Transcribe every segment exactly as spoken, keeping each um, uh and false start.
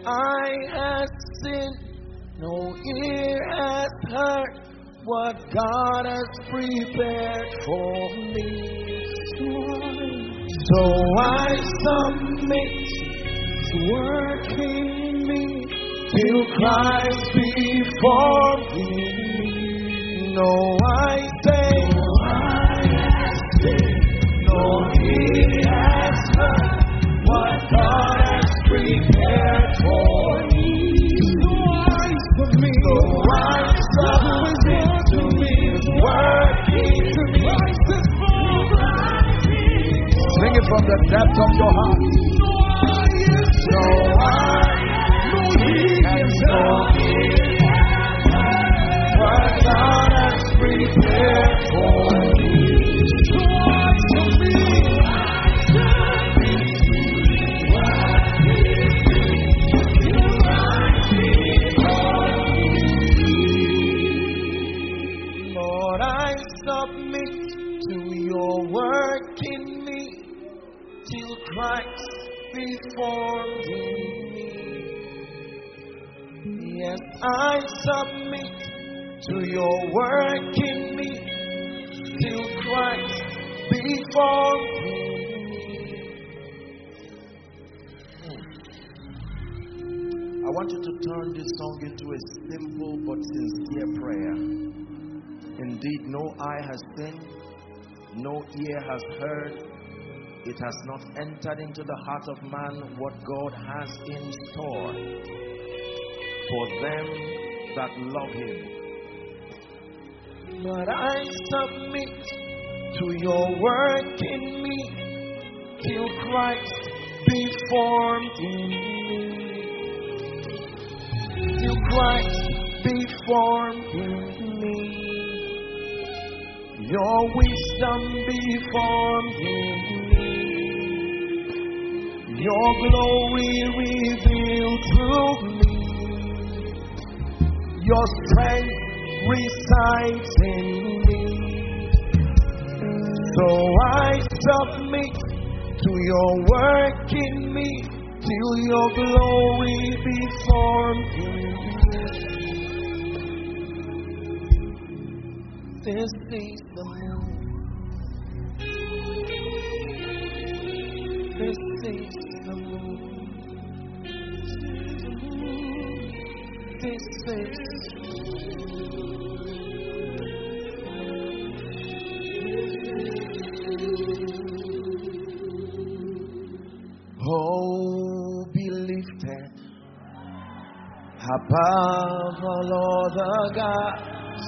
eye has seen, no ear has heard what God has prepared for me. So I submit to work in me till Christ be formed in me. No eye say, no eye has seen, no ear has heard what God has prepared for me. So I submit, so I submit to His working to me. Sing it from the depth of your heart. No eye, no ear, no ear, what God has prepared for me. So I submit. Lord, I submit to your work in me till Christ be formed in me. Yes, I submit to your work in me till Christ be formed in me. I want you to turn this song into a simple but sincere prayer. Indeed, no eye has seen, no ear has heard, it has not entered into the heart of man what God has in store for them that love Him. But I submit to your work in me till Christ be formed in me. Till Christ be formed in me. Your wisdom be formed in me. Your glory revealed through me. Your strength resides in me. So I submit to your work in me till your glory be formed in me. This is the moon. This is the moon. This is oh, be lifted above all other gods.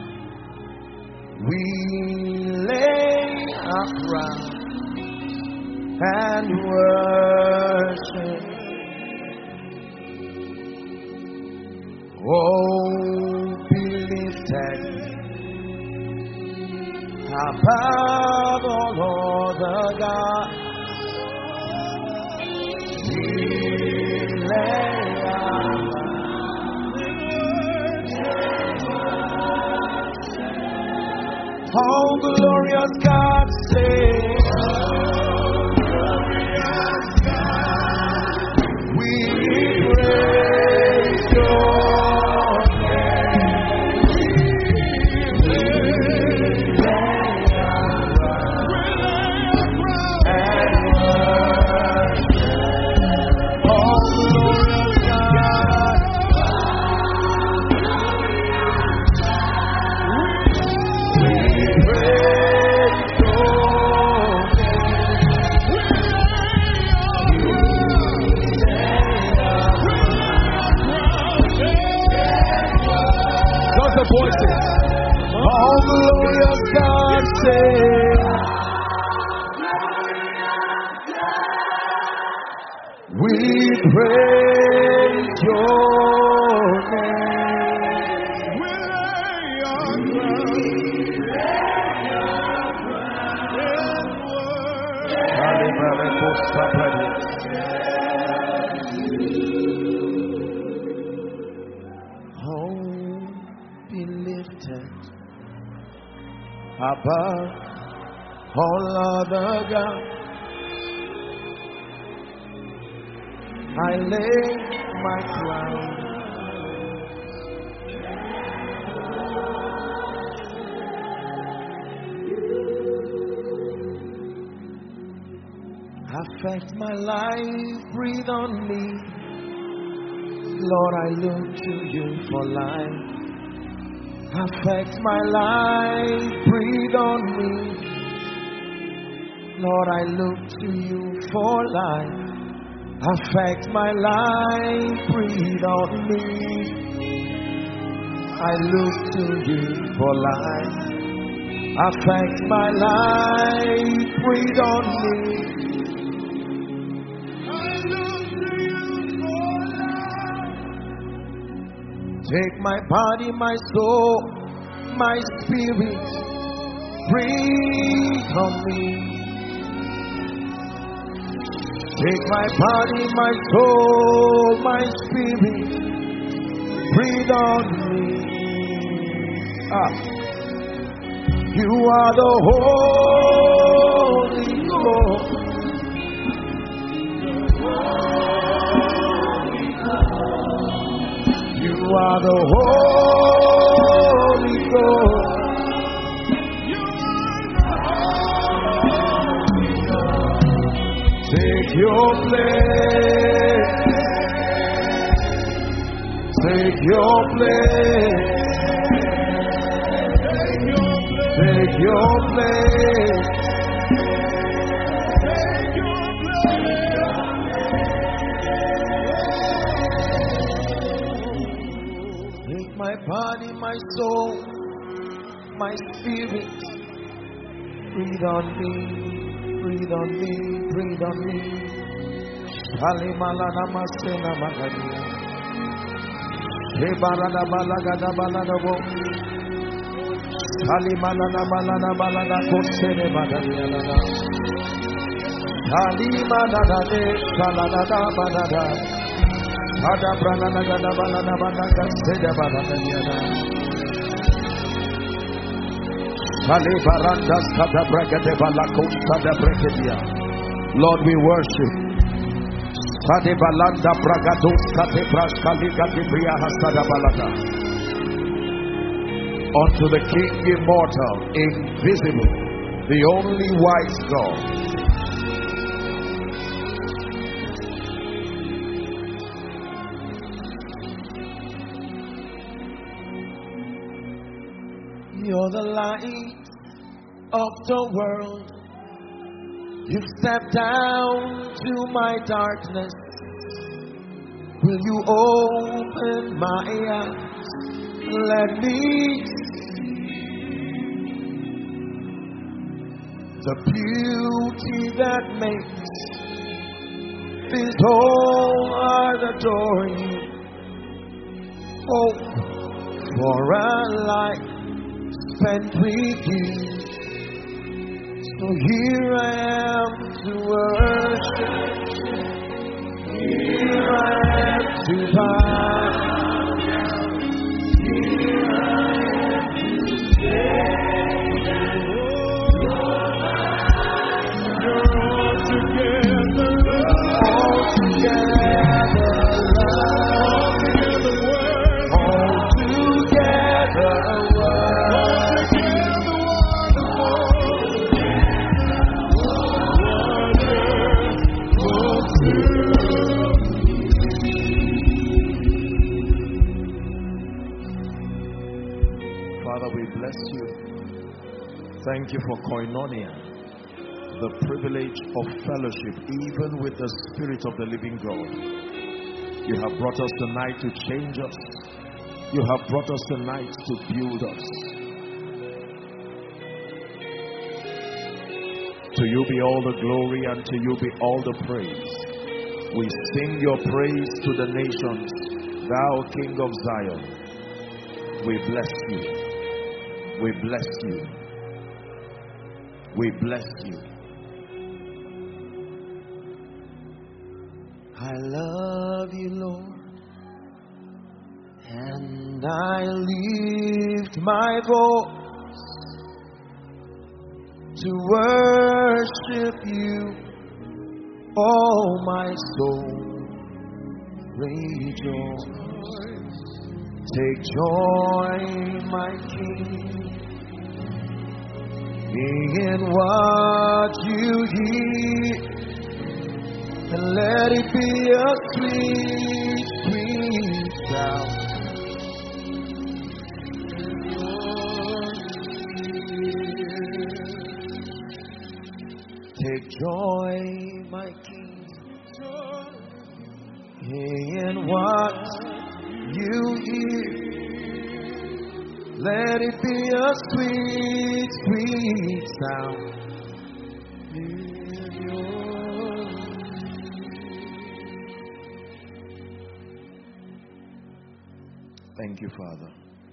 We lay our crown and worship. Oh, be lifted above all other gods. We lay our oh, glorious God, say, oh, glorious God, we praise your name. We lay our crown and worship. Oh, glorious God, we praise your just the voices. Oh, glorious God, say, we praise your name. We lay our oh, be lifted above all other gods. I lay my crown. Affect my life, breathe on me. Lord, I look to you for life. Affect my life, breathe on me. Lord, I look to you for life. Affect my life, breathe on me. I look to you for life. Affect my life, breathe on me. I look to you for life. Take my body, my soul, my spirit, breathe on me. Take my body, my soul, my spirit, breathe on me. Ah. You are the Holy Ghost. You are the Holy Ghost. Take your place. Take your place. Take your place. Take your place. Take my body, my soul, my spirit. Breathe on me. Breathe on me, breathe on me. Shalimalana masena magadia. Hebarada balagada baladabo. Shalimalana balada balada kosene magadia. Shalimalana de shaladada balada. Ada brana gada balada balada seda balada. Lord, we worship. Unto the King immortal, invisible, the only wise God. You're the light of the world. You stepped down to my darkness. Will you open my eyes? Let me see the beauty that makes this whole heart adore you. Hope for a life spent with you. So here I am to worship. Here I am to bow. Here I am to say, you're all together love. All together love. All together word. Father, we bless you. Thank you for koinonia, the privilege of fellowship, even with the Spirit of the living God. You have brought us tonight to change us. You have brought us tonight to build us. To you be all the glory and to you be all the praise. We sing your praise to the nations, thou King of Zion. We bless you. We bless you. We bless you. I love you, Lord, and I lift my voice to worship you, oh my soul. rejoice. Take joy, my King, in what you hear, and let it be a sweet, sweet sound. Take joy, my King, in what you hear. Let it be a sweet, sweet sound in your. Thank you, Father.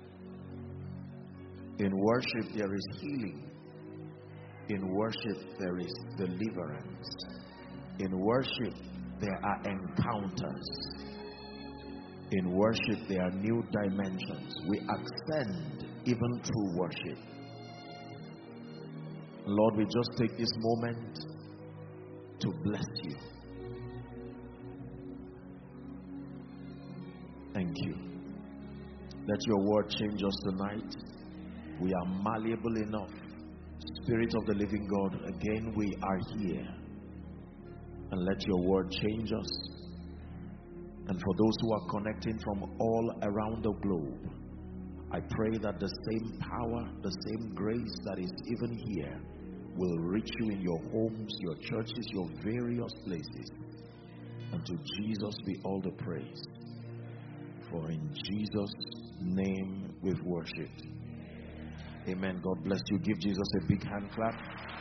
In worship there is healing. In worship there is deliverance. In worship there are encounters. In worship there are new dimensions. We ascend even through worship. Lord, we just take this moment to bless you. Thank you. Let your word change us tonight. We are malleable enough. Spirit of the living God, again we are here. And let your word change us. And for those who are connecting from all around the globe, I pray that the same power, the same grace that is even here will reach you in your homes, your churches, your various places. And to Jesus be all the praise. For in Jesus' name we've worshipped. Amen. God bless you. Give Jesus a big hand clap.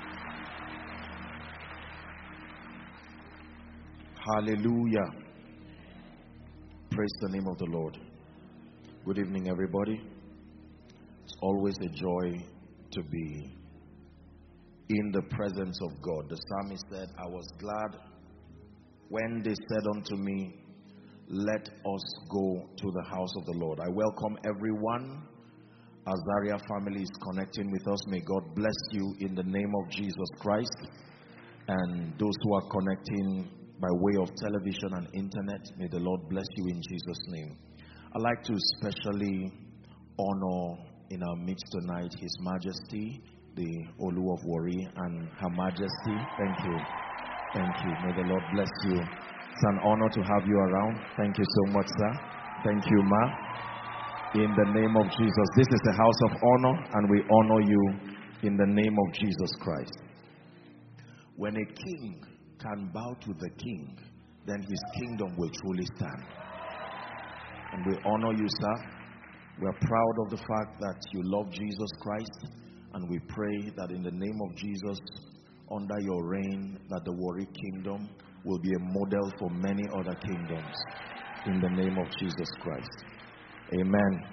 Hallelujah. Praise the name of the Lord. Good evening, everybody. It's always a joy to be in the presence of God. The psalmist said, I was glad when they said unto me, let us go to the house of the Lord. I welcome everyone. Azaria family is connecting with us. May God bless you in the name of Jesus Christ. And those who are connecting by way of television and internet, may the Lord bless you in Jesus' name. I'd like to specially honor in our midst tonight His Majesty, the Olu of Warri, and Her Majesty. Thank you. Thank you. May the Lord bless you. It's an honor to have you around. Thank you so much, sir. Thank you, ma. In the name of Jesus. This is a house of honor, and we honor you in the name of Jesus Christ. When a king can bow to the king, then his kingdom will truly stand. And we honor you, sir. We are proud of the fact that you love Jesus Christ, and we pray that in the name of Jesus, under your reign, that the Warri kingdom will be a model for many other kingdoms. In the name of Jesus Christ. Amen.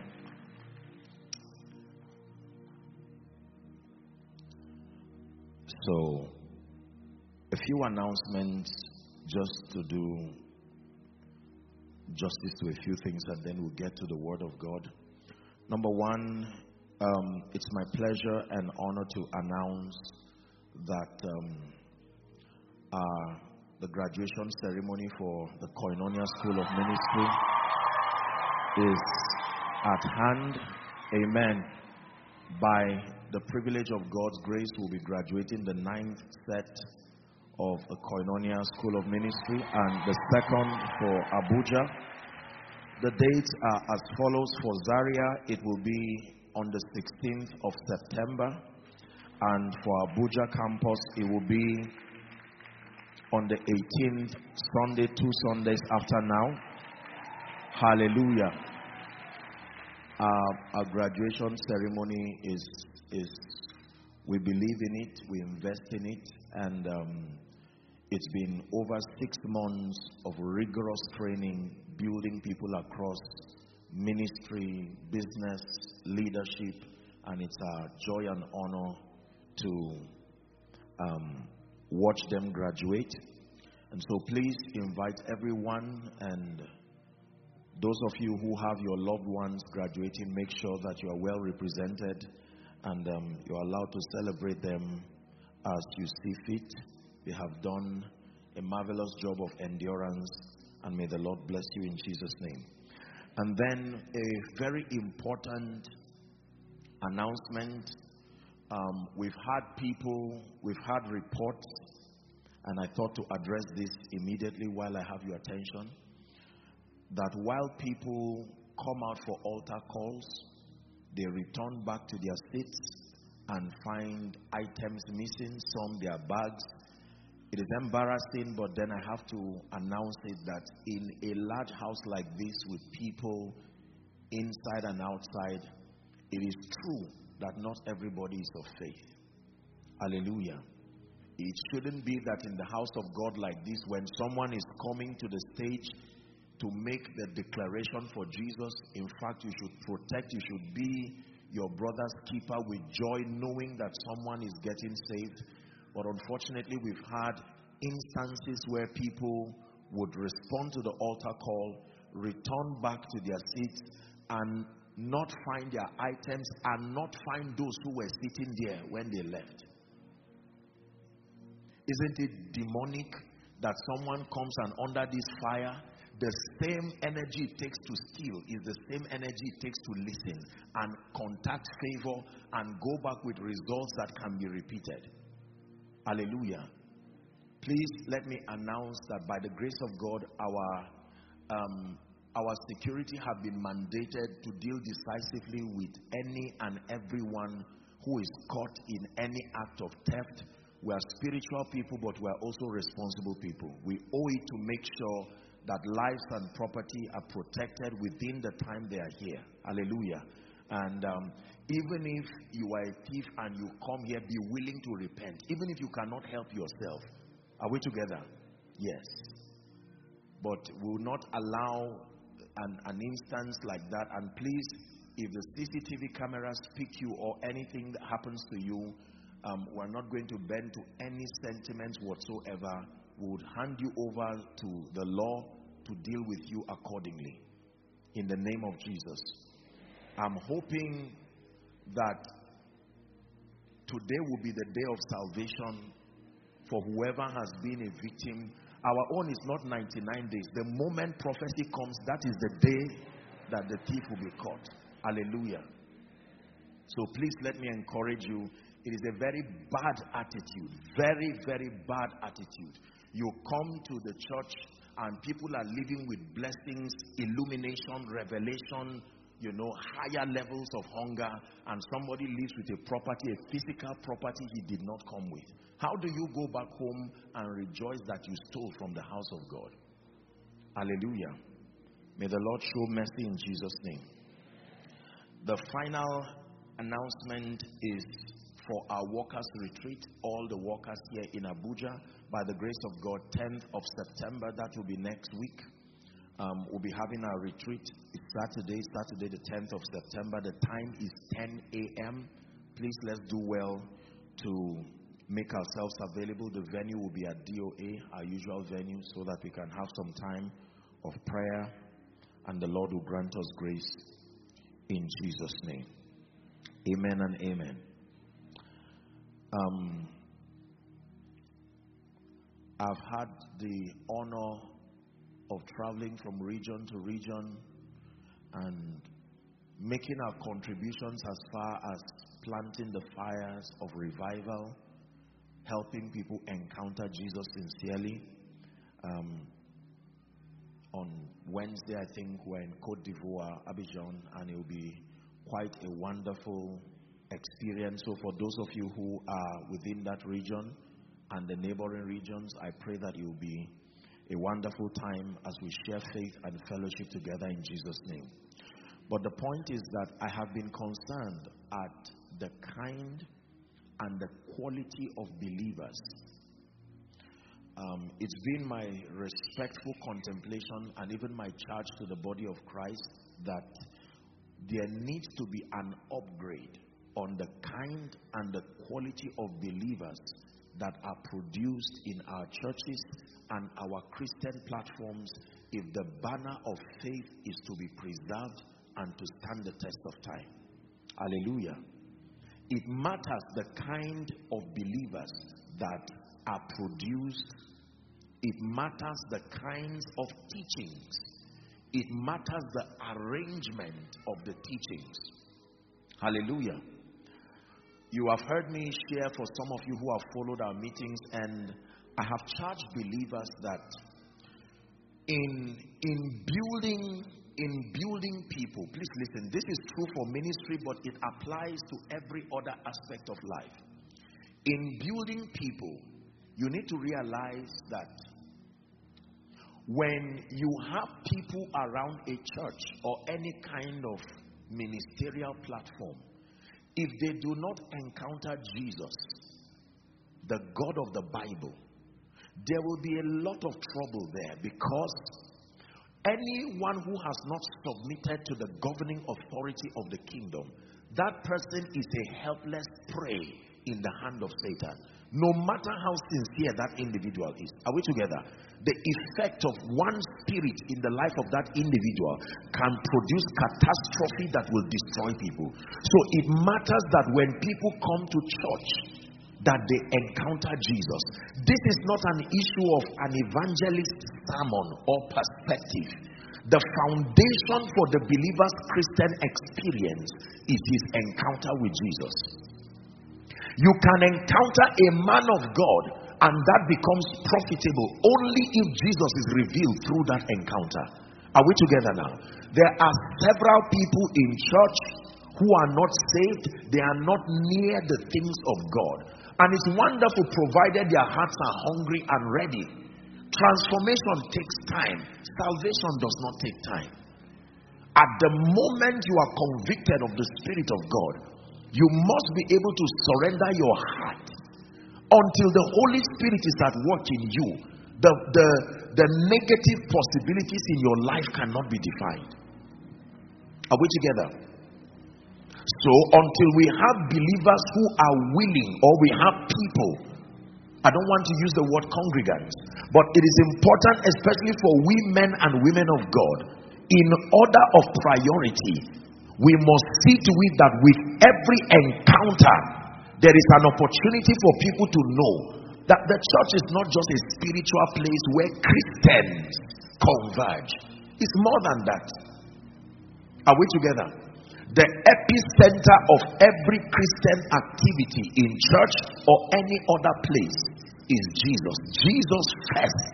So, a few announcements just to do justice to a few things, and then we'll get to the Word of God. Number one, um, it's my pleasure and honor to announce that um, uh, the graduation ceremony for the Koinonia School of Ministry is at hand. Amen. By the privilege of God's grace, we'll be graduating the ninth set of the Koinonia School of Ministry and the second for Abuja. The dates are as follows. For Zaria, it will be on the sixteenth of September, and for Abuja campus, it will be on the eighteenth, Sunday, two Sundays after now. Hallelujah. Uh, our graduation ceremony is, is, we believe in it, we invest in it, and um, it's been over six months of rigorous training, building people across ministry, business, leadership, and it's our joy and honor to um, watch them graduate. And so please invite everyone, and those of you who have your loved ones graduating, make sure that you are well represented, and um, you are allowed to celebrate them as you see fit. They have done a marvelous job of endurance, And may the Lord bless you in Jesus' name. And then a very important announcement. Um, we've had people, we've had reports, and I thought to address this immediately while I have your attention, that while people come out for altar calls, they return back to their seats and find items missing, some their bags. It is embarrassing, but then I have to announce it that in a large house like this with people inside and outside, it is true that not everybody is of faith. Hallelujah. It shouldn't be that in the house of God like this, when someone is coming to the stage to make the declaration for Jesus, in fact, you should protect, you should be your brother's keeper with joy, knowing that someone is getting saved. But unfortunately, we've had instances where people would respond to the altar call, return back to their seats, and not find their items, and not find those who were sitting there when they left. Isn't it demonic that someone comes and under this fire, the same energy it takes to steal is the same energy it takes to listen and contact favor and go back with results that can be repeated? Hallelujah. Please let me announce that by the grace of God, our um, our security have been mandated to deal decisively with any and everyone who is caught in any act of theft. We are spiritual people, but we are also responsible people. We owe it to make sure that lives and property are protected within the time they are here. Hallelujah. And um, even if you are a thief and you come here, be willing to repent. Even if you cannot help yourself. Are we together? Yes. But we will not allow an, an instance like that. And please, if the C C T V cameras pick you or anything that happens to you, um, we're not going to bend to any sentiments whatsoever. We would hand you over to the law to deal with you accordingly. In the name of Jesus. I'm hoping that today will be the day of salvation for whoever has been a victim. Our own is not ninety-nine days. The moment prophecy comes, that is the day that the thief will be caught. Hallelujah. So please let me encourage you. It is a very bad attitude. Very, very bad attitude. You come to the church and people are living with blessings, illumination, revelation, you know, higher levels of hunger, and somebody lives with a property, a physical property he did not come with. How do you go back home and rejoice that you stole from the house of God? Hallelujah. May the Lord show mercy in Jesus' name. The final announcement is for our workers retreat. All the workers here in Abuja, by the grace of God, tenth of September, that will be next week. Um, we'll be having our retreat. It's Saturday, Saturday the tenth of September. The time is ten a m Please, let's do well to make ourselves available. The venue will be at D O A, our usual venue, so that we can have some time of prayer, and the Lord will grant us grace in Jesus' name. Amen and amen. Um, I've had the honor of traveling from region to region and making our contributions as far as planting the fires of revival, helping people encounter Jesus sincerely. Um, on Wednesday, I think we're in Côte d'Ivoire, Abidjan, and it will be quite a wonderful experience. So for those of you who are within that region and the neighboring regions, I pray that it will be a wonderful time as we share faith and fellowship together in Jesus' name. But the point is that I have been concerned at the kind and the quality of believers. Um, it's been my respectful contemplation and even my charge to the body of Christ that there needs to be an upgrade on the kind and the quality of believers that are produced in our churches and our Christian platforms if the banner of faith is to be preserved and to stand the test of time. Hallelujah. It matters the kind of believers that are produced It matters the kinds of teachings. It matters the arrangement of the teachings. Hallelujah. You have heard me share, for some of you who have followed our meetings, and I have charged believers that in in building in building people, please listen, this is true for ministry, but it applies to every other aspect of life. In building people, you need to realize that when you have people around a church or any kind of ministerial platform, if they do not encounter Jesus, the God of the Bible, there will be a lot of trouble there, because anyone who has not submitted to the governing authority of the kingdom, that person is a helpless prey in the hand of Satan, no matter how sincere that individual is. Are we together? The effect of one spirit in the life of that individual can produce catastrophe that will destroy people. So it matters that when people come to church, that they encounter Jesus. This is not an issue of an evangelist sermon or perspective. The foundation for the believer's Christian experience is his encounter with Jesus. You can encounter a man of God, and that becomes profitable only if Jesus is revealed through that encounter. Are we together now? There are several people in church who are not saved. They are not near the things of God. And it's wonderful, provided their hearts are hungry and ready. Transformation takes time. Salvation does not take time. At the moment you are convicted of the Spirit of God, you must be able to surrender your heart. Until the Holy Spirit is at work in you, the, the, the negative possibilities in your life cannot be defined. Are we together? So until we have believers who are willing, or we have people, I don't want to use the word congregants, but it is important, especially for we men and women of God, in order of priority, we must see to it that with every encounter, there is an opportunity for people to know that the church is not just a spiritual place where Christians converge. It's more than that. Are we together? The epicenter of every Christian activity in church or any other place is Jesus. Jesus first.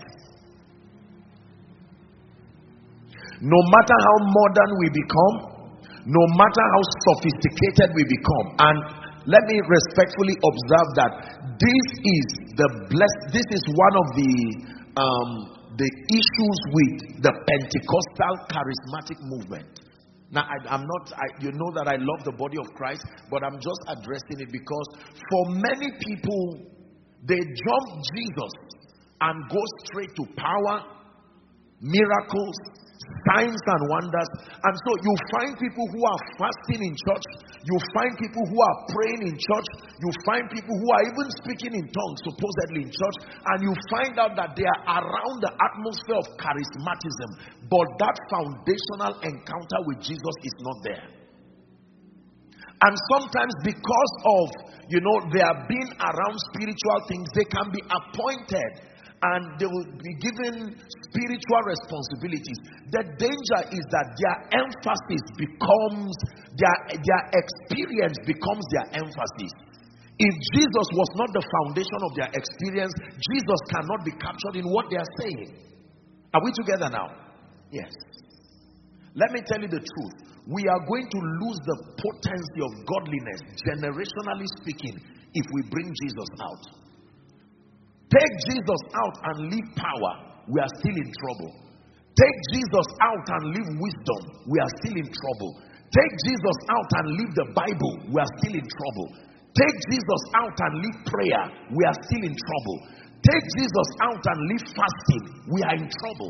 No matter how modern we become, no matter how sophisticated we become, and let me respectfully observe that this is the blessed, this is one of the um, the issues with the Pentecostal charismatic movement. Now, I, I'm not, I, you know that I love the body of Christ, but I'm just addressing it because for many people, they jump Jesus and go straight to power, miracles, signs and wonders. And so you find people who are fasting in church, you find people who are praying in church, you find people who are even speaking in tongues supposedly in church, and you find out that they are around the atmosphere of charismatism, but that foundational encounter with Jesus is not there. And sometimes because of, you know, they are being around spiritual things, they can be appointed and they will be given spiritual responsibilities. The danger is that their emphasis becomes, their, their experience becomes their emphasis. If Jesus was not the foundation of their experience, Jesus cannot be captured in what they are saying. Are we together now? Yes. Let me tell you the truth. We are going to lose the potency of godliness, generationally speaking, if we bring Jesus out. Take Jesus out and leave power, we are still in trouble. Take Jesus out and leave wisdom, we are still in trouble. Take Jesus out and leave the Bible, we are still in trouble. Take Jesus out and leave prayer, we are still in trouble. Take Jesus out and leave fasting, we are in trouble.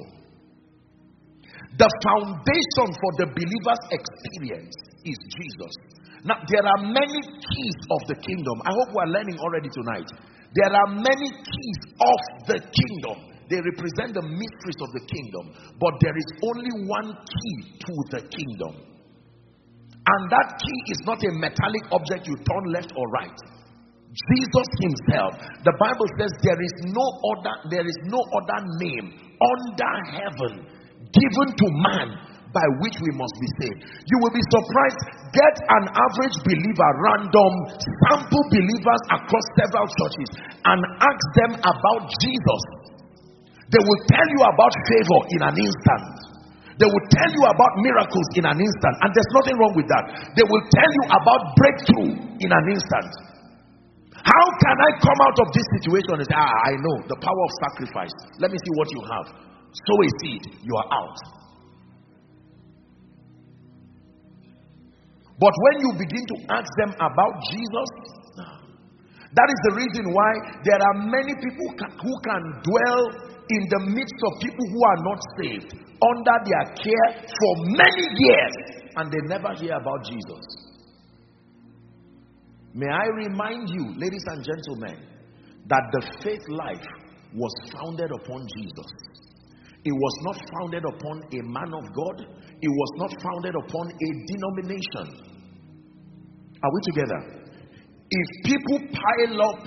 The foundation for the believer's experience is Jesus. Now, there are many keys of the kingdom. I hope we are learning already tonight. There are many keys of the kingdom. They represent the mysteries of the kingdom. But there is only one key to the kingdom. And that key is not a metallic object you turn left or right. Jesus himself. The Bible says there is no other, there is no other name under heaven given to man by which we must be saved. You will be surprised. Get an average believer, random sample believers across several churches, and ask them about Jesus. They will tell you about favor in an instant. They will tell you about miracles in an instant, and there's nothing wrong with that. They will tell you about breakthrough in an instant. How can I come out of this situation? Is ah, I know the power of sacrifice. Let me see what you have. Sow a seed, you are out. But when you begin to ask them about Jesus, that is the reason why there are many people who can dwell in the midst of people who are not saved, under their care for many years, and they never hear about Jesus. May I remind you, ladies and gentlemen, that the faith life was founded upon Jesus. It was not founded upon a man of God. It was not founded upon a denomination. Are we together? If people pile up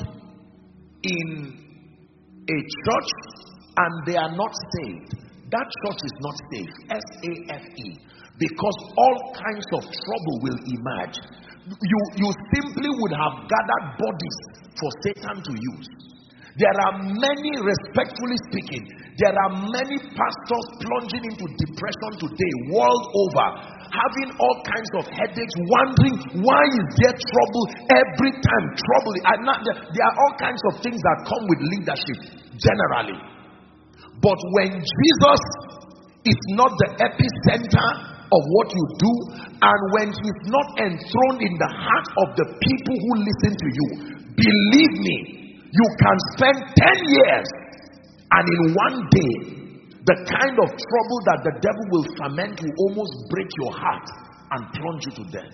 in a church and they are not saved, that church is not safe. S A F E. Because all kinds of trouble will emerge. You, you simply would have gathered bodies for Satan to use. There are many, respectfully speaking, there are many pastors plunging into depression today, world over, having all kinds of headaches, wondering why is there trouble every time. Trouble. There are all kinds of things that come with leadership, generally. But when Jesus is not the epicenter of what you do, and when he's not enthroned in the heart of the people who listen to you, believe me, you can spend ten years and in one day the kind of trouble that the devil will ferment will almost break your heart and plunge you to death.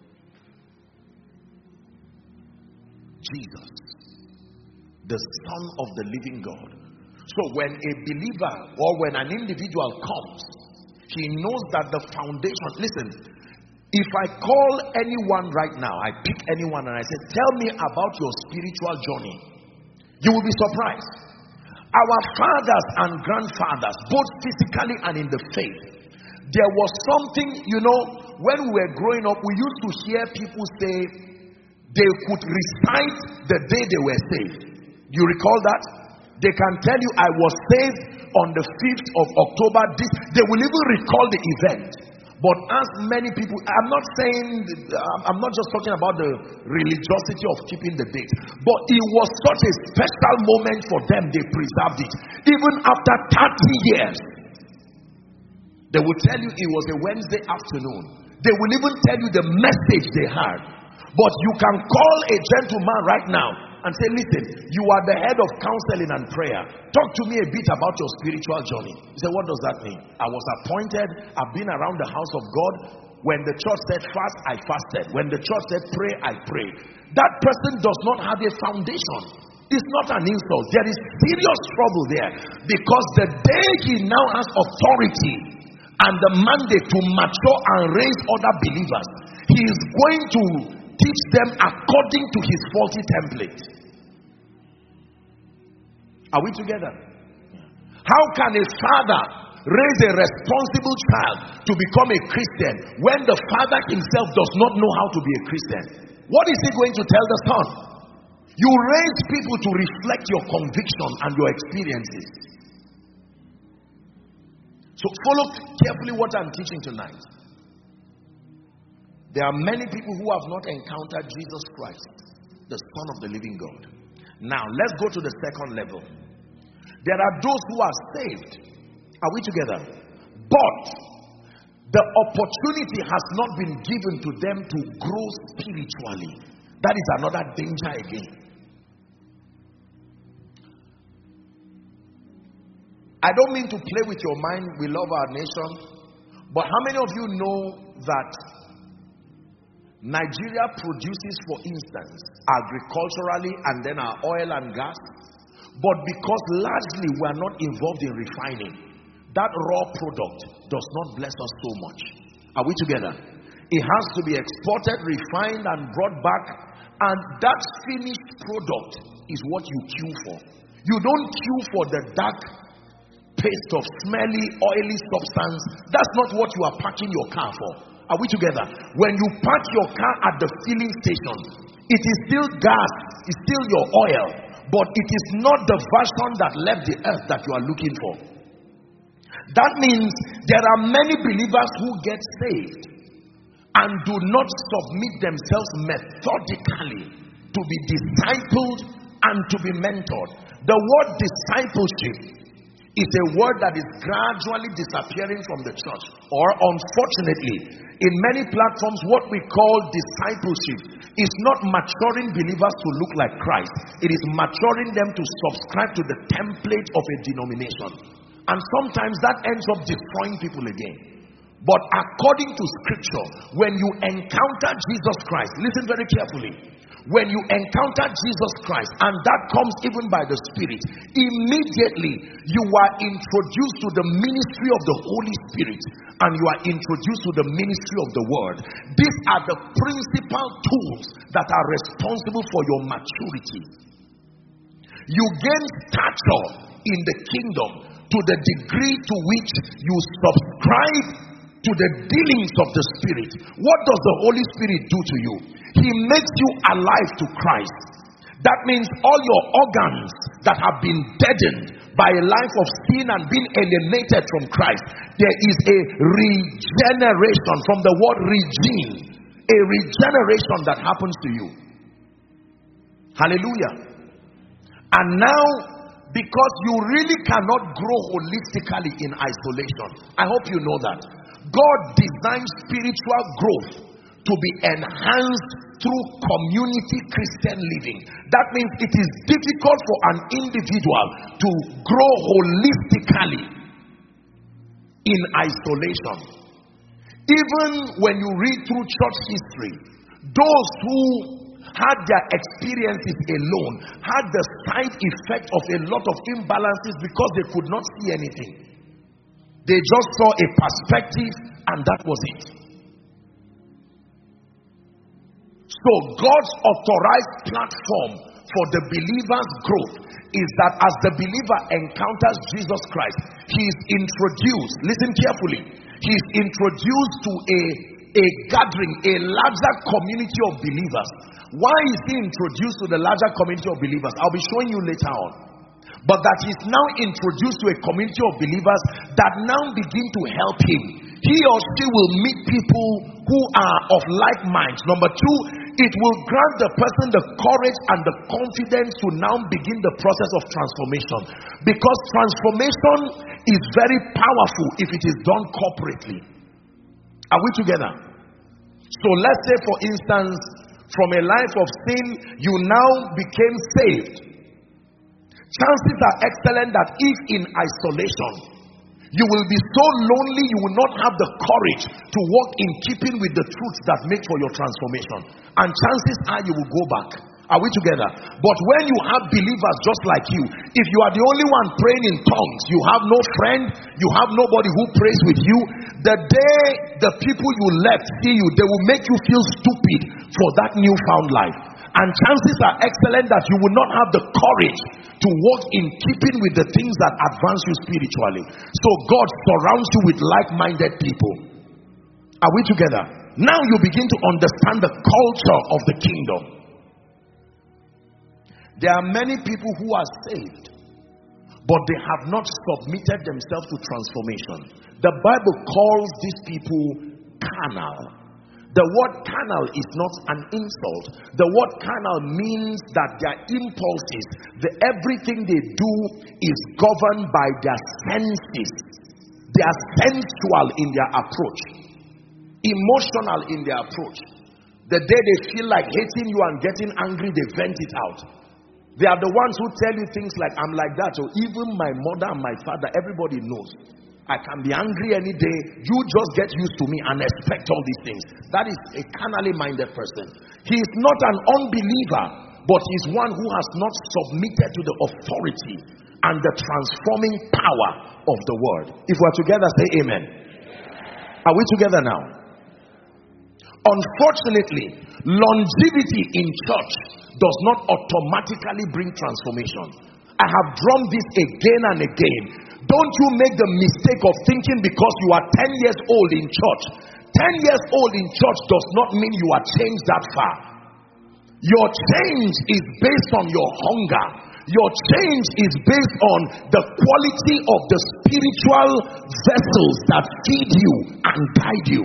Jesus, the Son of the living God. So when a believer or when an individual comes, he knows that the foundation, listen, if I call anyone right now, I pick anyone and I say, tell me about your spiritual journey, you will be surprised. Our fathers and grandfathers, both physically and in the faith, there was something, you know, when we were growing up, we used to hear people say they could recite the day they were saved. You recall that? They can tell you, I was saved on the fifth of October. This, they will even recall the event. But as many people, I'm not saying, I'm not just talking about the religiosity of keeping the date, but it was such a special moment for them, they preserved it. Even after thirty years, they will tell you it was a Wednesday afternoon. They will even tell you the message they had. But you can call a gentleman right now and say, listen, you are the head of counseling and prayer. Talk to me a bit about your spiritual journey. He said, what does that mean? I was appointed. I've been around the house of God. When the church said fast, I fasted. When the church said pray, I prayed. That person does not have a foundation. It's not an insult. There is serious trouble there. Because the day he now has authority and the mandate to mature and raise other believers, he is going to teach them according to his faulty template. Are we together? How can a father raise a responsible child to become a Christian when the father himself does not know how to be a Christian? What is he going to tell the son? You raise people to reflect your conviction and your experiences. So follow carefully what I'm teaching tonight. There are many people who have not encountered Jesus Christ, the Son of the living God. Now, let's go to the second level. There are those who are saved. Are we together? But the opportunity has not been given to them to grow spiritually. That is another danger again. I don't mean to play with your mind. We love our nation. But how many of you know that Nigeria produces, for instance, agriculturally and then our oil and gas, but because largely we are not involved in refining, that raw product does not bless us so much. Are we together? It has to be exported, refined and brought back, and that finished product is what you queue for. You don't queue for the dark paste of smelly, oily substance. That's not what you are parking your car for. Are we together? When you park your car at the filling station, it is still gas, it's still your oil, but it is not the version that left the earth that you are looking for. That means there are many believers who get saved and do not submit themselves methodically to be discipled and to be mentored. The word discipleship is a word that is gradually disappearing from the church, or unfortunately, in many platforms, what we call discipleship is not maturing believers to look like Christ. It is maturing them to subscribe to the template of a denomination. And sometimes that ends up destroying people again. But according to scripture, when you encounter Jesus Christ, listen very carefully. When you encounter Jesus Christ, and that comes even by the Spirit, immediately you are introduced to the ministry of the Holy Spirit, and you are introduced to the ministry of the Word. These are the principal tools that are responsible for your maturity. You gain stature in the kingdom to the degree to which you subscribe to the dealings of the Spirit. What does the Holy Spirit do to you? He makes you alive to Christ. That means all your organs that have been deadened by a life of sin and been alienated from Christ, there is a regeneration from the word regene, a regeneration that happens to you. Hallelujah. And now, because you really cannot grow holistically in isolation, I hope you know that God designed spiritual growth to be enhanced through community Christian living. That means it is difficult for an individual to grow holistically in isolation. Even when you read through church history, those who had their experiences alone had the side effect of a lot of imbalances because they could not see anything. They just saw a perspective and that was it. So God's authorized platform for the believer's growth is that as the believer encounters Jesus Christ, he is introduced, listen carefully, he is introduced to a, a gathering, a larger community of believers. Why is he introduced to the larger community of believers? I'll be showing you later on. But that he is now introduced to a community of believers that now begin to help him. He or she will meet people who are of like minds. Number two, it will grant the person the courage and the confidence to now begin the process of transformation. Because transformation is very powerful if it is done corporately. Are we together? So let's say, for instance, from a life of sin, you now became saved. Chances are excellent that if in isolation, you will be so lonely, you will not have the courage to walk in keeping with the truths that make for your transformation. And chances are you will go back. Are we together? But when you have believers just like you, if you are the only one praying in tongues, you have no friend, you have nobody who prays with you, the day the people you left see you, they will make you feel stupid for that newfound life. And chances are excellent that you will not have the courage to walk in keeping with the things that advance you spiritually. So God surrounds you with like-minded people. Are we together? Now you begin to understand the culture of the kingdom. There are many people who are saved, but they have not submitted themselves to transformation. The Bible calls these people carnal. The word carnal is not an insult. The word carnal means that their impulses, the everything they do is governed by their senses. They are sensual in their approach, emotional in their approach. The day they feel like hating you and getting angry, they vent it out. They are the ones who tell you things like, I'm like that. So even my mother and my father, everybody knows. I can be angry any day. You just get used to me and expect all these things. That is a carnally minded person. He is not an unbeliever, but he is one who has not submitted to the authority and the transforming power of the word. If we're together, say amen. Are we together now? Unfortunately, longevity in church does not automatically bring transformation. I have drummed this again and again. Don't you make the mistake of thinking because you are ten years old in church. ten years old in church does not mean you are changed that far. Your change is based on your hunger. Your change is based on the quality of the spiritual vessels that feed you and guide you.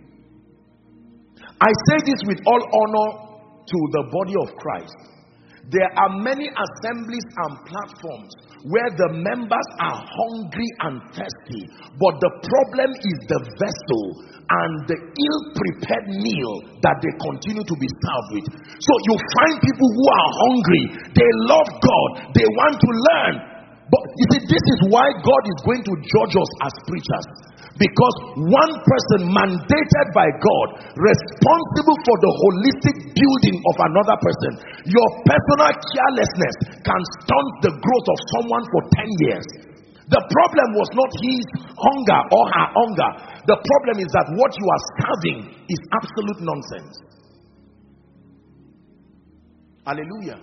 I say this with all honor to the body of Christ. There are many assemblies and platforms where the members are hungry and thirsty, but the problem is the vessel and the ill-prepared meal that they continue to be served with. So you find people who are hungry, they love God, they want to learn. But you see, this is why God is going to judge us as preachers. Because one person mandated by God, responsible for the holistic building of another person, your personal carelessness can stunt the growth of someone for ten years. The problem was not his hunger or her hunger. The problem is that what you are serving is absolute nonsense. Hallelujah.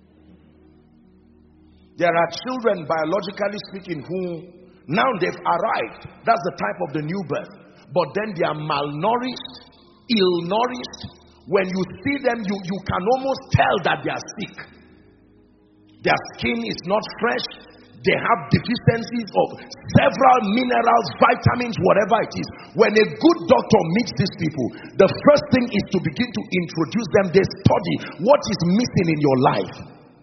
There are children, biologically speaking, who now they've arrived. That's the type of the new birth. But then they are malnourished, ill-nourished. When you see them, you, you can almost tell that they are sick. Their skin is not fresh. They have deficiencies of several minerals, vitamins, whatever it is. When a good doctor meets these people, the first thing is to begin to introduce them. They study what is missing in your life.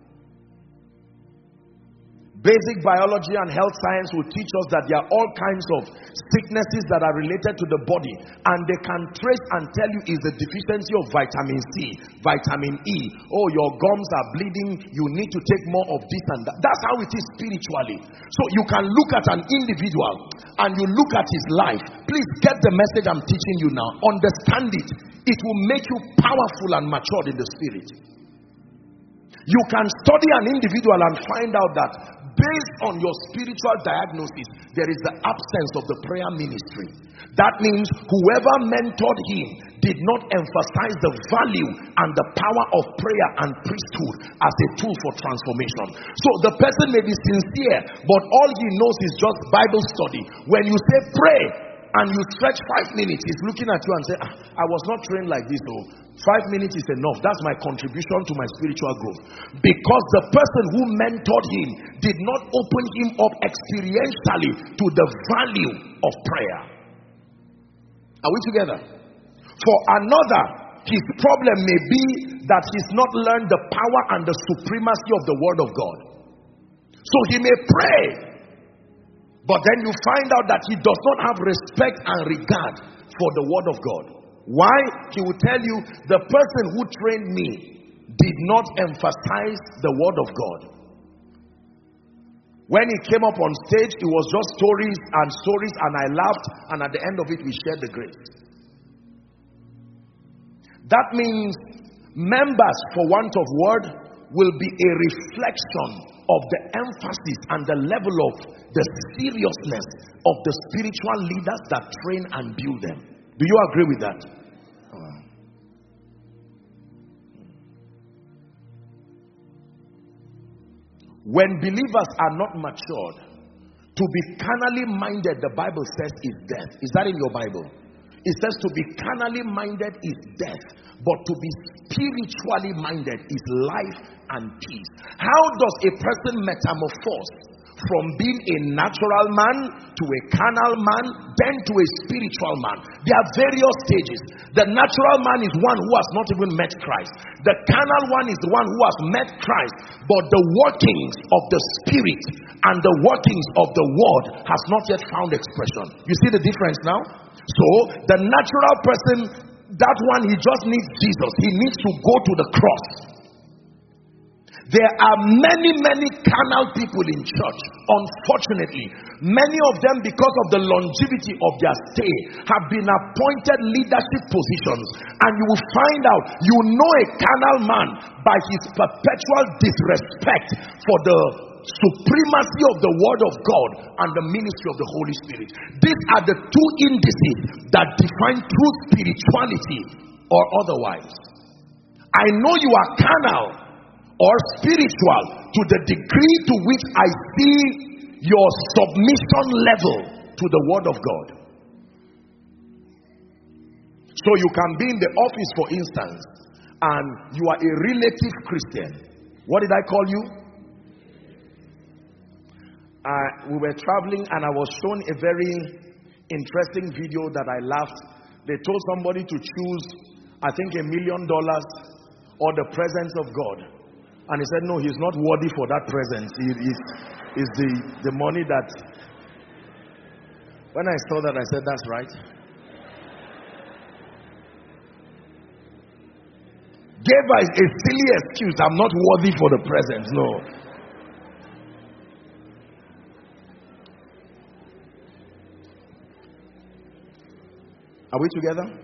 Basic biology and health science will teach us that there are all kinds of sicknesses that are related to the body, and they can trace and tell you is the deficiency of vitamin C, vitamin E. Oh, your gums are bleeding, you need to take more of this and that. That's how it is spiritually. So you can look at an individual and you look at his life. Please get the message I'm teaching you now. Understand it. It will make you powerful and matured in the spirit. You can study an individual and find out that based on your spiritual diagnosis, there is the absence of the prayer ministry. That means whoever mentored him did not emphasize the value and the power of prayer and priesthood as a tool for transformation. So the person may be sincere, but all he knows is just Bible study. When you say pray and you stretch five minutes, he's looking at you and say, ah, I was not trained like this. Oh. Five minutes is enough. That's my contribution to my spiritual growth. Because the person who mentored him did not open him up experientially to the value of prayer. Are we together? For another, his problem may be that he's not learned the power and the supremacy of the word of God. So he may pray, but then you find out that he does not have respect and regard for the word of God. Why? He will tell you, the person who trained me did not emphasize the word of God. When he came up on stage, it was just stories and stories, and I laughed, and at the end of it, we shared the grace. That means members, for want of word, will be a reflection of the emphasis and the level of the seriousness of the spiritual leaders that train and build them. Do you agree with that? When believers are not matured, to be carnally minded, the Bible says, is death. Is that in your Bible? It says to be carnally minded is death, but to be spiritually minded is life and peace. How does a person metamorphose from being a natural man to a carnal man, then to a spiritual man? There are various stages. The natural man is one who has not even met Christ. The carnal one is the one who has met Christ, but the workings of the spirit and the workings of the word has not yet found expression. You see the difference now? So the natural person, that one, he just needs Jesus. He needs to go to the cross. There are many, many carnal people in church. Unfortunately, many of them, because of the longevity of their stay, have been appointed leadership positions. And you will find out, you know a carnal man by his perpetual disrespect for the supremacy of the word of God and the ministry of the Holy Spirit. These are the two indices that define true spirituality or otherwise. I know you are carnal or spiritual to the degree to which I see your submission level to the word of God. So you can be in the office, for instance, and you are a relative Christian. What did I call you? Uh, we were traveling and I was shown a very interesting video that I laughed. They told somebody to choose, I think, a million dollars or the presence of God. And he said, no, he's not worthy for that presence. He is is the, the money that... When I saw that, I said, that's right. Gave us a silly excuse. I'm not worthy for the presence. No. Are we together?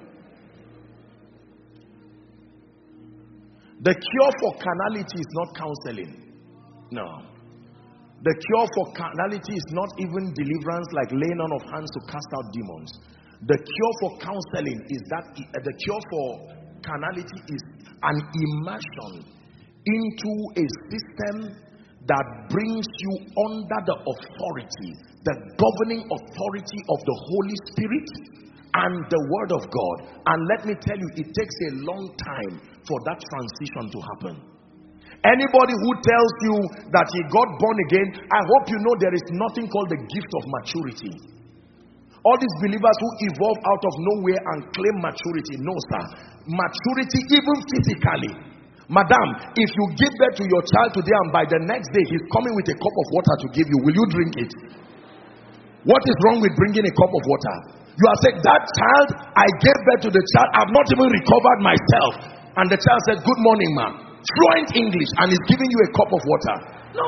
The cure for carnality is not counseling. No. The cure for carnality is not even deliverance like laying on of hands to cast out demons. The cure for counseling is that the cure for carnality is an immersion into a system that brings you under the authority, the governing authority of the Holy Spirit and the Word of God. And let me tell you, it takes a long time for that transition to happen. Anybody who tells you that he got born again, I hope you know there is nothing called the gift of maturity. All these believers who evolve out of nowhere and claim maturity, no sir. Maturity even physically. Madam, if you give birth to your child today and by the next day he's coming with a cup of water to give you, will you drink it? What is wrong with bringing a cup of water? You are saying, that child, I gave birth to the child, I've not even recovered myself. And the child said, good morning, ma'am. Fluent English, and is giving you a cup of water. No.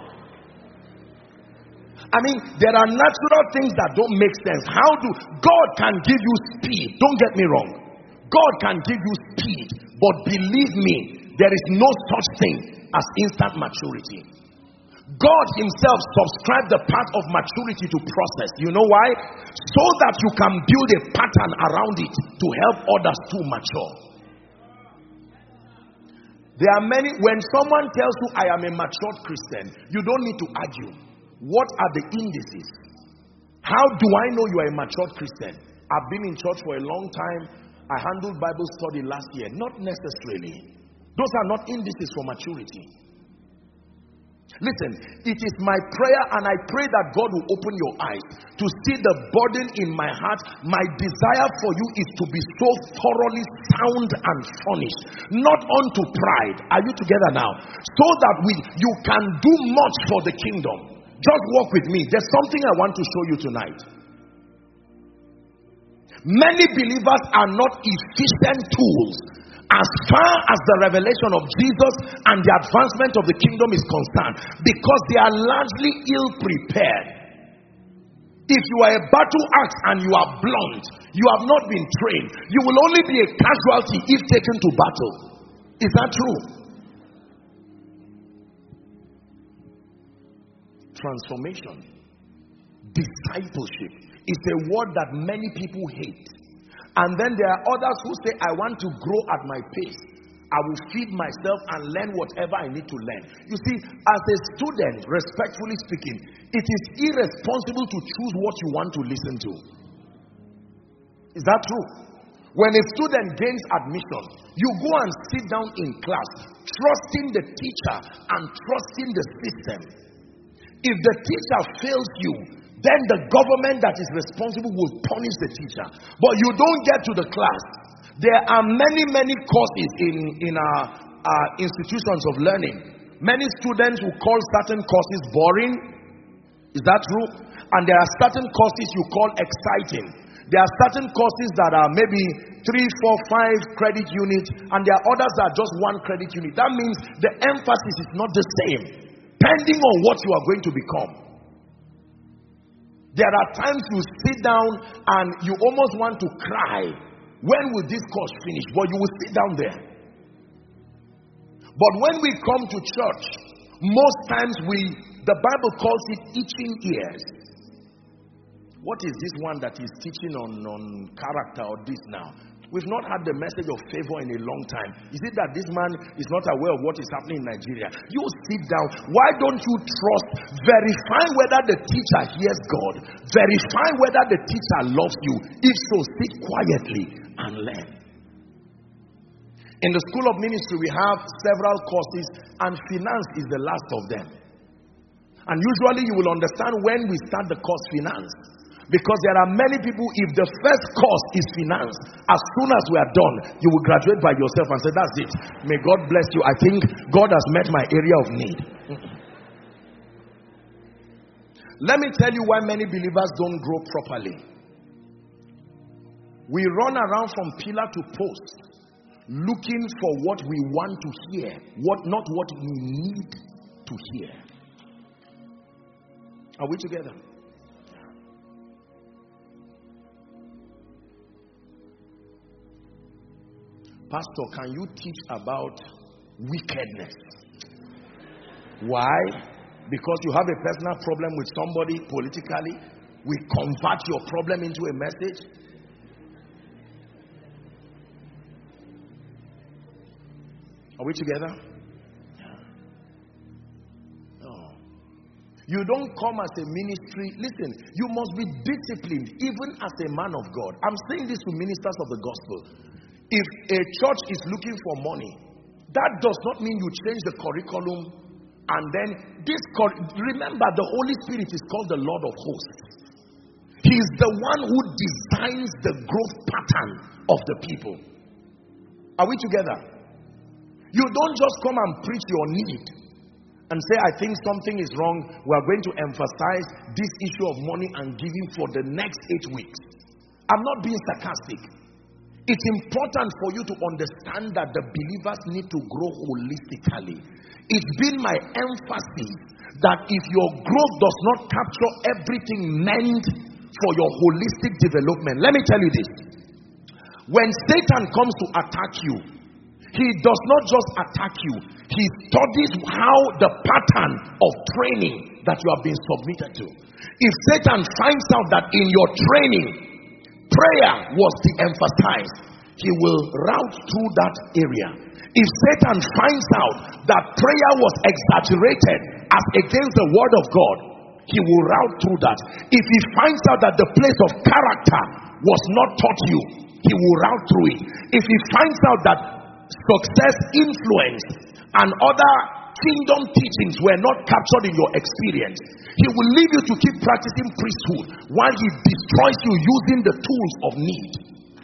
I mean, there are natural things that don't make sense. How do God can give you speed? Don't get me wrong. God can give you speed, but believe me, there is no such thing as instant maturity. God himself subscribed the path of maturity to process. You know why? So that you can build a pattern around it to help others to mature. There are many, when someone tells you, I am a matured Christian, you don't need to argue. What are the indices? How do I know you are a matured Christian? I've been in church for a long time. I handled Bible study last year. Not necessarily. Those are not indices for maturity. Listen, it is my prayer and I pray that God will open your eyes to see the burden in my heart. My desire for you is to be so thoroughly sound and furnished, not unto pride. Are you together now? So that we, you can do much for the kingdom. Just walk with me. There's something I want to show you tonight. Many believers are not efficient tools as far as the revelation of Jesus and the advancement of the kingdom is concerned, because they are largely ill prepared. If you are a battle axe and you are blunt, you have not been trained, you will only be a casualty if taken to battle. Is that true? Transformation, discipleship is a word that many people hate. And then there are others who say, I want to grow at my pace. I will feed myself and learn whatever I need to learn. You see, as a student, respectfully speaking, it is irresponsible to choose what you want to listen to. Is that true? When a student gains admission, you go and sit down in class, trusting the teacher and trusting the system. If the teacher fails you, then the government that is responsible will punish the teacher. But you don't get to the class. There are many, many courses in, in our, our institutions of learning. Many students will call certain courses boring. Is that true? And there are certain courses you call exciting. There are certain courses that are maybe three, four, five credit units, and there are others that are just one credit unit. That means the emphasis is not the same, depending on what you are going to become. There are times you sit down and you almost want to cry. When will this course finish? But you will sit down there. But when we come to church, most times we, the Bible calls it itching ears. What is this one that is teaching on, on character or this now? We've not had the message of favor in a long time. Is it that this man is not aware of what is happening in Nigeria? You sit down. Why don't you trust? Verify whether the teacher hears God. Verify whether the teacher loves you. If so, sit quietly and learn. In the school of ministry, we have several courses, and finance is the last of them. And usually you will understand when we start the course finance. Because there are many people, if the first course is finance, as soon as we are done, you will graduate by yourself and say, that's it. May God bless you. I think God has met my area of need. Let me tell you why many believers don't grow properly. We run around from pillar to post, looking for what we want to hear, what not what we need to hear. Are we together? Pastor, can you teach about wickedness? Why? Because you have a personal problem with somebody politically. We convert your problem into a message. Are we together? No. You don't come as a ministry. Listen, you must be disciplined even as a man of God. I'm saying this to ministers of the gospel. If a church is looking for money, that does not mean you change the curriculum and then this, remember the Holy Spirit is called the Lord of hosts. He is the one who designs the growth pattern of the people. Are we together? You don't just come and preach your need and say, I think something is wrong. We are going to emphasize this issue of money and giving for the next eight weeks. I'm not being sarcastic. It's important for you to understand that the believers need to grow holistically. It's been my emphasis that if your growth does not capture everything meant for your holistic development, let me tell you this. When Satan comes to attack you, he does not just attack you. He studies how the pattern of training that you have been submitted to. If Satan finds out that in your training, prayer was de-emphasized, he will route through that area. If Satan finds out that prayer was exaggerated as against the word of God, he will route through that. If he finds out that the place of character was not taught you, he will route through it. If he finds out that success, influence, and other kingdom teachings were not captured in your experience, he will leave you to keep practicing priesthood while he destroys you using the tools of need.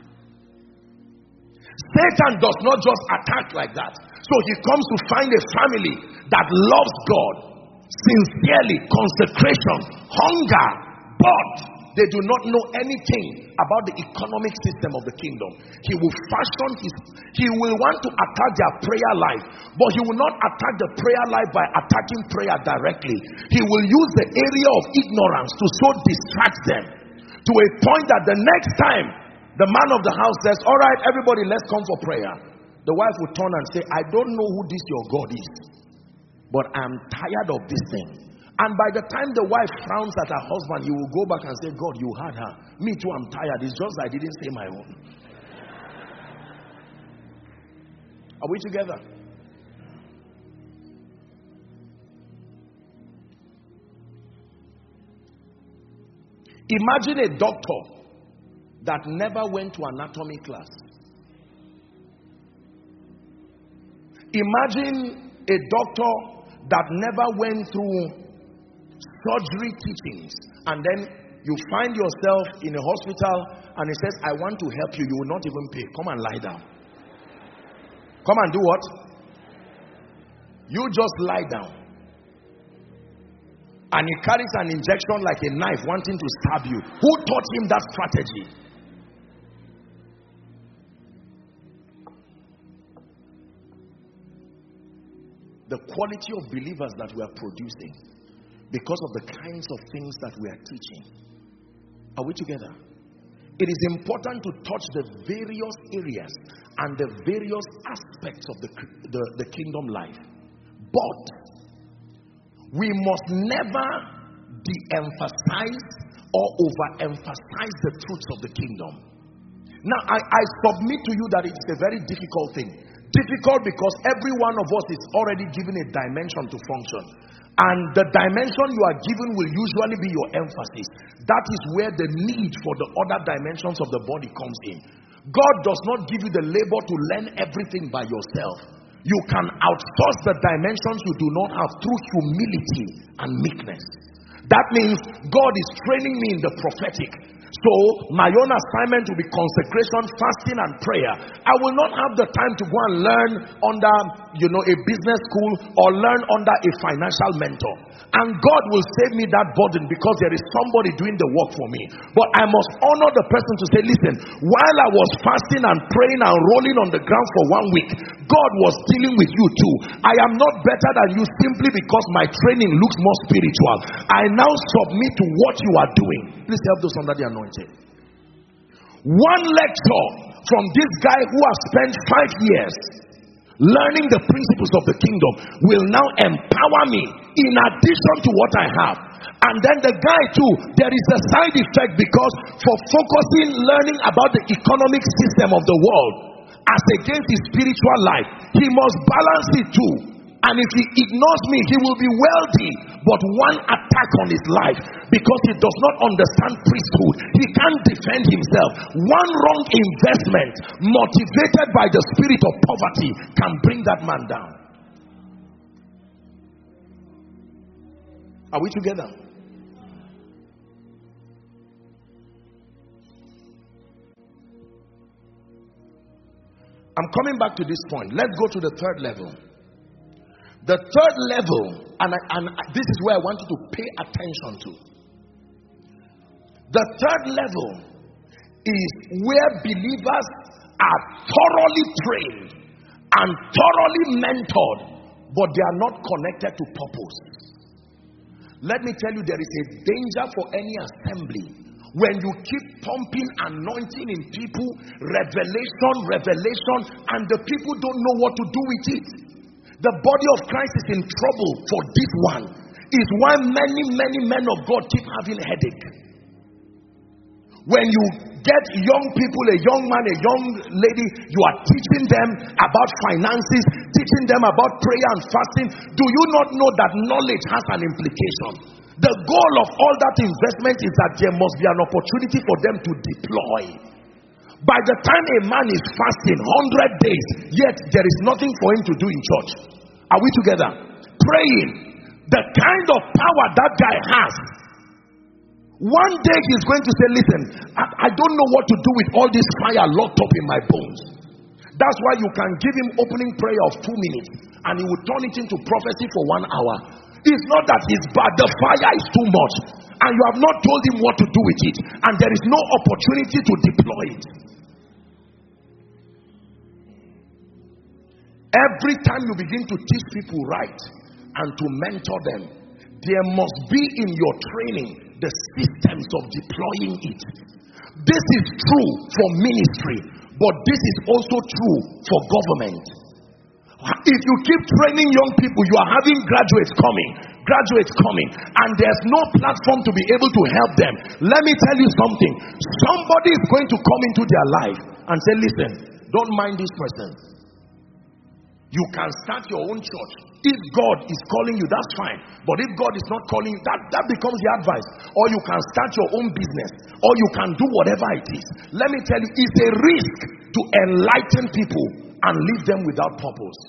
Satan does not just attack like that. So he comes to find a family that loves God sincerely, consecration, hunger, but they do not know anything about the economic system of the kingdom. He will fashion his, he will want to attack their prayer life, but he will not attack the prayer life by attacking prayer directly. He will use the area of ignorance to so distract them to a point that the next time the man of the house says, all right, everybody, let's come for prayer, the wife will turn and say, I don't know who this your God is, but I'm tired of this thing. And by the time the wife frowns at her husband, he will go back and say, God, you had her. Me too, I'm tired. It's just I didn't say my own. Are we together? Imagine a doctor that never went to anatomy class. Imagine a doctor that never went through surgery teachings, and then you find yourself in a hospital and he says, I want to help you. You will not even pay. Come and lie down. Come and do what? You just lie down. And he carries an injection like a knife wanting to stab you. Who taught him that strategy? The quality of believers that we are producing, because of the kinds of things that we are teaching. Are we together? It is important to touch the various areas and the various aspects of the, the, the kingdom life. But we must never de-emphasize or overemphasize the truths of the kingdom. Now, I, I submit to you that it is a very difficult thing. Difficult because every one of us is already given a dimension to function. And the dimension you are given will usually be your emphasis. That is where the need for the other dimensions of the body comes in. God does not give you the labor to learn everything by yourself. You can outsource the dimensions you do not have through humility and meekness. That means God is training me in the prophetic. So my own assignment will be consecration, fasting and prayer. I will not have the time to go and learn under, you know, a business school or learn under a financial mentor. And God will save me that burden because there is somebody doing the work for me. But I must honor the person to say, listen, while I was fasting and praying and rolling on the ground for one week, God was dealing with you too. I am not better than you simply because my training looks more spiritual. I now submit to what you are doing. Please help those under the anointing. One lecture from this guy who has spent five years learning the principles of the kingdom will now empower me in addition to what I have. And then the guy too, there is a side effect because for focusing learning about the economic system of the world as against his spiritual life, he must balance it too. And if he ignores me, he will be wealthy, but one attack on his life because he does not understand priesthood. He can't defend himself. One wrong investment motivated by the spirit of poverty can bring that man down. Are we together? I'm coming back to this point. Let's go to the third level. The third level, and, I, and this is where I want you to pay attention to. The third level is where believers are thoroughly trained and thoroughly mentored, but they are not connected to purpose. Let me tell you, there is a danger for any assembly when you keep pumping anointing in people, revelation, revelation, and the people don't know what to do with it. The body of Christ is in trouble for this one. Is why many, many men of God keep having headache. When you get young people, a young man, a young lady, you are teaching them about finances, teaching them about prayer and fasting. Do you not know that knowledge has an implication? The goal of all that investment is that there must be an opportunity for them to deploy. By the time a man is fasting one hundred days, yet there is nothing for him to do in church. Are we together? Praying. The kind of power that guy has. One day he's going to say, listen, I, I don't know what to do with all this fire locked up in my bones. That's why you can give him opening prayer of two minutes and he will turn it into prophecy for one hour. It's not that he's bad. The fire is too much. And you have not told him what to do with it. And there is no opportunity to deploy it. Every time you begin to teach people right and to mentor them, there must be in your training the systems of deploying it. This is true for ministry, but this is also true for government. If you keep training young people, you are having graduates coming, graduates coming, and there's no platform to be able to help them. Let me tell you something. Somebody is going to come into their life and say, listen, don't mind this person. You can start your own church. If God is calling you, that's fine. But if God is not calling you, that, that becomes the advice. Or you can start your own business. Or you can do whatever it is. Let me tell you, it's a risk to enlighten people and leave them without purpose.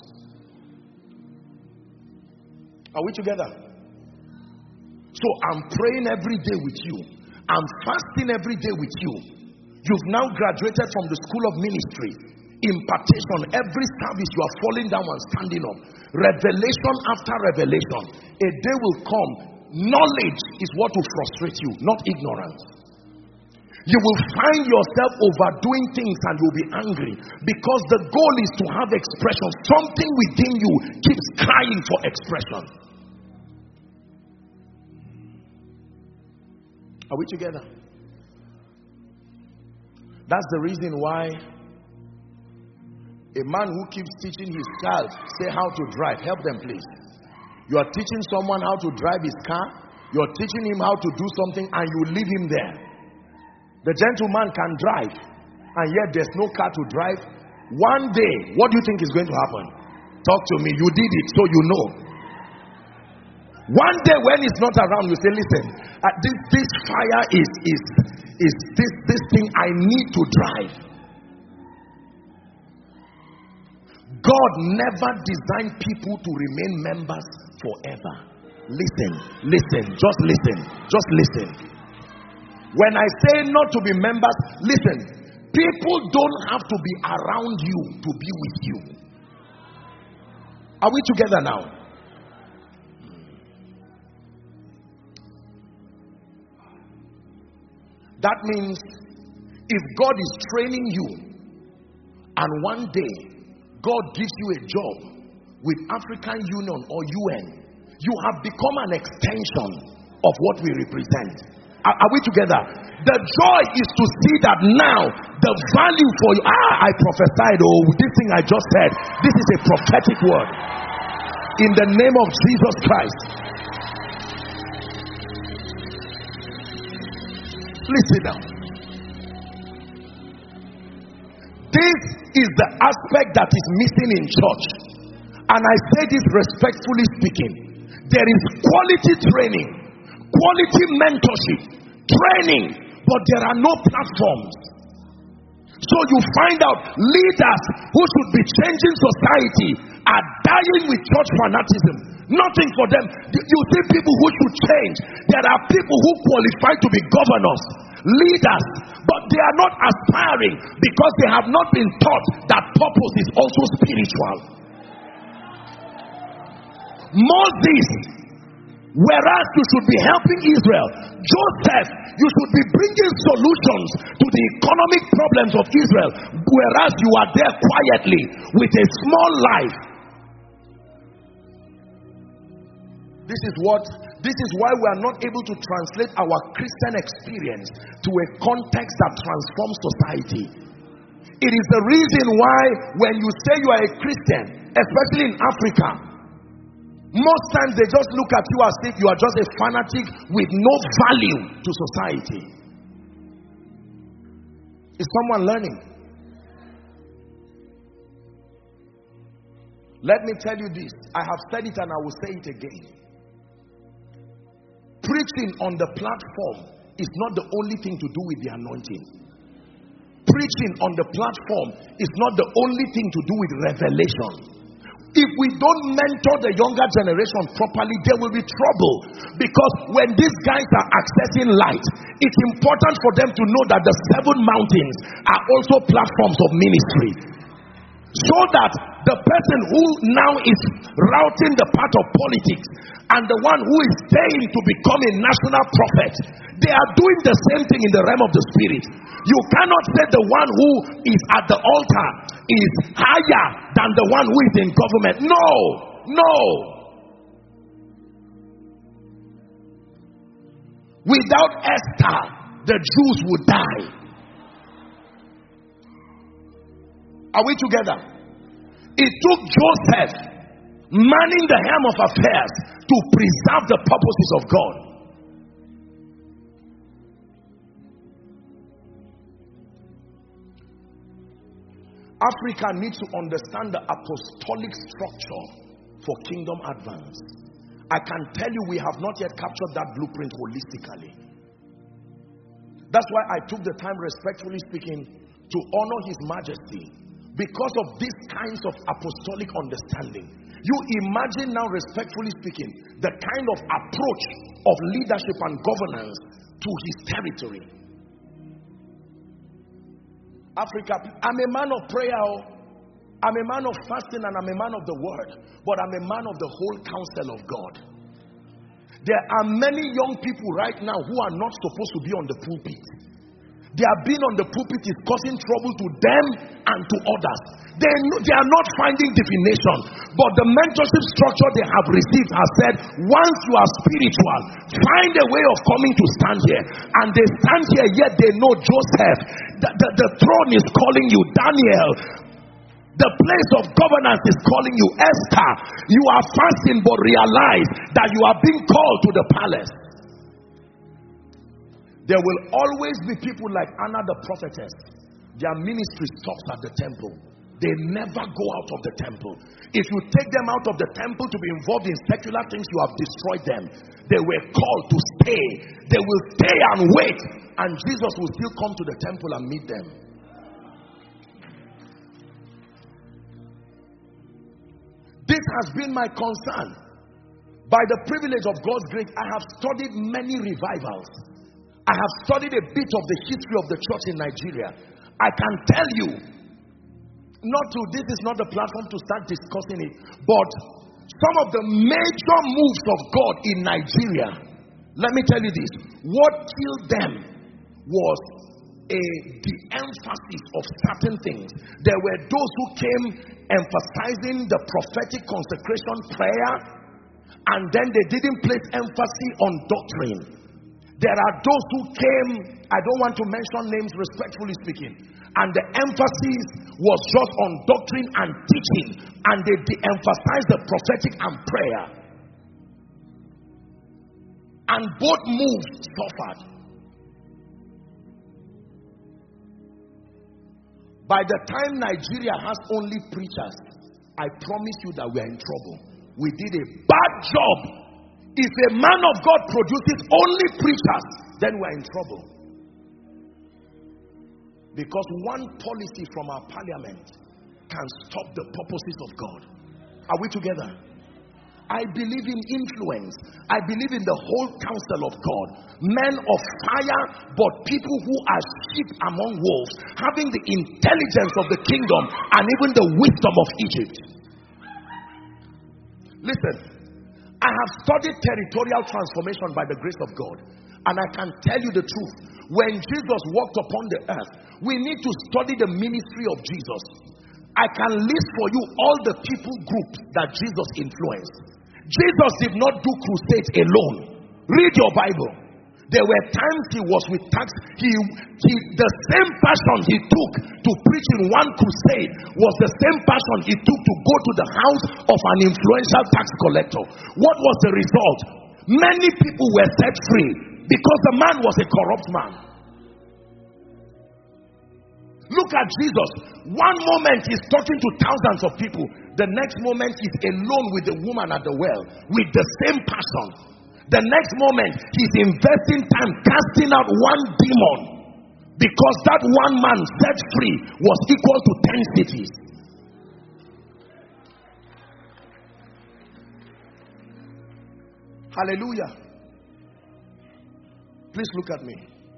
Are we together? So I'm praying every day with you. I'm fasting every day with you. You've now graduated from the school of ministry. Impartation, every service you are falling down and standing up. Revelation after revelation. A day will come. Knowledge is what will frustrate you, not ignorance. You will find yourself overdoing things and you'll be angry because the goal is to have expression. Something within you keeps crying for expression. Are we together? That's the reason why a man who keeps teaching his child, say how to drive, help them please. You are teaching someone how to drive his car, you are teaching him how to do something and you leave him there. The gentleman can drive, and yet there's no car to drive. One day, what do you think is going to happen? Talk to me. You did it, so you know. One day when it's not around, you say, listen, uh, this, this fire is, is, is this, this thing I need to drive. God never designed people to remain members forever. Listen, listen, just listen, just listen. When I say not to be members, listen, people don't have to be around you to be with you. Are we together now? That means if God is training you and one day God gives you a job with African Union or U N, you have become an extension of what we represent. Are, are we together? The joy is to see that now the value for you. Ah, I prophesied. Oh, this thing I just said. This is a prophetic word. In the name of Jesus Christ. Please sit down. This is the aspect that is missing in church. And I say this respectfully speaking. There is quality training, quality mentorship, training, but there are no platforms. So you find out leaders who should be changing society are dying with church fanatism. Nothing for them. You see people who should change. There are people who qualify to be governors, leaders, but they are not aspiring because they have not been taught that purpose is also spiritual. Moses, whereas you should be helping Israel, Joseph, you should be bringing solutions to the economic problems of Israel, whereas you are there quietly with a small life. This is what, this is why we are not able to translate our Christian experience to a context that transforms society. It is the reason why when you say you are a Christian, especially in Africa, most times they just look at you as if you are just a fanatic with no value to society. Is someone learning? Let me tell you this. I have said it and I will say it again. Preaching on the platform is not the only thing to do with the anointing. Preaching on the platform is not the only thing to do with revelation. If we don't mentor the younger generation properly, there will be trouble. Because when these guys are accessing light, it's important for them to know that the seven mountains are also platforms of ministry. So that the person who now is routing the path of politics and the one who is staying to become a national prophet, they are doing the same thing in the realm of the spirit. You cannot say the one who is at the altar is higher than the one who is in government. No, no. Without Esther, the Jews would die. Are we together? It took Joseph manning the helm of affairs to preserve the purposes of God. Africa needs to understand the apostolic structure for kingdom advance. I can tell you we have not yet captured that blueprint holistically. That's why I took the time, respectfully speaking, to honor His Majesty. Because of these kinds of apostolic understanding. You imagine now, respectfully speaking, the kind of approach of leadership and governance to his territory. Africa, I'm a man of prayer, I'm a man of fasting, and I'm a man of the word, but I'm a man of the whole counsel of God. There are many young people right now who are not supposed to be on the pulpit. Their being on the pulpit is causing trouble to them and to others. They, they are not finding divination, but the mentorship structure they have received has said, once you are spiritual, find a way of coming to stand here. And they stand here, yet they know Joseph. The, the, the throne is calling you. Daniel, the place of governance is calling you. Esther, you are fasting, but realize that you are being called to the palace. There will always be people like Anna the prophetess their ministry stops at the temple. They never go out of the temple. If you take them out of the temple to be involved in secular things, you have destroyed them. They were called to stay. They will stay and wait, and Jesus will still come to the temple and meet them. This has been my concern. By the privilege of God's grace, I have studied many revivals. I have studied a bit of the history of the church in Nigeria. I can tell you, not to, this is not the platform to start discussing it, but some of the major moves of God in Nigeria, let me tell you this, what killed them was a de-emphasis of certain things. There were those who came emphasizing the prophetic consecration prayer, and then they didn't place emphasis on doctrine. There are those who came, I don't want to mention names respectfully speaking, and the emphasis was just on doctrine and teaching, and they de-emphasized the prophetic and prayer. And both moves suffered. By the time Nigeria has only preachers, I promise you that we are in trouble. We did a bad job. If a man of God produces only preachers, then we are in trouble. Because one policy from our parliament can stop the purposes of God. Are we together? I believe in influence. I believe in the whole counsel of God. Men of fire, but people who are sheep among wolves, having the intelligence of the kingdom and even the wisdom of Egypt. Listen, I have studied territorial transformation by the grace of God, and I can tell you the truth. When Jesus walked upon the earth, we need to study the ministry of Jesus. I can list for you all the people group that Jesus influenced. Jesus did not do crusades alone. Read your Bible. There were times he was with tax. He, he, the same passion he took to preach in one crusade was the same passion he took to go to the house of an influential tax collector. What was the result? Many people were set free because the man was a corrupt man. Look at Jesus. One moment he's talking to thousands of people. The next moment he's alone with the woman at the well with the same passion. The next moment he's investing time casting out one demon, because that one man set free was equal to ten cities. Hallelujah. Please look at me.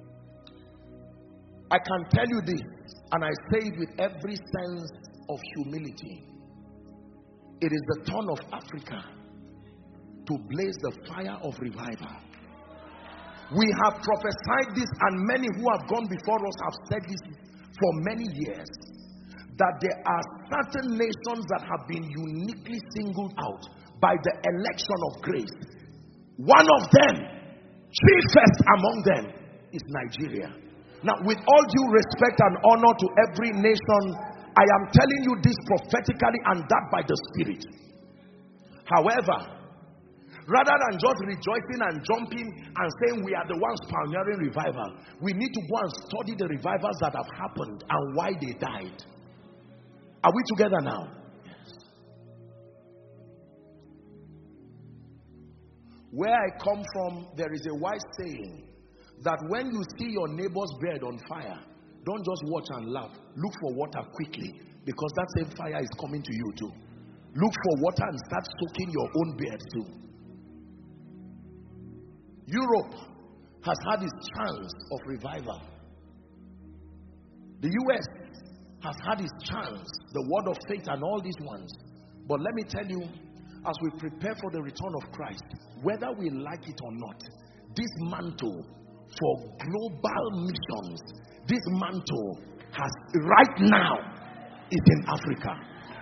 I can tell you this, and I say it with every sense of humility. It is the turn of Africa to blaze the fire of revival. We have prophesied this, and many who have gone before us have said this for many years, that there are certain nations that have been uniquely singled out by the election of grace. One of them, chiefest among them, is Nigeria. Now, with all due respect and honor to every nation, I am telling you this prophetically, and that by the Spirit. However, rather than just rejoicing and jumping and saying we are the ones pioneering revival, we need to go and study the revivals that have happened and why they died. Are we together now? Yes. Where I come from, there is a wise saying that when you see your neighbor's bed on fire, don't just watch and laugh. Look for water quickly, because that same fire is coming to you too. Look for water and start soaking your own beard too. Europe has had its chance of revival. The U S has had its chance, the word of faith and all these ones. But let me tell you, as we prepare for the return of Christ, whether we like it or not, this mantle for global missions, this mantle has right now is in Africa.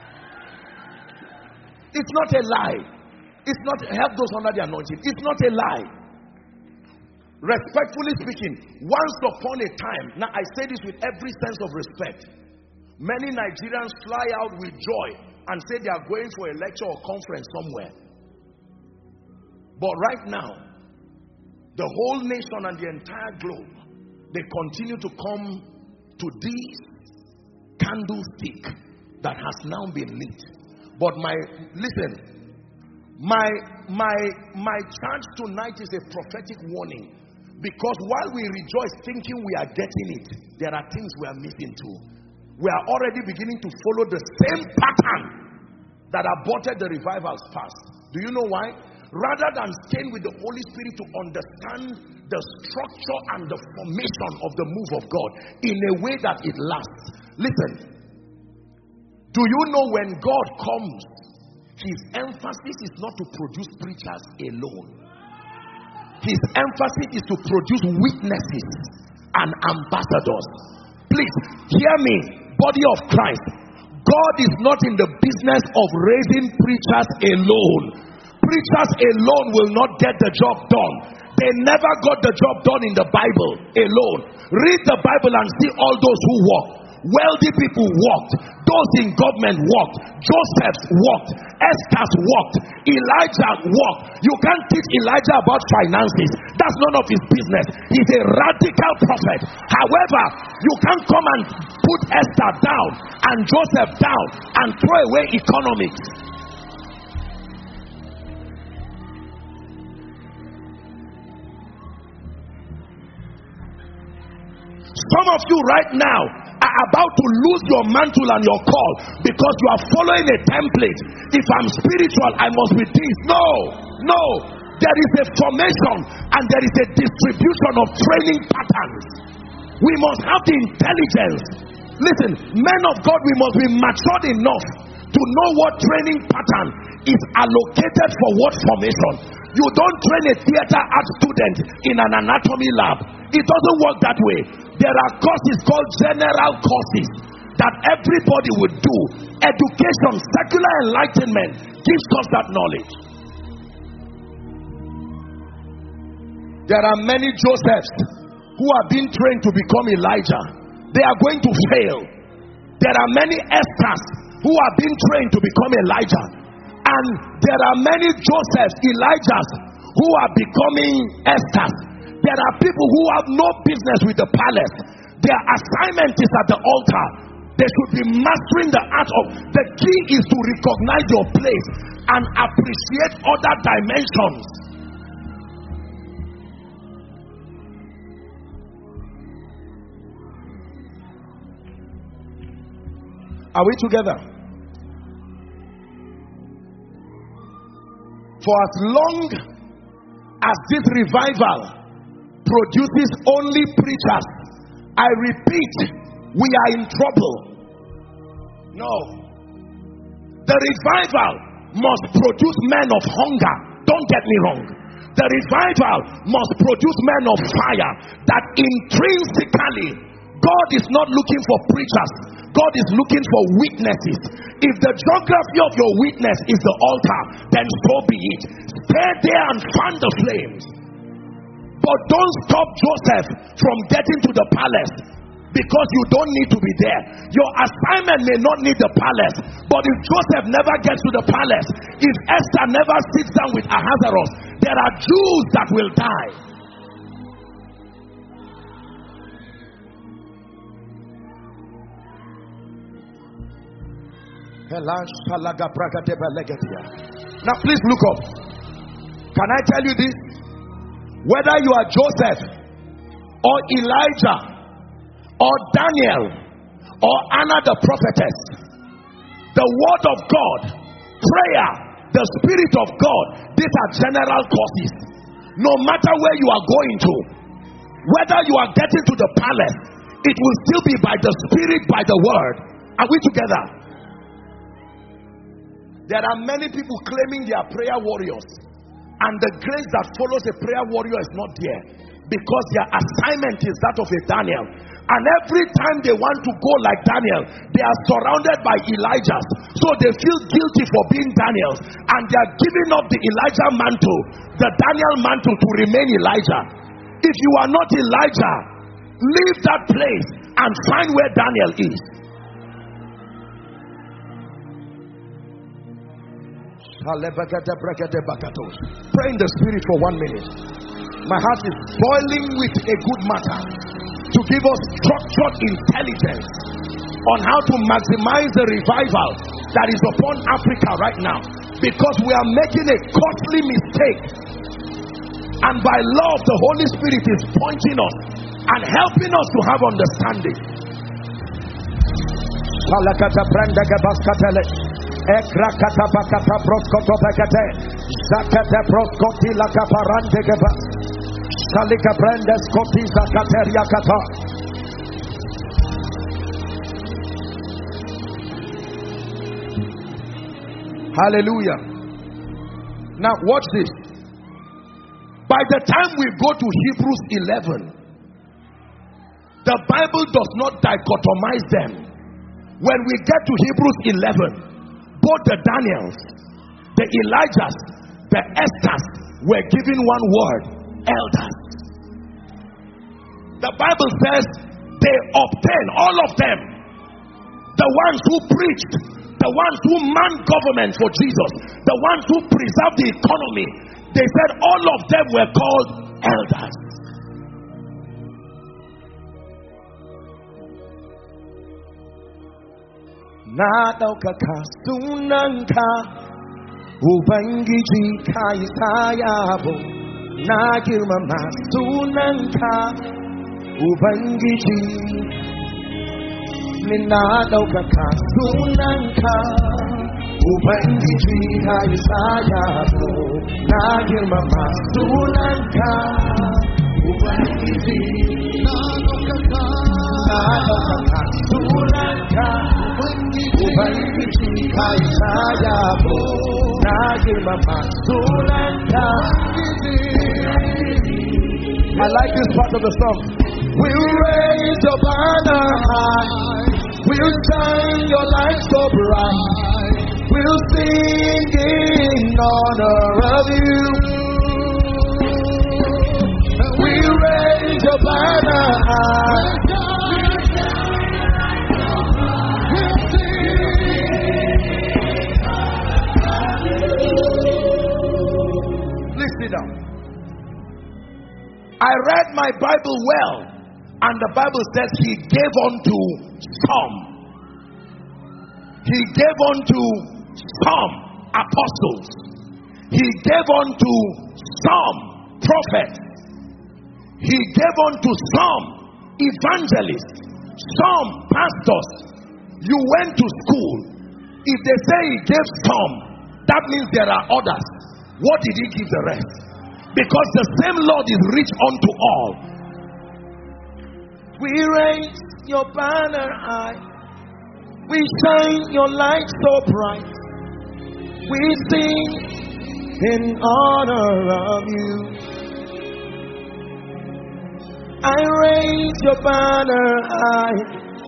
It's not a lie. It's not, help those under the anointing. It's not a lie. Respectfully speaking, once upon a time, now I say this with every sense of respect, many Nigerians fly out with joy and say they are going for a lecture or conference somewhere. But right now, the whole nation and the entire globe, they continue to come to this candlestick that has now been lit. But my, listen, my, my, my charge tonight is a prophetic warning. Because while we rejoice thinking we are getting it, there are things we are missing too. We are already beginning to follow the same pattern that aborted the revivals past. Do you know why? Rather than staying with the Holy Spirit to understand the structure and the formation of the move of God in a way that it lasts. Listen, do you know when God comes, his emphasis is not to produce preachers alone. His emphasis is to produce witnesses and ambassadors. Please hear me, body of Christ. God is not in the business of raising preachers alone. Preachers alone will not get the job done. They never got the job done in the Bible alone. Read the Bible and see all those who walked. Wealthy people walked. Those in government walked. Joseph's walked. Esther's walked. Elijah walked. You can't teach Elijah about finances. That's none of his business. He's a radical prophet. However, you can't come and put Esther down and Joseph down and throw away economics. Some of you right now are about to lose your mantle and your call because you are following a template. If I'm spiritual, I must be this. No, no. There is a formation and there is a distribution of training patterns. We must have the intelligence. Listen, men of God, we must be matured enough to know what training pattern is allocated for what formation. You don't train a theater art student in an anatomy lab. It doesn't work that way. There are courses called general courses that everybody would do. Education, secular enlightenment gives us that knowledge. There are many Josephs who are being trained to become Elijah. They are going to fail. There are many Esthers who are being trained to become Elijah. And there are many Josephs, Elijahs, who are becoming Esthers. There are people who have no business with the palace. Their assignment is at the altar. They should be mastering the art of. The key is to recognize your place and appreciate other dimensions. Are we together? For as long as this revival produces only preachers, I repeat, we are in trouble. No. The revival must produce men of hunger. Don't get me wrong. The revival must produce men of fire. That intrinsically, God is not looking for preachers. God is looking for witnesses. If the geography of your witness is the altar, then so be it. Stay there and fan the flames. But don't stop Joseph from getting to the palace because you don't need to be there. Your assignment may not need the palace, but if Joseph never gets to the palace, if Esther never sits down with Ahasuerus, there are Jews that will die. Now please look up. Can I tell you this? Whether you are Joseph or Elijah or Daniel or Anna the prophetess, the word of God, prayer, the Spirit of God, these are general courses. No matter where you are going to, whether you are getting to the palace, it will still be by the Spirit, by the word. Are we together? There are many people claiming they are prayer warriors, and the grace that follows a prayer warrior is not there because their assignment is that of a Daniel. And every time they want to go like Daniel, they are surrounded by Elijahs, so they feel guilty for being Daniels, and they are giving up the Elijah mantle, the Daniel mantle, to remain Elijah. If you are not Elijah, leave that place and find where Daniel is. Pray in the Spirit for one minute. My heart is boiling with a good matter. to give us structured intelligence on how to maximize the revival that is upon Africa right now, because we are making a costly mistake, and by law of the Holy Spirit is pointing us and helping us to have understanding. Ekrakata bakata proskoto bekate, zakate proskoti la kaparante geba, salika brande skoti zakateria kata. Hallelujah. Now watch this. By the time we go to Hebrews eleven, the Bible does not dichotomize them. When we get to Hebrews eleven, both the Daniels, the Elijahs, the Esthers were given one word: elders. The Bible says they obtained, all of them, the ones who preached, the ones who manned government for Jesus, the ones who preserved the economy, they said all of them were called elders. Na ɗaukaka sunanka Ubangiji kai yabo, na girmama sunanka Ubangiji, ni na ɗaukaka sunanka Ubangiji kai yabo, na girmama sunanka Ubangiji, na ɗaukaka sunanka Ubangiji kai yabo, na girmama sunanka. I like this part of the song. We'll raise your banner high, we'll shine your light so bright, we'll sing in honor of you. We'll raise your banner high. I read my Bible well, and the Bible says he gave unto some. He gave unto some apostles. He gave unto some prophets. He gave unto some evangelists, some pastors. You went to school. If they say he gave some, that means there are others. What did he give the rest? Because the same Lord is rich unto all. We raise your banner high, we shine your light so bright, we sing in honor of you. I raise your banner high.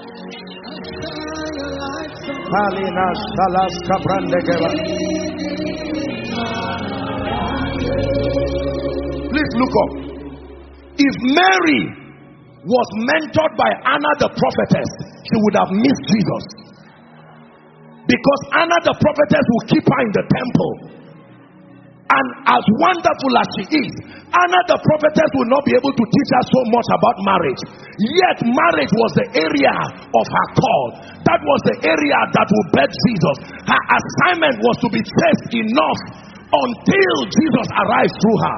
Please look up. If Mary was mentored by Anna the prophetess, she would have missed Jesus. Because Anna the prophetess will keep her in the temple. And as wonderful as she is, Anna the prophetess will not be able to teach her so much about marriage. Yet marriage was the area of her call. That was the area that would birth Jesus. Her assignment was to be chaste enough until Jesus arrived through her.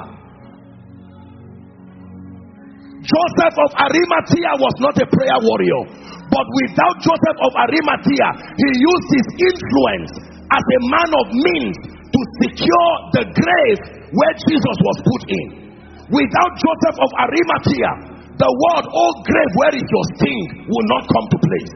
Joseph of Arimathea was not a prayer warrior, but without Joseph of Arimathea, he used his influence as a man of means to secure the grave where Jesus was put in. Without Joseph of Arimathea, the word, "Oh grave, where is your sting?" will not come to place.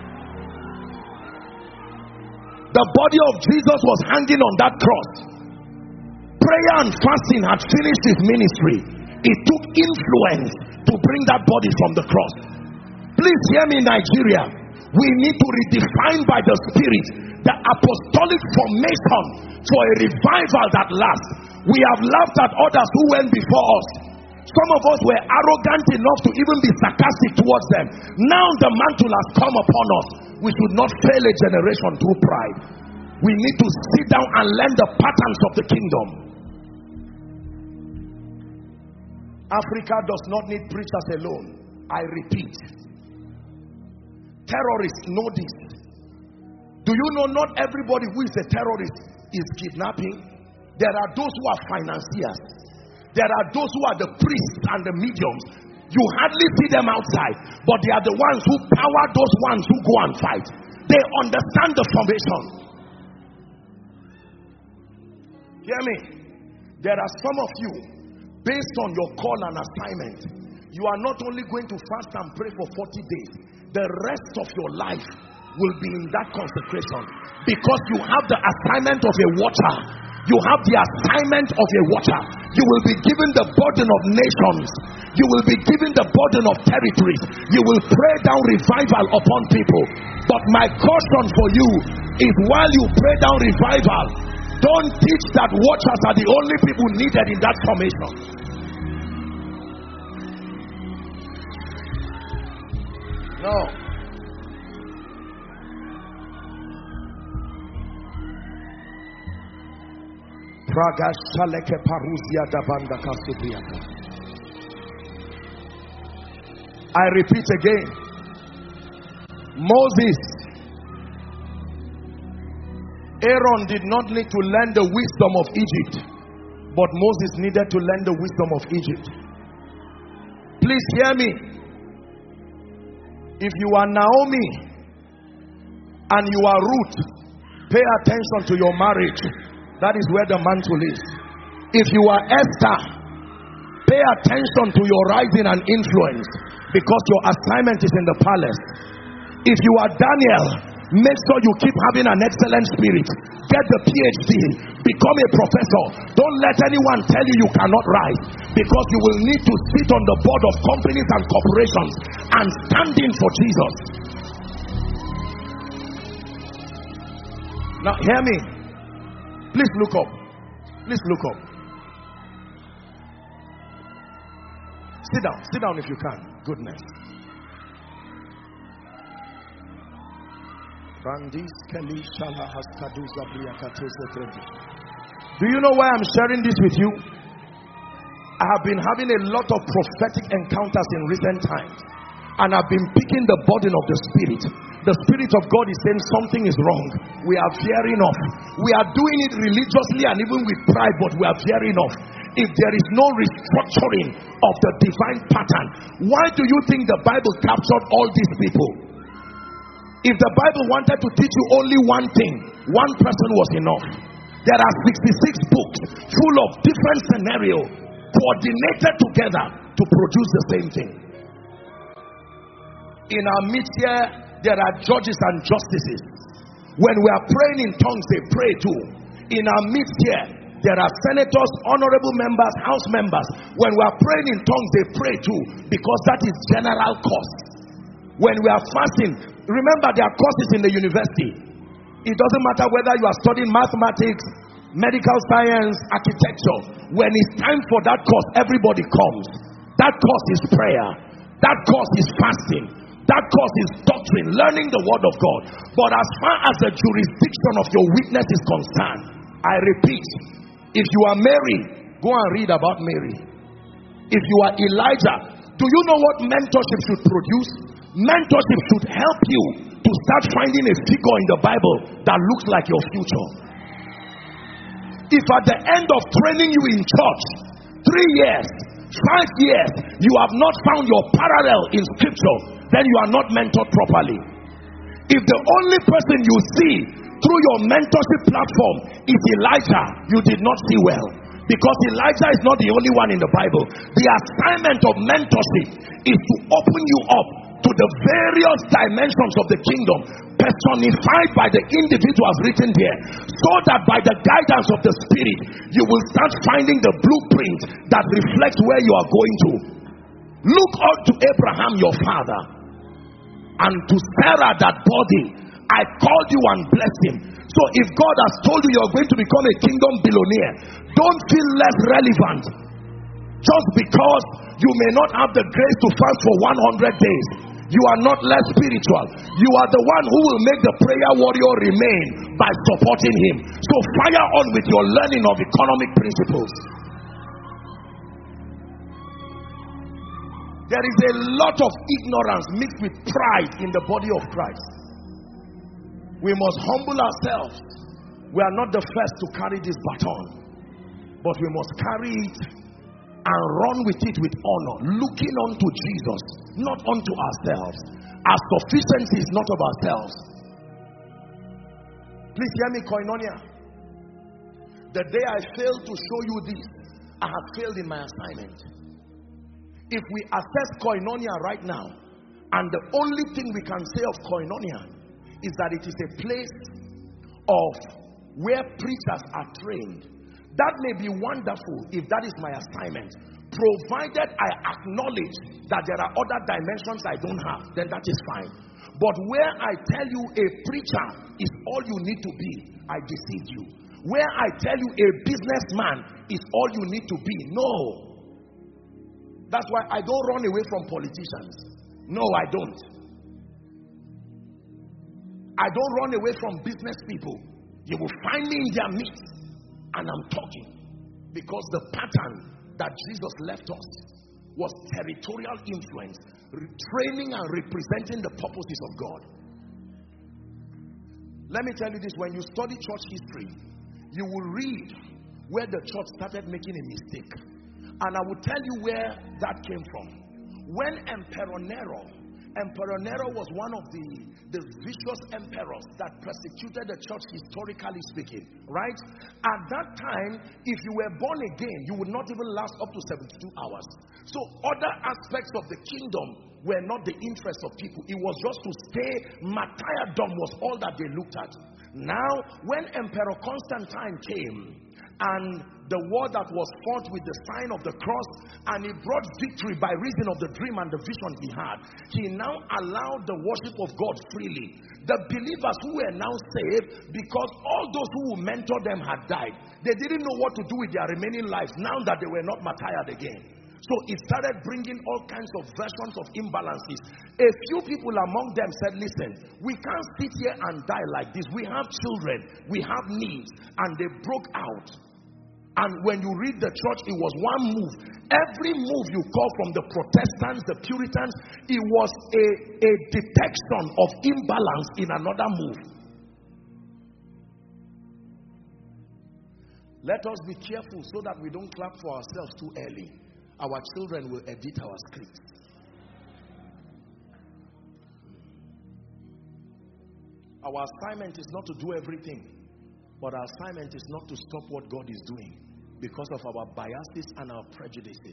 The body of Jesus was hanging on that cross. Prayer and fasting had finished his ministry. It took influence to bring that body from the cross. Please hear me, Nigeria. We need to redefine by the Spirit the apostolic formation for a revival that lasts. We have laughed at others who went before us. Some of us were arrogant enough to even be sarcastic towards them. Now the mantle has come upon us. We should not fail a generation through pride. We need to sit down and learn the patterns of the kingdom. Africa does not need preachers alone. I repeat, terrorists know this. Do you know not everybody who is a terrorist is kidnapping? There are those who are financiers. There are those who are the priests and the mediums. You hardly see them outside, but they are the ones who power those ones who go and fight. They understand the formation. Hear me? There are some of you, based on your call and assignment, you are not only going to fast and pray for forty days, the rest of your life will be in that consecration, because you have the assignment of a watcher. You have the assignment of a watcher. You will be given the burden of nations. You will be given the burden of territories. You will pray down revival upon people. But my caution for you is, while you pray down revival, don't teach that watchers are the only people needed in that formation. No. I repeat again, Moses, Aaron did not need to learn the wisdom of Egypt, but Moses needed to learn the wisdom of Egypt. Please hear me. If you are Naomi and you are Ruth, pay attention to your marriage. That is where the mantle is. If you are Esther, pay attention to your rising and influence, because your assignment is in the palace. If you are Daniel, make sure you keep having an excellent spirit. Get the P H D. Become a professor. Don't let anyone tell you you cannot rise, because you will need to sit on the board of companies and corporations and stand in for Jesus. Now hear me. Please look up. Please look up. Sit down. Sit down if you can. Goodness. Do you know why I'm sharing this with you? I have been having a lot of prophetic encounters in recent times, and I've been picking the burden of the Spirit. The Spirit of God is saying something is wrong. We are veering off. We are doing it religiously and even with pride, but we are veering off. If there is no restructuring of the divine pattern, why do you think the Bible captured all these people? If the Bible wanted to teach you only one thing, one person was enough. There are sixty-six books full of different scenarios coordinated together to produce the same thing. In our midst here, there are judges and justices. When we are praying in tongues, they pray too. In our midst here, there are senators, honorable members, house members. When we are praying in tongues, they pray too, because that is general course. When we are fasting, remember there are courses in the university. It doesn't matter whether you are studying mathematics, medical science, architecture. When it's time for that course, everybody comes. That course is prayer. That course is fasting. That course is doctrine, learning the word of God. But as far as the jurisdiction of your witness is concerned, I repeat, if you are Mary, go and read about Mary. If you are Elijah, do you know what mentorship should produce? Mentorship should help you to start finding a figure in the Bible that looks like your future. If at the end of training you in church, three years, five years, you have not found your parallel in scripture, then you are not mentored properly. If the only person you see through your mentorship platform is Elijah, you did not see well, because Elijah is not the only one in the Bible. The assignment of mentorship is to open you up to the various dimensions of the kingdom, personified by the individuals written there, so that by the guidance of the Spirit, you will start finding the blueprint that reflects where you are going to. Look up to Abraham your father, and to Sarah that body. I called you and blessed him. So if God has told you you are going to become a kingdom billionaire, don't feel less relevant just because you may not have the grace to fast for one hundred days. You are not less spiritual. You are the one who will make the prayer warrior remain by supporting him. So fire on with your learning of economic principles. There is a lot of ignorance mixed with pride in the body of Christ. We must humble ourselves. We are not the first to carry this baton, but we must carry it and run with it with honor, looking unto Jesus, not unto ourselves. Our sufficiency is not of ourselves. Please hear me, Koinonia. The day I failed to show you this, I have failed in my assignment. If we assess Koinonia right now, and the only thing we can say of Koinonia is that it is a place of where preachers are trained. That may be wonderful if that is my assignment, provided I acknowledge that there are other dimensions I don't have, then that is fine. But where I tell you a preacher is all you need to be, I deceive you. Where I tell you a businessman is all you need to be, no. That's why I don't run away from politicians. No, I don't. I don't run away from business people. You will find me in their midst, and I'm talking, because the pattern that Jesus left us was territorial influence, training and representing the purposes of God. Let me tell you this: when you study church history, you will read where the church started making a mistake, and I will tell you where that came from. When Emperor Nero Emperor Nero was one of the, the vicious emperors that persecuted the church, historically speaking, right? At that time, if you were born again, you would not even last up to seventy-two hours. So other aspects of the kingdom were not the interest of people. It was just to stay. Martyrdom was all that they looked at. Now, when Emperor Constantine came, and the war that was fought with the sign of the cross, and he brought victory by reason of the dream and the vision he had, he now allowed the worship of God freely. The believers who were now saved, because all those who would mentor them had died, they didn't know what to do with their remaining lives now that they were not martyred again. So it started bringing all kinds of versions of imbalances. A few people among them said, listen, we can't sit here and die like this. We have children, we have needs. And they broke out. And when you read the church, it was one move. Every move you call from the Protestants, the Puritans, it was a, a detection of imbalance in another move. Let us be careful so that we don't clap for ourselves too early. Our children will edit our scripts. Our assignment is not to do everything, but our assignment is not to stop what God is doing because of our biases and our prejudices.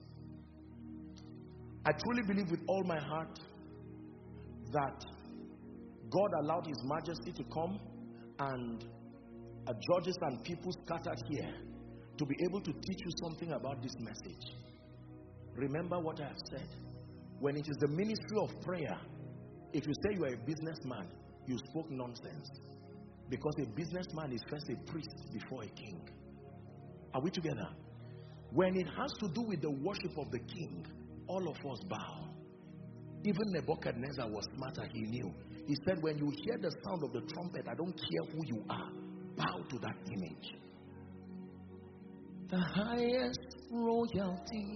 I truly believe with all my heart that God allowed His Majesty to come, and uh, judges and people scattered here to be able to teach you something about this message. Remember what I have said. When it is the ministry of prayer, if you say you are a businessman, you spoke nonsense. Because a businessman is first a priest before a king. Are we together? When it has to do with the worship of the king, all of us bow. Even Nebuchadnezzar was smarter, he knew. He said, when you hear the sound of the trumpet, I don't care who you are, bow to that image. The highest royalty,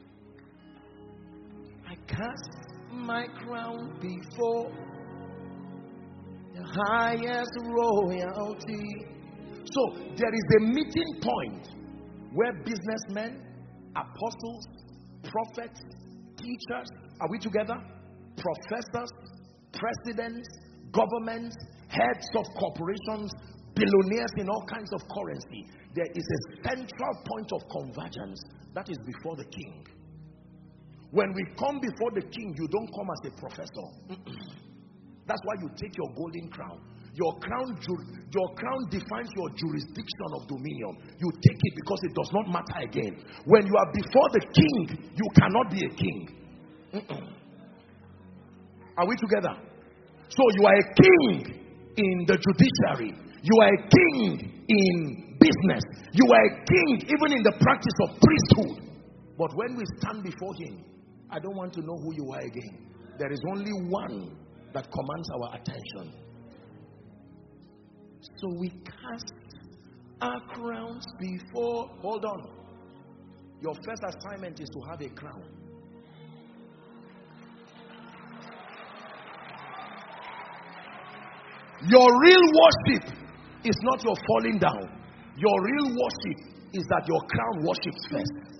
I cast my crown before the highest royalty. So there is a meeting point where businessmen, apostles, prophets, teachers, are we together? Professors, presidents, governments, heads of corporations, billionaires in all kinds of currency. There is a central point of convergence. That is before the king. When we come before the king, you don't come as a professor. That's why you take your golden crown. Your crown, your crown defines your jurisdiction of dominion. You take it because it does not matter again. When you are before the king, you cannot be a king. Mm-mm. Are we together? So you are a king in the judiciary. You are a king in business. You are a king even in the practice of priesthood. But when we stand before him, I don't want to know who you are again. There is only one that commands our attention. So we cast our crowns before. Hold on. Your first assignment is to have a crown. Your real worship is not your falling down. Your real worship is that your crown worships first.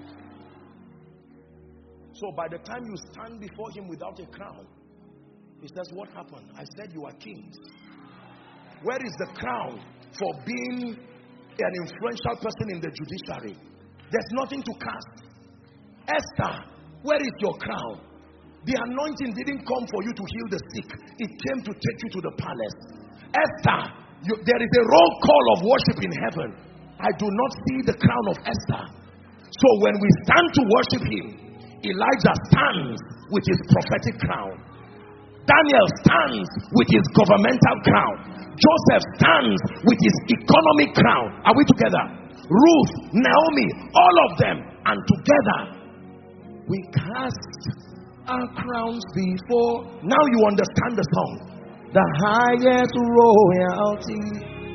So by the time you stand before him without a crown, he says, what happened? I said you are kings. Where is the crown for being an influential person in the judiciary? There's nothing to cast. Esther, where is your crown? The anointing didn't come for you to heal the sick. It came to take you to the palace. Esther, you, there is a roll call of worship in heaven. I do not see the crown of Esther. So when we stand to worship him, Elijah stands with his prophetic crown. Daniel stands with his governmental crown. Joseph stands with his economic crown. Are we together? Ruth, Naomi, all of them. And together, we cast our crowns before. Now you understand the song. The highest royalty,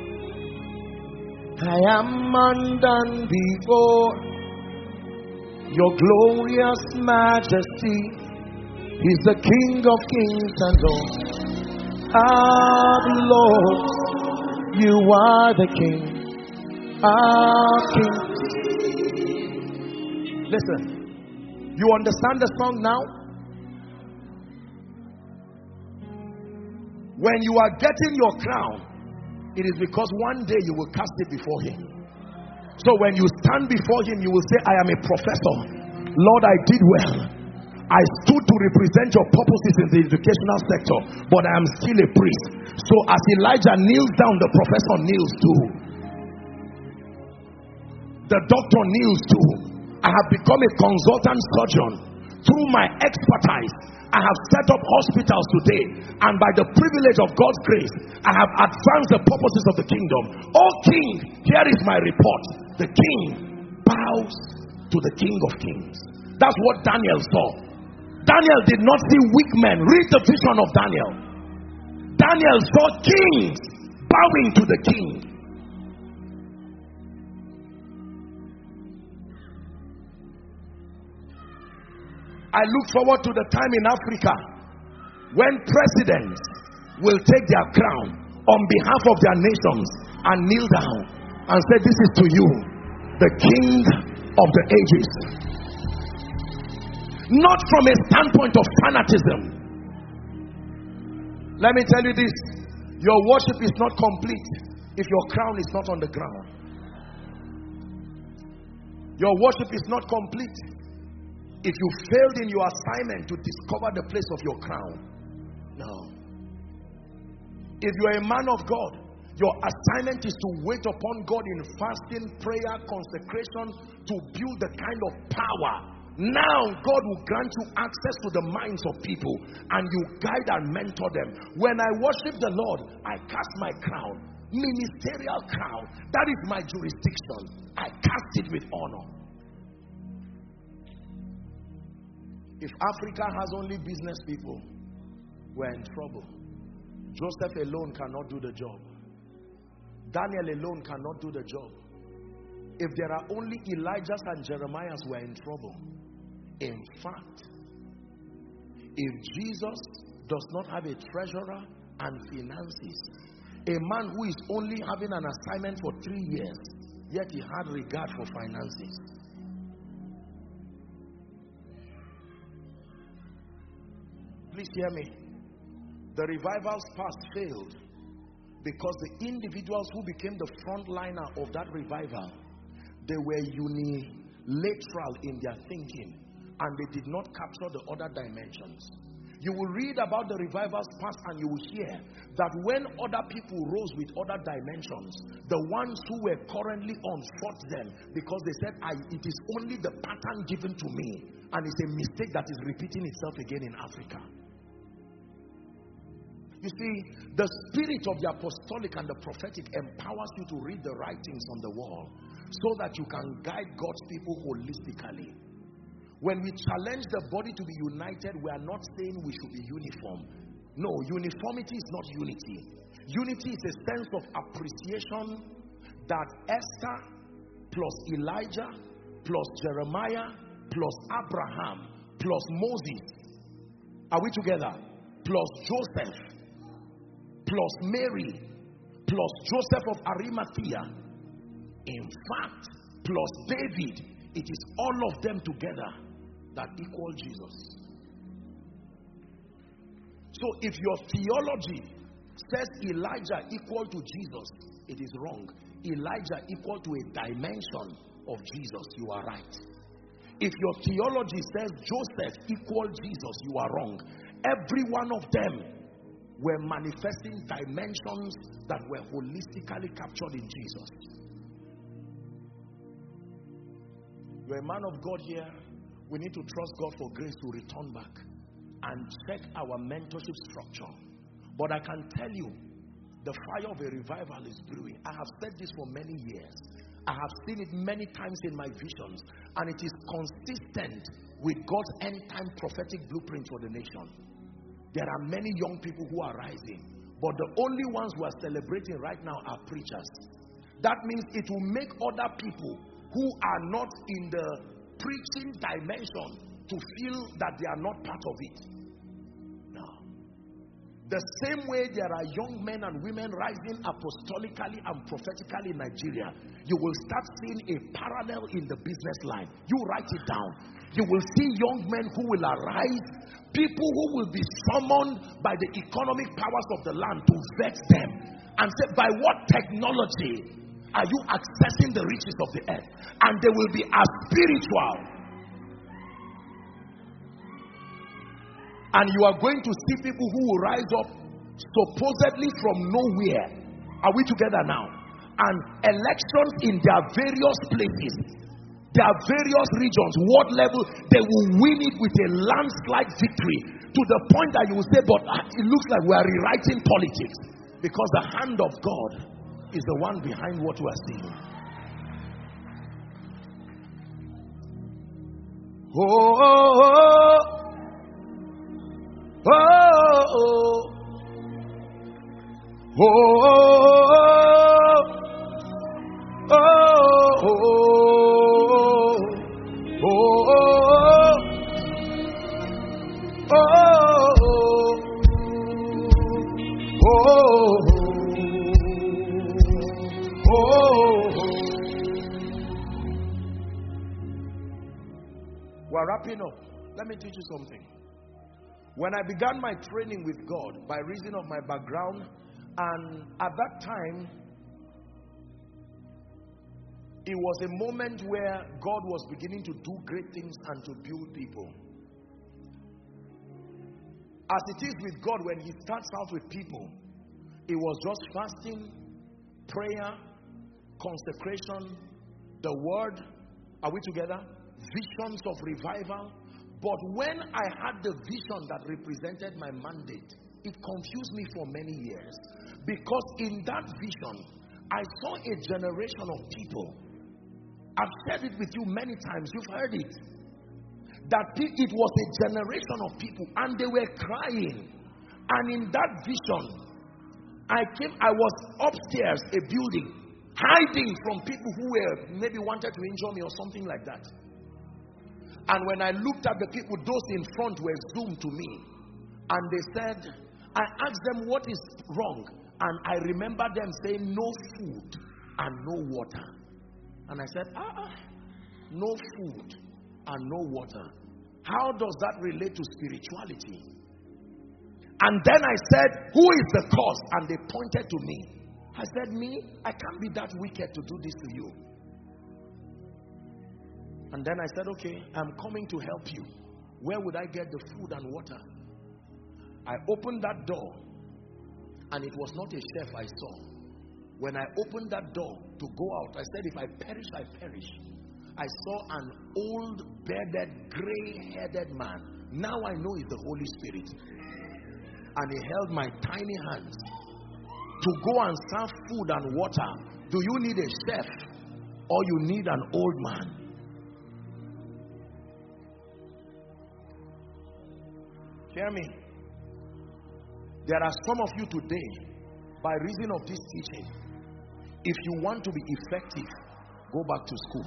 I am undone before your glorious majesty. He's the King of kings and Lord of lords. You are the King of kings. Listen, you understand the song now? When you are getting your crown, it is because one day you will cast it before him. So when you stand before him, you will say, I am a professor. Lord, I did well. I stood to represent your purposes in the educational sector, but I am still a priest. So as Elijah kneels down, the professor kneels too. The doctor kneels too. I have become a consultant surgeon. Through my expertise, I have set up hospitals today, and by the privilege of God's grace, I have advanced the purposes of the kingdom. Oh King, here is my report. The king bows to the King of kings. That's what Daniel saw. Daniel did not see weak men. Read the vision of Daniel. Daniel saw kings bowing to the king. I look forward to the time in Africa when presidents will take their crown on behalf of their nations and kneel down and say, this is to you, the King of the ages. Not from a standpoint of fanatism. Let me tell you this, your worship is not complete if your crown is not on the ground. Your worship is not complete if you failed in your assignment to discover the place of your crown. No. If you are a man of God, your assignment is to wait upon God in fasting, prayer, consecration, to build the kind of power. Now God will grant you access to the minds of people, and you guide and mentor them. When I worship the Lord, I cast my crown, ministerial crown. That is my jurisdiction. I cast it with honor. If Africa has only business people, we're in trouble. Joseph alone cannot do the job. Daniel alone cannot do the job. If there are only Elijahs and Jeremiahs, we're in trouble. In fact, if Jesus does not have a treasurer and finances, a man who is only having an assignment for three years, yet he had regard for finances. Please hear me. The revivals past failed because the individuals who became the frontliner of that revival, they were unilateral in their thinking, and they did not capture the other dimensions. You will read about the revivals past, and you will hear that when other people rose with other dimensions, the ones who were currently on fought them because they said, I, it is only the pattern given to me, and it's a mistake that is repeating itself again in Africa. You see, the spirit of the apostolic and the prophetic empowers you to read the writings on the wall so that you can guide God's people holistically. When we challenge the body to be united, we are not saying we should be uniform. No, uniformity is not unity. Unity is a sense of appreciation that Esther plus Elijah plus Jeremiah plus Abraham plus Moses, are we together? Plus Joseph plus Mary, plus Joseph of Arimathea, in fact, plus David, it is all of them together that equal Jesus. So if your theology says Elijah equal to Jesus, it is wrong. Elijah equal to a dimension of Jesus, you are right. If your theology says Joseph equal Jesus, you are wrong. Every one of them were manifesting dimensions that were holistically captured in Jesus. You're a man of God here. We need to trust God for grace to return back and check our mentorship structure. But I can tell you, the fire of a revival is brewing. I have said this for many years. I have seen it many times in my visions, and it is consistent with God's end-time prophetic blueprint for the nation. There are many young people who are rising, but the only ones who are celebrating right now are preachers. That means it will make other people who are not in the preaching dimension to feel that they are not part of it. The same way there are young men and women rising apostolically and prophetically in Nigeria, you will start seeing a parallel in the business line. You write it down. You will see young men who will arise, people who will be summoned by the economic powers of the land to vet them and say, by what technology are you accessing the riches of the earth? And they will be as spiritual. And you are going to see people who will rise up supposedly from nowhere. Are we together now? And elections in their various places, their various regions, what level, they will win it with a landslide victory, to the point that you will say, but it looks like we are rewriting politics, because the hand of God is the one behind what we are seeing. Oh, oh, oh. Oh, oh, oh, oh, oh, oh, oh. We're wrapping up. Let me teach you something. When I began my training with God, by reason of my background, and at that time, it was a moment where God was beginning to do great things and to build people. As it is with God, when He starts out with people, it was just fasting, prayer, consecration, the word. Are we together? Visions of revival. But when I had the vision that represented my mandate, it confused me for many years. Because in that vision, I saw a generation of people. I've shared it with you many times. You've heard it. That it was a generation of people, and they were crying. And in that vision, I came, I was upstairs, a building, hiding from people who were maybe wanted to injure me or something like that. And when I looked at the people, those in front were zoomed to me. And they said, I asked them what is wrong. And I remember them saying no food and no water. And I said, ah, no food and no water. How does that relate to spirituality? And then I said, who is the cause? And they pointed to me. I said, me? I can't be that wicked to do this to you. And then I said, okay, I'm coming to help you. Where would I get the food and water? I opened that door, and it was not a chef I saw. When I opened that door to go out, I said, if I perish, I perish. I saw an old, bearded, gray-headed man. Now I know it's the Holy Spirit. And he held my tiny hands to go and serve food and water. Do you need a chef, or you need an old man? Hear me. There are some of you today, by reason of this teaching, if you want to be effective, go back to school.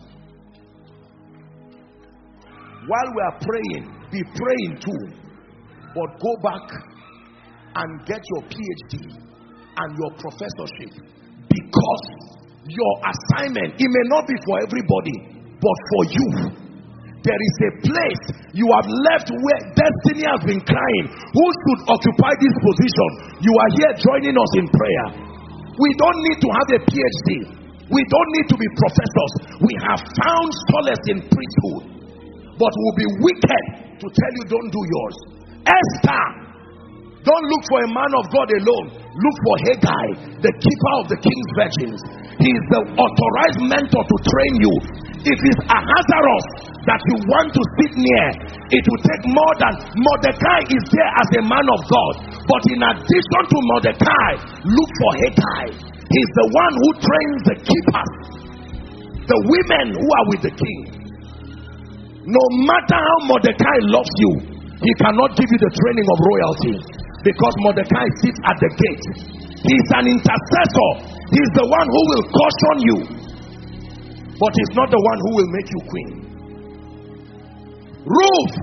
While we are praying, be praying too. But go back and get your P H D. and your professorship, because your assignment, it may not be for everybody, but for you. There is a place you have left where destiny has been crying. Who should occupy this position? You are here joining us in prayer. We don't need to have a P H D. We don't need to be professors. We have found solace in priesthood. But we'll be wicked to tell you don't do yours. Esther, don't look for a man of God alone. Look for Haggai, the keeper of the king's virgins. He is the authorized mentor to train you. If it's Ahasuerus that you want to sit near, it will take more than Mordecai is there as a man of God. But in addition to Mordecai, look for Haggai. He's the one who trains the keepers, the women who are with the king. No matter how Mordecai loves you, he cannot give you the training of royalty, because Mordecai sits at the gate. He's an intercessor. He's the one who will caution you, but he's not the one who will make you queen. Ruth,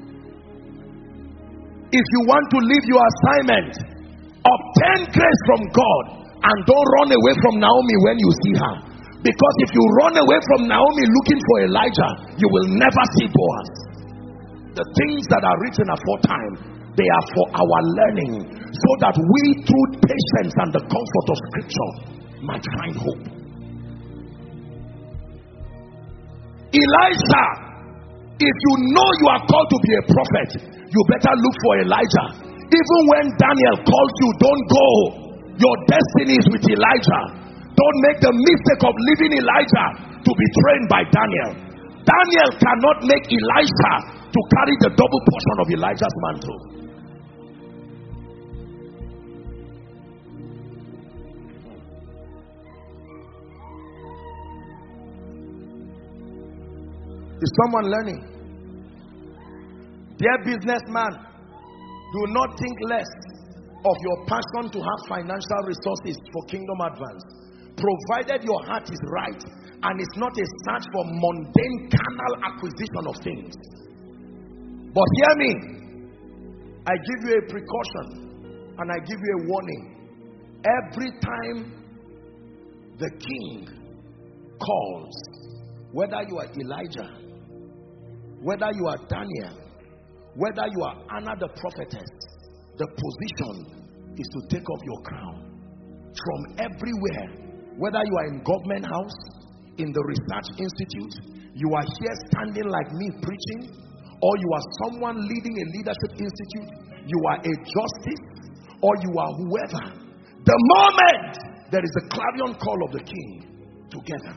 if you want to leave your assignment, obtain grace from God and don't run away from Naomi when you see her. Because if you run away from Naomi looking for Elijah, you will never see Boaz. The things that are written aforetime, they are for our learning, so that we through patience and the comfort of scripture might find hope. Elijah, if you know you are called to be a prophet, you better look for Elijah. Even when Daniel calls you, don't go. Your destiny is with Elijah. Don't make the mistake of leaving Elijah to be trained by Daniel. Daniel cannot make Elisha to carry the double portion of Elijah's mantle. Is someone learning? Dear businessman, do not think less of your passion to have financial resources for kingdom advance, provided your heart is right and it's not a search for mundane carnal acquisition of things. But hear me, I give you a precaution and I give you a warning. Every time the king calls, whether you are Elijah, whether you are Daniel, whether you are Anna the prophetess, the position is to take off your crown. From everywhere, whether you are in government house, in the research institute, you are here standing like me preaching, or you are someone leading a leadership institute, you are a justice, or you are whoever. The moment there is a clarion call of the king, together.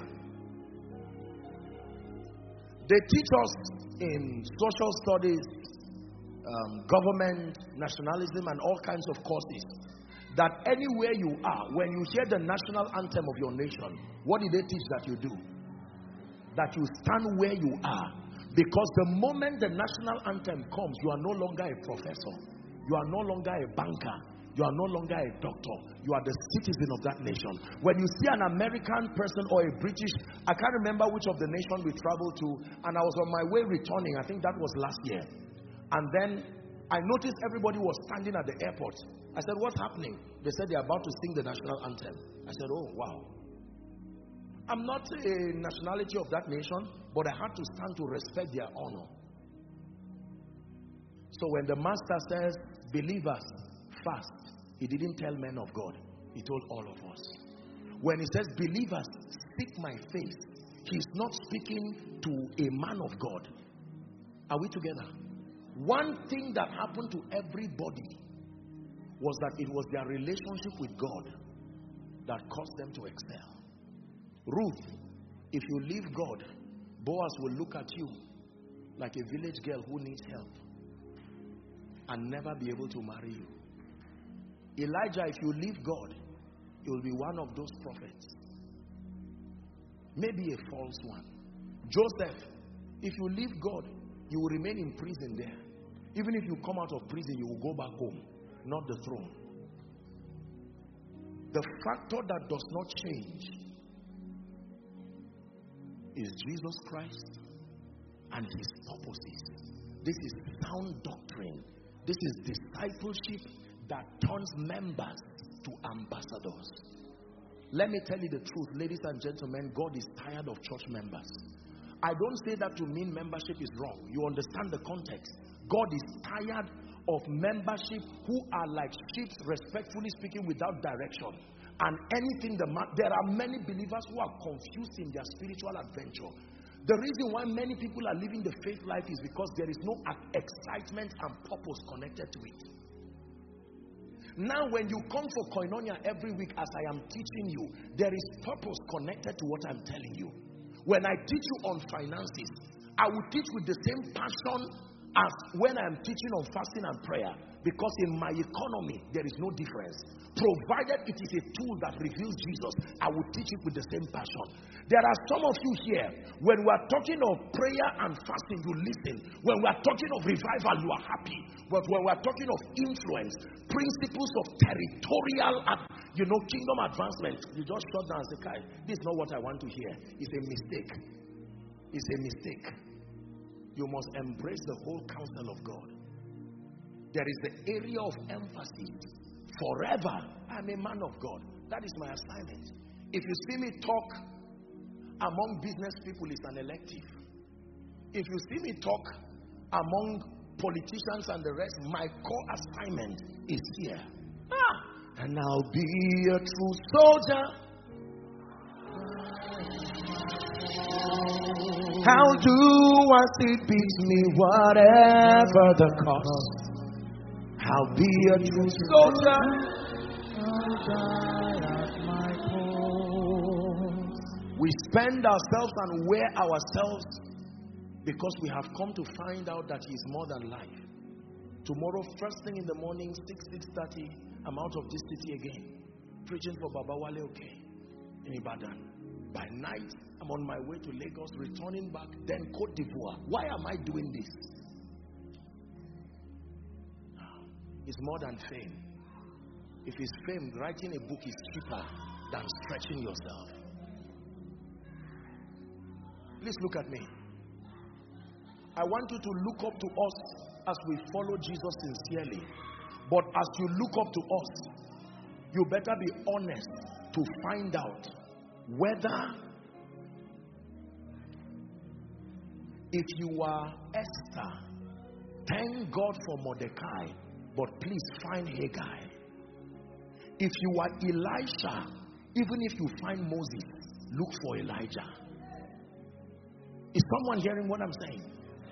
They teach us in social studies, um, government, nationalism, and all kinds of courses, that anywhere you are, when you hear the national anthem of your nation, what did they teach that you do? That you stand where you are. Because the moment the national anthem comes, you are no longer a professor. You are no longer a banker. You are no longer a doctor. You are the citizen of that nation. When you see an American person or a British, I can't remember which of the nation we traveled to, and I was on my way returning. I think that was last year. And then I noticed everybody was standing at the airport. I said, what's happening? They said they're about to sing the national anthem. I said, oh, wow. I'm not a nationality of that nation, but I had to stand to respect their honor. So when the master says, believers, fast, he didn't tell men of God. He told all of us. When he says, believers, seek my face, he's not speaking to a man of God. Are we together? One thing that happened to everybody was that it was their relationship with God that caused them to excel. Ruth, if you leave God, Boaz will look at you like a village girl who needs help and never be able to marry you. Elijah, if you leave God, he will be one of those prophets. Maybe a false one. Joseph, if you leave God, you will remain in prison there. Even if you come out of prison, you will go back home, not the throne. The factor that does not change is Jesus Christ and his purposes. This is sound doctrine. This is discipleship that turns members to ambassadors. Let me tell you the truth, ladies and gentlemen, God is tired of church members. I don't say that to mean membership is wrong. You understand the context. God is tired of membership who are like sheep, respectfully speaking, without direction. And anything, the man, there are many believers who are confused in their spiritual adventure. The reason why many people are living the faith life is because there is no excitement and purpose connected to it. Now when you come for Koinonia every week as I am teaching you, there is purpose connected to what I'm telling you. When I teach you on finances, I will teach with the same passion as when I am teaching on fasting and prayer, because in my economy there is no difference. Provided it is a tool that reveals Jesus, I will teach it with the same passion. There are some of you here, when we are talking of prayer and fasting, you listen. When we are talking of revival, you are happy. But when we are talking of influence, principles of territorial, you know, kingdom advancement, you just shut down and say, Kai, this is not what I want to hear. It's a mistake. It's a mistake. You must embrace the whole counsel of God. There is the area of emphasis. Forever, I'm a man of God. That is my assignment. If you see me talk among business people, it's an elective. If you see me talk among politicians and the rest, my core assignment is here. Ah, and I'll be a true soldier. How do I see it beats me, whatever the cost? I'll be a true soldier. I'll die at my post. We spend ourselves and wear ourselves because we have come to find out that He is more than life. Tomorrow, first thing in the morning, six, six thirty, I'm out of this city again, preaching for Baba Wale Oke in Ibadan. By night, I'm on my way to Lagos, returning back, then Cote d'Ivoire. Why am I doing this? It's more than fame. If it's fame, writing a book is cheaper than stretching yourself. Please look at me. I want you to look up to us as we follow Jesus sincerely. But as you look up to us, you better be honest to find out whether, if you are Esther, thank God for Mordecai, but please find Haggai. If you are Elisha, even if you find Moses, look for Elijah. Is someone hearing what I'm saying?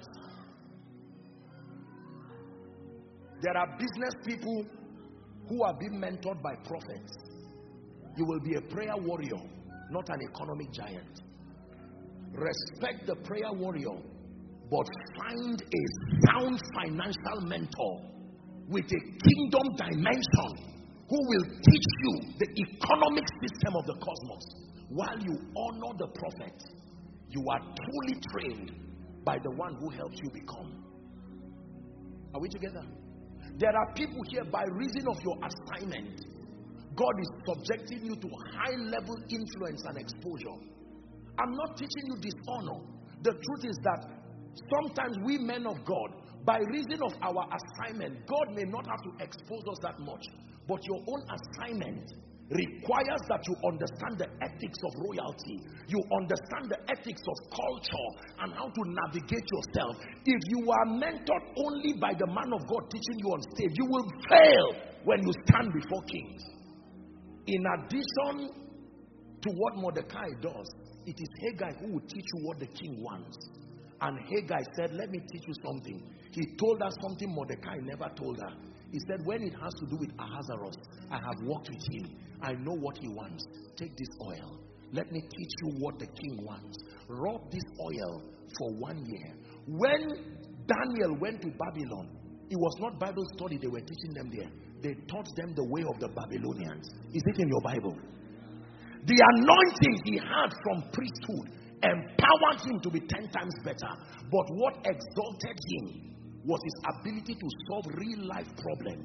There are business people who are being mentored by prophets. You will be a prayer warrior, not an economic giant. Respect the prayer warrior, but find a sound financial mentor with a kingdom dimension who will teach you the economic system of the cosmos. While you honor the prophet, you are truly trained by the one who helps you become. Are we together? There are people here, by reason of your assignment, God is subjecting you to high level influence and exposure. I'm not teaching you dishonor. The truth is that sometimes we men of God, by reason of our assignment, God may not have to expose us that much, but your own assignment requires that you understand the ethics of royalty. You understand the ethics of culture and how to navigate yourself. If you are mentored only by the man of God teaching you on stage, you will fail when you stand before kings. In addition to what Mordecai does, it is Haggai who will teach you what the king wants. And Haggai said, let me teach you something. He told us something Mordecai never told her. He said, when it has to do with Ahasuerus, I have worked with him. I know what he wants. Take this oil. Let me teach you what the king wants. Rub this oil for one year. When Daniel went to Babylon, it was not Bible study they were teaching them there. They taught them the way of the Babylonians. Is it in your Bible? The anointing he had from priesthood empowered him to be ten times better. But what exalted him was his ability to solve real life problems.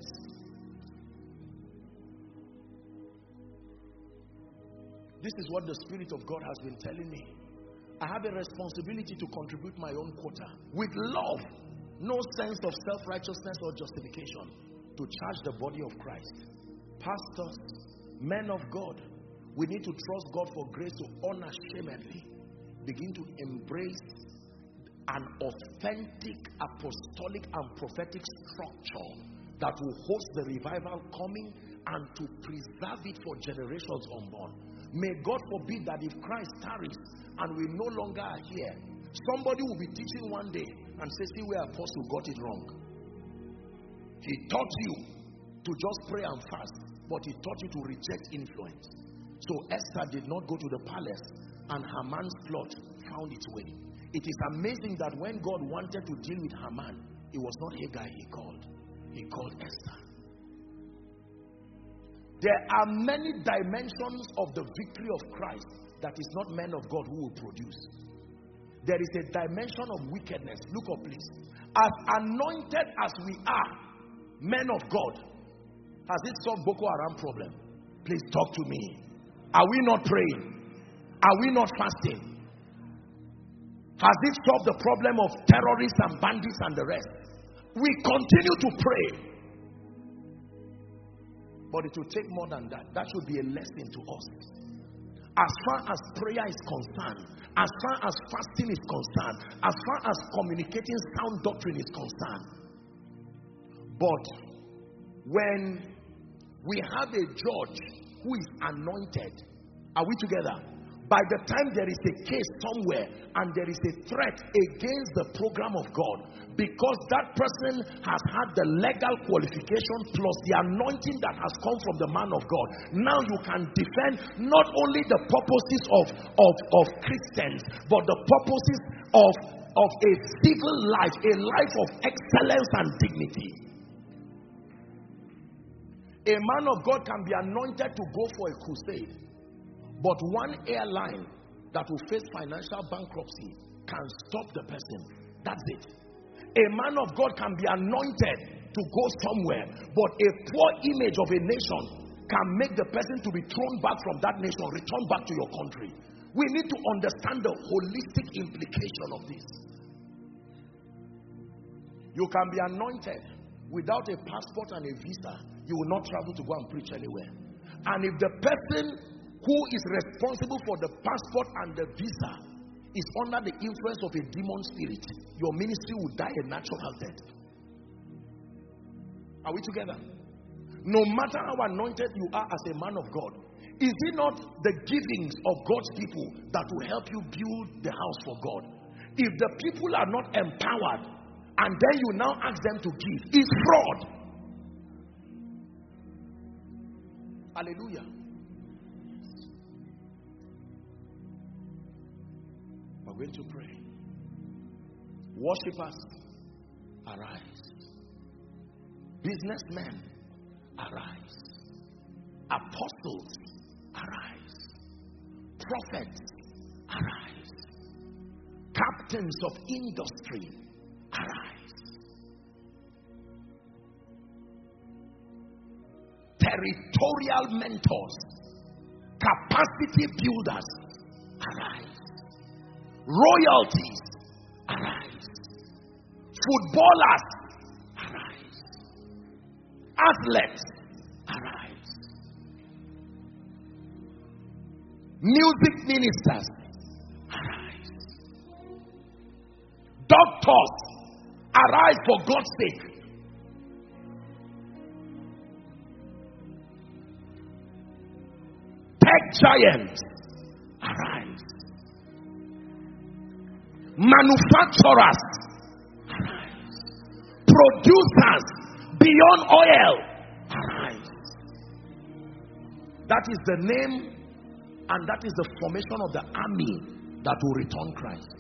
This is what the Spirit of God has been telling me. I have a responsibility to contribute my own quota with love, no sense of self-righteousness or justification, to charge the body of Christ. Pastors, men of God, we need to trust God for grace to unashamedly begin to embrace an authentic apostolic and prophetic structure that will host the revival coming and to preserve it for generations unborn. May God forbid that if Christ tarries and we no longer are here, somebody will be teaching one day and say, see where apostle got it wrong. He taught you to just pray and fast, but he taught you to reject influence. So Esther did not go to the palace, and Haman's plot found its way. It is amazing that when God wanted to deal with Haman, it was not Haggai he called. He called Esther. There are many dimensions of the victory of Christ that is not men of God who will produce. There is a dimension of wickedness. Look up, please. As anointed as we are, men of God, has it solved Boko Haram problem? Please talk to me. Are we not praying? Are we not fasting? Has it solved the problem of terrorists and bandits and the rest? We continue to pray. But it will take more than that. That should be a lesson to us. As far as prayer is concerned, as far as fasting is concerned, as far as communicating sound doctrine is concerned. But when we have a judge who is anointed, are we together? By the time there is a case somewhere and there is a threat against the program of God, because that person has had the legal qualification plus the anointing that has come from the man of God, now you can defend not only the purposes of, of, of Christians, but the purposes of, of a civil life, a life of excellence and dignity. A man of God can be anointed to go for a crusade, but one airline that will face financial bankruptcy can stop the person. That's it. A man of God can be anointed to go somewhere, but a poor image of a nation can make the person to be thrown back from that nation, return back to your country. We need to understand the holistic implication of this. You can be anointed without a passport and a visa. You will not travel to go and preach anywhere. And if the person who is responsible for the passport and the visa is under the influence of a demon spirit, your ministry will die a natural death. Are we together? No matter how anointed you are as a man of God, is it not the givings of God's people that will help you build the house for God? If the people are not empowered and then you now ask them to give, it's fraud. Hallelujah. We're going to pray. Worshippers, arise. Businessmen, arise. Apostles, arise. Prophets, arise. Captains of industry, arise. Territorial mentors, capacity builders, arise. Royalties, arise. Footballers, arise. Athletes, arise. Music ministers, arise. Doctors, arise for God's sake. Tech giants, arise. Manufacturers, arise. Producers beyond oil, arise. That is the name and that is the formation of the army that will return Christ.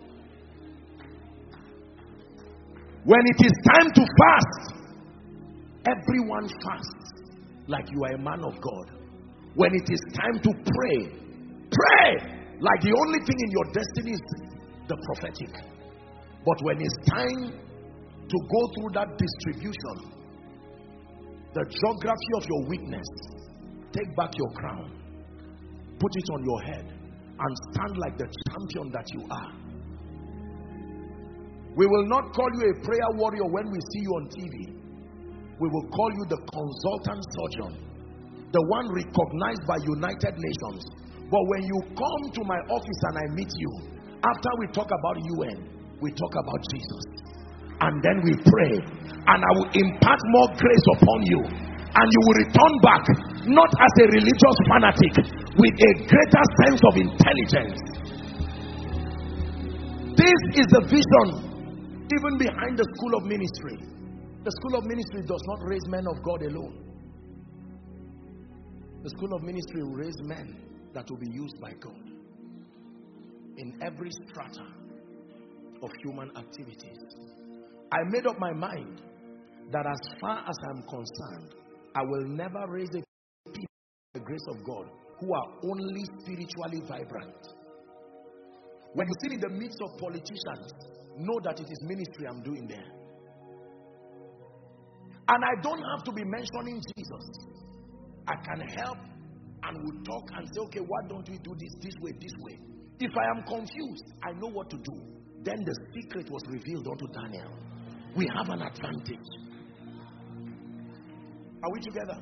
When it is time to fast, everyone fasts like you are a man of God. When it is time to pray, pray like the only thing in your destiny is the prophetic. But when it's time to go through that distribution, the geography of your weakness, take back your crown, put it on your head, and stand like the champion that you are. We will not call you a prayer warrior when we see you on T V. We will call you the consultant surgeon the one recognized by United Nations. But when you come to my office and I meet you, after we talk about U N, we talk about Jesus. And then we pray, and I will impart more grace upon you, and you will return back, not as a religious fanatic, with a greater sense of intelligence. This is the vision even behind the school of ministry. The school of ministry does not raise men of God alone. The school of ministry will raise men that will be used by God in every strata of human activities. I made up my mind that as far as I'm concerned, I will never raise a people by the grace of God who are only spiritually vibrant. When you sit in the midst of politicians, know that it is ministry I'm doing there. And I don't have to be mentioning Jesus. I can help and will talk and say, okay, why don't we do this this way, this way? If I am confused, I know what to do. Then the secret was revealed unto Daniel. We have an advantage. Are we together?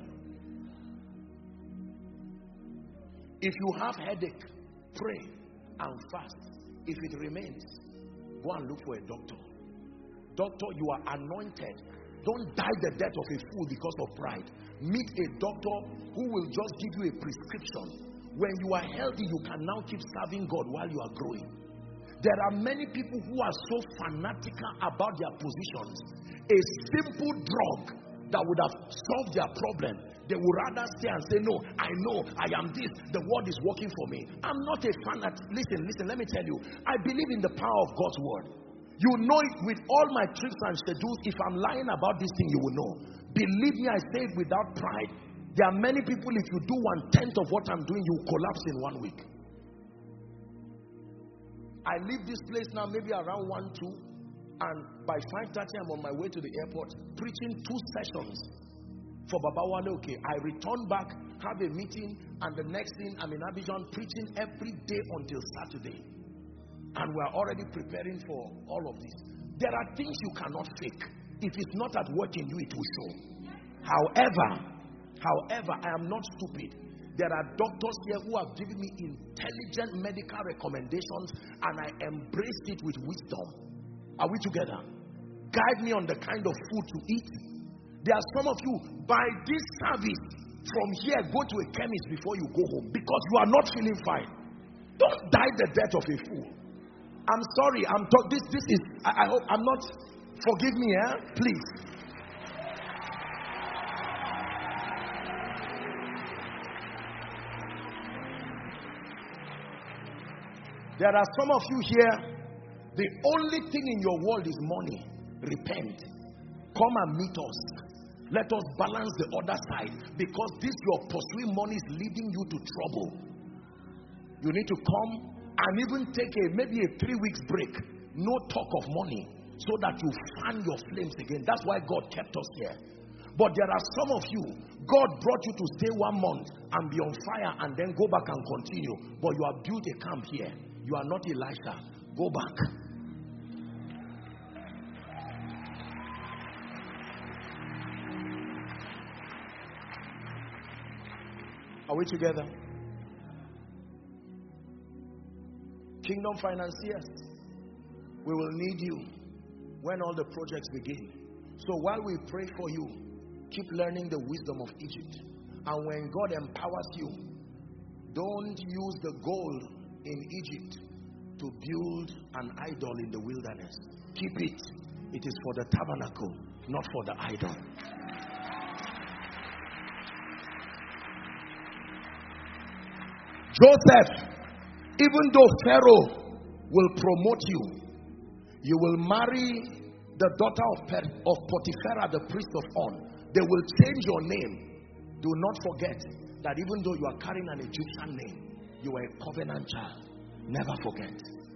If you have headache, pray and fast. If it remains, go and look for a doctor. Doctor, you are anointed. Don't die the death of a fool because of pride. Meet a doctor who will just give you a prescription. When you are healthy, you can now keep serving God while you are growing. There are many people who are so fanatical about their positions. A simple drug that would have solved their problem, they would rather stay and say, no, I know, I am this, the word is working for me. I'm not a fanatic. Listen, listen, let me tell you, I believe in the power of God's word. You know it with all my trips and schedules. If I'm lying about this thing, you will know. Believe me, I say it without pride. There are many people, if you do one-tenth of what I'm doing, you will collapse in one week. I leave this place now maybe around one, two, and by five thirty I'm on my way to the airport, preaching two sessions for Baba Wale. Okay, I return back, have a meeting, and the next thing I'm in Abidjan preaching every day until Saturday. And we're already preparing for all of this. There are things you cannot fake. If it's not at work in you, it will show. However, however, I am not stupid. There are doctors here who have given me intelligent medical recommendations, and I embraced it with wisdom. Are we together? Guide me on the kind of food to eat. There are some of you, by this service, from here, go to a chemist before you go home, because you are not feeling fine. Don't die the death of a fool. I'm sorry, I'm talking. This, this is, I, I hope, I'm not, forgive me, eh? Please. There are some of you here, the only thing in your world is money. Repent. Come and meet us. Let us balance the other side, because this your pursuing money is leading you to trouble. You need to come and even take a maybe a three weeks break. No talk of money, so that you fan your flames again. That's why God kept us here. But there are some of you, God brought you to stay one month and be on fire and then go back and continue. But you have built a camp here. You are not Elisha. Go back. Are we together? Kingdom financiers, we will need you when all the projects begin. So while we pray for you, keep learning the wisdom of Egypt. And when God empowers you, don't use the gold in Egypt to build an idol in the wilderness. Keep it. It is for the tabernacle, not for the idol. Joseph, even though Pharaoh will promote you, you will marry the daughter of, of Potiphar, the priest of On. They will change your name. Do not forget that even though you are carrying an Egyptian name, you are a covenant child. Never forget.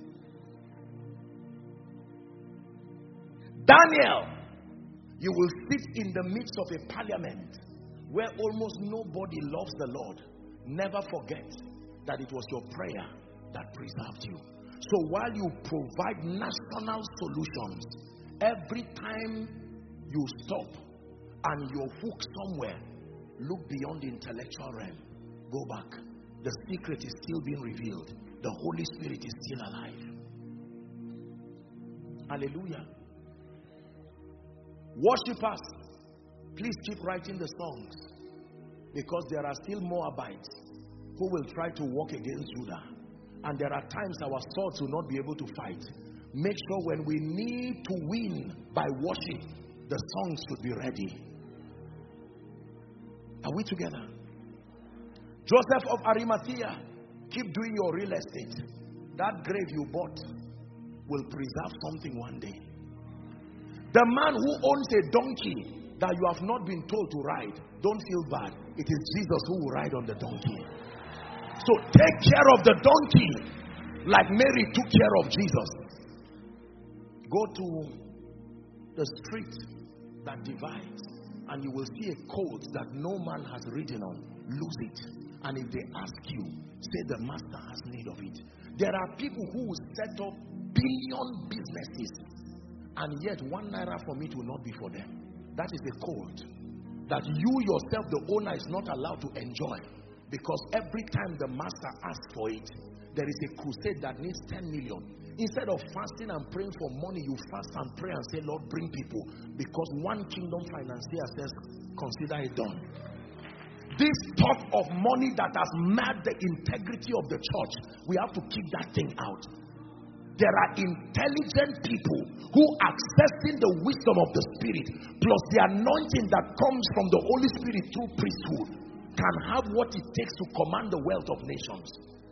Daniel, you will sit in the midst of a parliament where almost nobody loves the Lord. Never forget that it was your prayer that preserved you. So while you provide national solutions, every time you stop and you're hooked somewhere, Look beyond the intellectual realm. Go back. The secret is still being revealed. The Holy Spirit is still alive. Hallelujah. Worshippers, please keep writing the songs, because there are still Moabites who will try to walk against Judah. And there are times our swords will not be able to fight. Make sure when we need to win by worship, the songs should be ready. Are we together? Joseph of Arimathea, keep doing your real estate. That grave you bought will preserve something one day. The man who owns a donkey that you have not been told to ride, don't feel bad. It is Jesus who will ride on the donkey. So take care of the donkey like Mary took care of Jesus. Go to the street that divides and you will see a colt that no man has ridden on. Lose it. And if they ask you, say the master has need of it. There are people who will set up billion businesses and yet one naira from it will not be for them. That is a colt that you yourself, the owner, is not allowed to enjoy, because every time the master asks for it, there is a crusade that needs ten million. Instead of fasting and praying for money, you fast and pray and say, Lord, bring people, because one kingdom financier says, consider it done. This talk of money that has marred the integrity of the church, we have to keep that thing out. There are intelligent people who, accessing the wisdom of the Spirit plus the anointing that comes from the Holy Spirit through priesthood, can have what it takes to command the wealth of nations.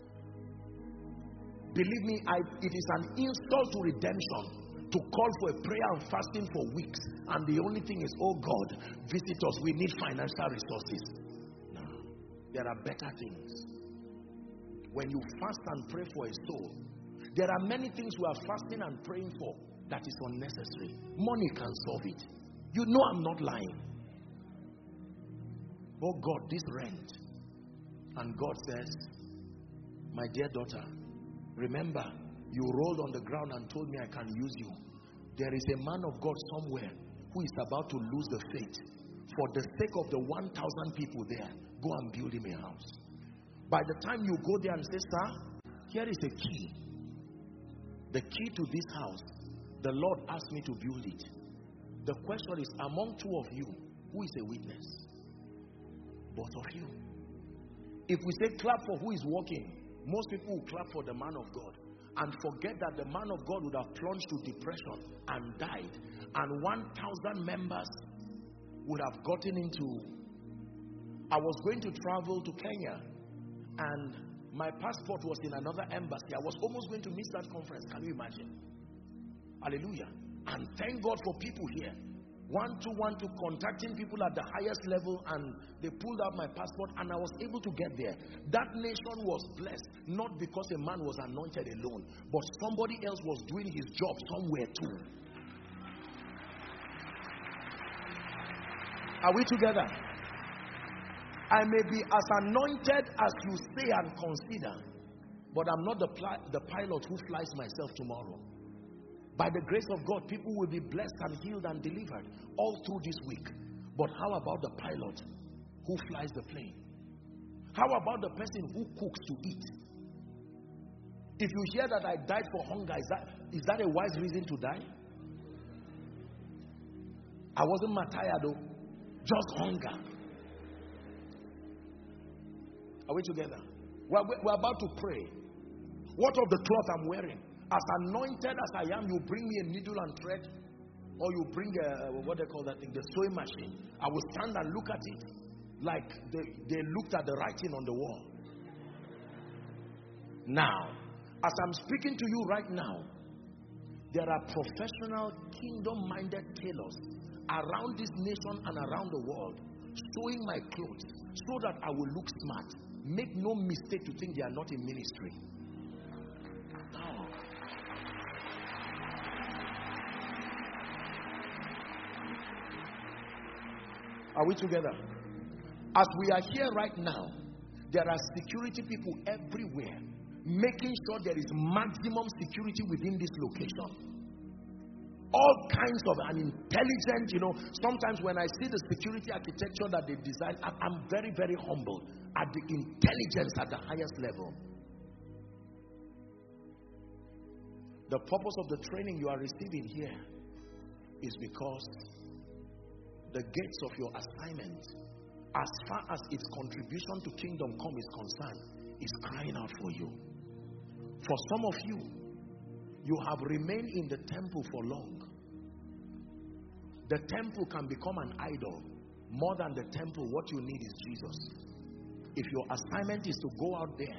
Believe me, I, it is an insult to redemption to call for a prayer and fasting for weeks, and the only thing is, oh God, visit us, we need financial resources. No, there are better things. When you fast and pray for a soul, there are many things we are fasting and praying for that is unnecessary. Money can solve it. You know I'm not lying. Oh God, this rent. And God says, my dear daughter, remember, you rolled on the ground and told me I can use you. There is a man of God somewhere who is about to lose the faith. For the sake of the one thousand people there, go and build him a house. By the time you go there and say, sir, here is a key. The key to this house, the Lord asked me to build it. The question is, among two of you, who is a witness? Both of you. If we say clap for who is walking, most people will clap for the man of God and forget that the man of God would have plunged to depression and died, and one thousand members would have gotten into. I was going to travel to Kenya and my passport was in another embassy. I was almost going to miss that conference. Can you imagine? Hallelujah. And thank God for people here. One to one to contacting people at the highest level, and they pulled out my passport and I was able to get there. That nation was blessed, not because a man was anointed alone, but somebody else was doing his job somewhere too. Are we together? I may be as anointed as you say and consider, but I'm not the, the pilot who flies myself tomorrow. By the grace of God, people will be blessed and healed and delivered all through this week. But how about the pilot who flies the plane? How about the person who cooks to eat? If you hear that I died for hunger, is that, is that a wise reason to die? I wasn't Matthias though, just hunger. Are we together? We're, we're about to pray. What of the cloth I'm wearing? As anointed as I am, you bring me a needle and thread, or you bring a, what they call that thing, the sewing machine. I will stand and look at it like they, they looked at the writing on the wall. Now, as I'm speaking to you right now, there are professional kingdom-minded tailors around this nation and around the world sewing my clothes so that I will look smart. Make no mistake to think they are not in ministry. No. Are we together? As we are here right now, there are security people everywhere making sure there is maximum security within this location. all kinds of an intelligent, you know, sometimes when I see the security architecture that they've designed, I'm very, very humble at the intelligence at the highest level. The purpose of the training you are receiving here is because the gates of your assignment, as far as its contribution to kingdom come is concerned, is crying out for you. For some of you, you have remained in the temple for long. The temple can become an idol. More than the temple, what you need is Jesus. If your assignment is to go out there,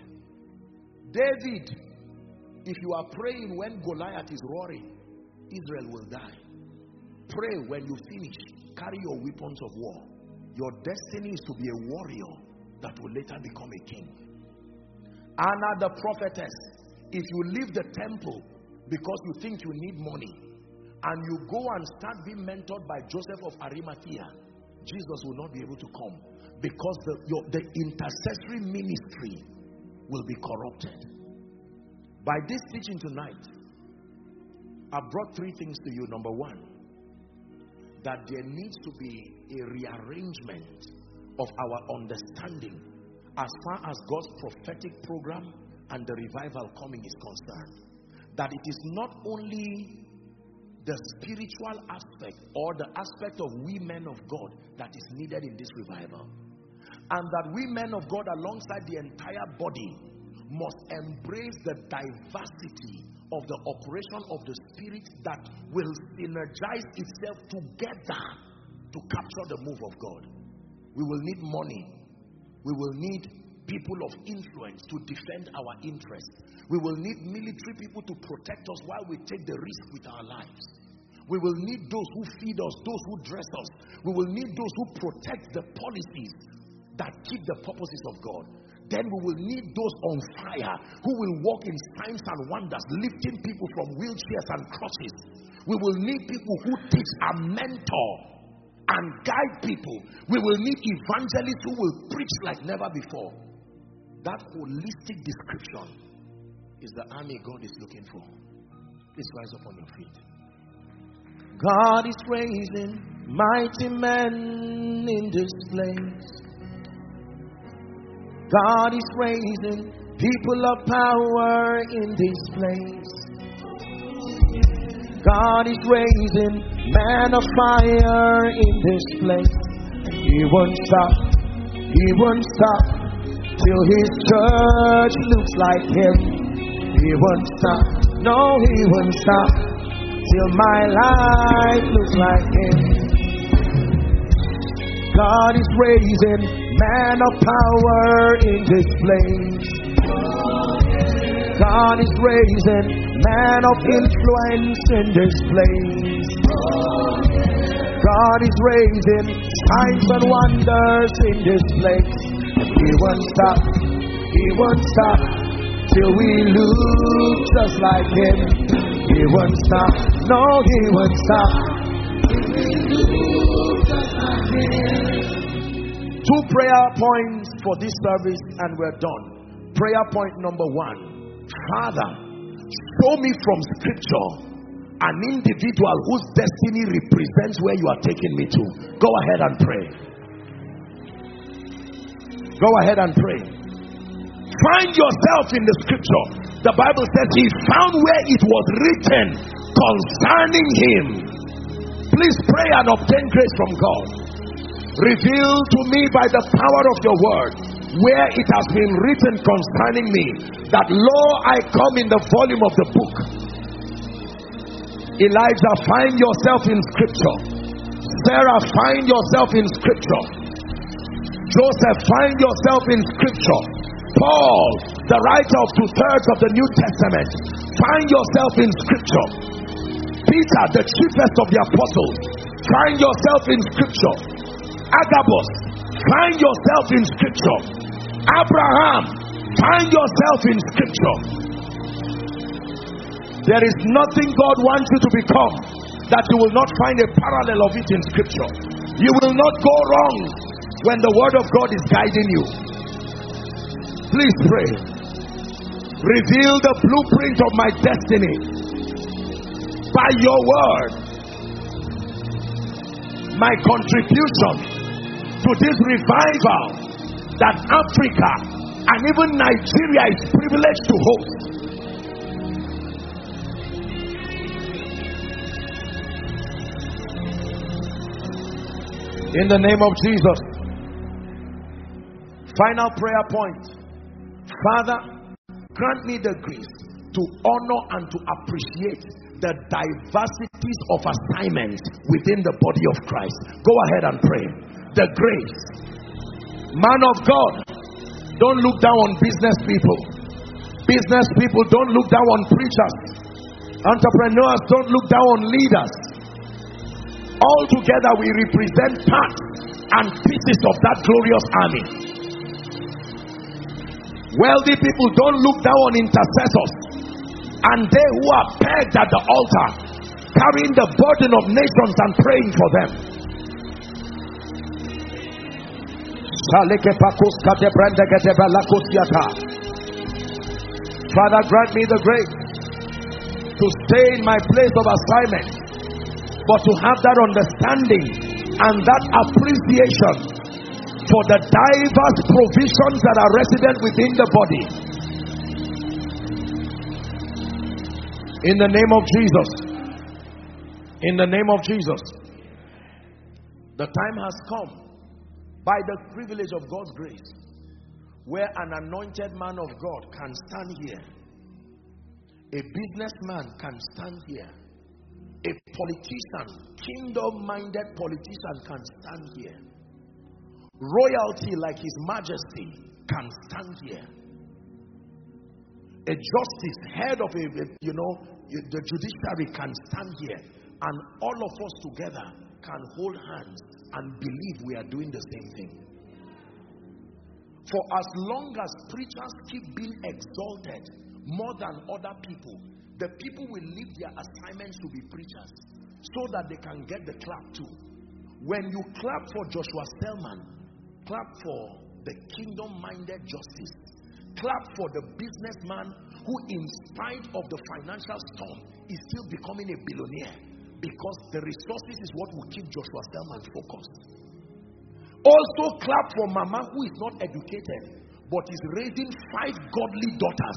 David, if you are praying when Goliath is roaring, Israel will die. Pray when you finish. Carry your weapons of war. Your destiny is to be a warrior that will later become a king. Anna the prophetess, if you leave the temple because you think you need money and you go and start being mentored by Joseph of Arimathea, Jesus will not be able to come because the, your, the intercessory ministry will be corrupted. By this teaching tonight, I brought three things to you. Number one, that there needs to be a rearrangement of our understanding as far as God's prophetic program and the revival coming is concerned. That it is not only the spiritual aspect or the aspect of we men of God that is needed in this revival, and that we men of God alongside the entire body must embrace the diversity of the operation of the Spirit that will synergize itself together to capture the move of God. We will need money. We will need people of influence to defend our interests. We will need military people to protect us while we take the risk with our lives. We will need those who feed us, those who dress us. We will need those who protect the policies that keep the purposes of God. Then we will need those on fire who will walk in signs and wonders, lifting people from wheelchairs and crutches. We will need people who teach and mentor and guide people. We will need evangelists who will preach like never before. That holistic description is the army God is looking for. Please rise up on your feet. God is raising mighty men in this place. God is raising people of power in this place. God is raising men of fire in this place. And He won't stop, He won't stop till His church looks like Him. He won't stop, no He won't stop till my life looks like Him. God is raising man of power in this place. God is raising man of influence in this place. God is raising signs and wonders in this place. And He won't stop, He won't stop till we look just like Him. He won't stop, no He won't stop till we look just like Him. Two prayer points for this service and we're done. Prayer point number one. Father, show me from scripture an individual whose destiny represents where you are taking me to. Go ahead and pray. Go ahead and pray. Find yourself in the scripture. The Bible says he found where it was written concerning him. Please pray and obtain grace from God. Reveal to me by the power of your word where it has been written concerning me that, lo, I come in the volume of the book. Elijah, find yourself in scripture. Sarah, find yourself in scripture. Joseph, find yourself in scripture. Paul, the writer of two-thirds of the New Testament, find yourself in scripture. Peter, the chiefest of the apostles, find yourself in scripture. Agabus, find yourself in scripture. Abraham, find yourself in scripture. There is nothing God wants you to become that you will not find a parallel of it in scripture. You will not go wrong when the word of God is guiding you. Please pray. Reveal the blueprint of my destiny by your word. my contribution to this revival that Africa and even Nigeria is privileged to host. In the name of Jesus. Final prayer point. Father, grant me the grace to honor and to appreciate the diversities of assignments within the body of Christ. Go ahead and pray. The grace. Man of God, don't look down on business people. Business people, don't look down on preachers. Entrepreneurs, don't look down on leaders. All together we represent parts and pieces of that glorious army. Wealthy people, don't look down on intercessors. And they who are pegged at the altar, carrying the burden of nations and praying for them. Father, grant me the grace to stay in my place of assignment, but to have that understanding and that appreciation for the diverse provisions that are resident within the body. In the name of Jesus. In the name of Jesus. The time has come, by the privilege of God's grace, where an anointed man of God can stand here. A businessman can stand here. A politician, kingdom-minded politician can stand here. Royalty like His Majesty can stand here. A justice, head of a, a, you know, the judiciary can stand here. And all of us together can hold hands and believe we are doing the same thing. For as long as preachers keep being exalted more than other people, the people will leave their assignments to be preachers so that they can get the clap too. When you clap for Joshua Selman, clap for the kingdom-minded justice. Clap for the businessman who, in spite of the financial storm, is still becoming a billionaire, because the resources is what will keep Joshua Selman focused. Also clap for mama who is not educated but is raising five godly daughters.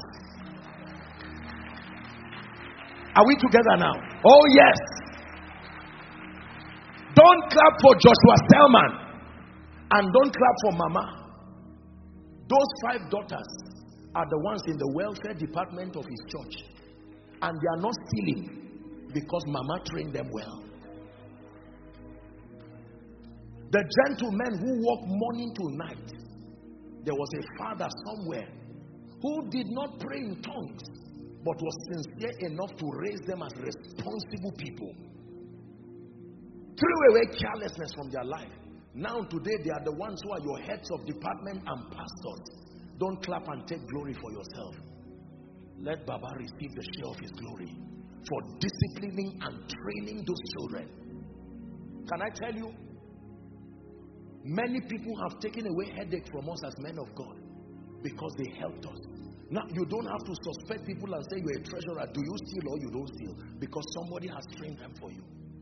Are we together now? Oh yes. Don't clap for Joshua Selman and don't clap for mama. Those five daughters are the ones in the welfare department of his church, and they are not stealing because mama trained them well. The gentlemen who work morning to night, there was a father somewhere who did not pray in tongues but was sincere enough to raise them as responsible people. Threw away carelessness from their life. Now today they are the ones who are your heads of department and pastors. Don't clap and take glory for yourself. Let Baba receive the share of his glory for disciplining and training those children. Can I tell you, many people have taken away headache from us as men of God because they helped us. Now you don't have to suspect people and say you're a treasurer. Do you steal or you don't steal? Because somebody has trained them for you.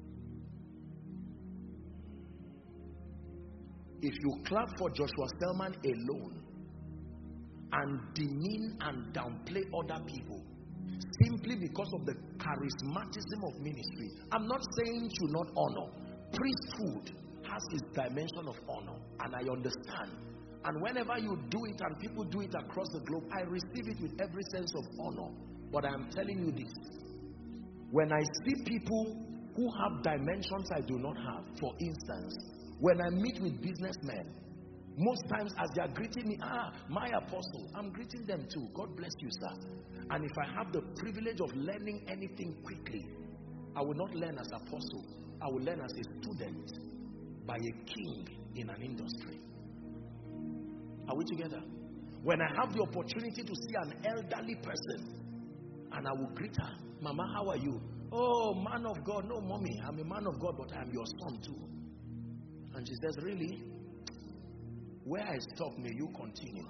If you clap for Joshua Selman alone and demean and downplay other people simply because of the charismatism of ministry, I'm not saying you should not honor. Priesthood has its dimension of honor, and I understand. And whenever you do it and people do it across the globe, I receive it with every sense of honor. But I am telling you this: when I see people who have dimensions I do not have, for instance, when I meet with businessmen, most times as they are greeting me, ah, my apostle, I'm greeting them too. God bless you, sir. And if I have the privilege of learning anything quickly, I will not learn as apostle. I will learn as a student by a king in an industry. Are we together? When I have the opportunity to see an elderly person, and I will greet her, Mama, how are you? Oh, man of God. No, mommy, I'm a man of God, but I'm your son too. And she says, really? Where I stop, may you continue.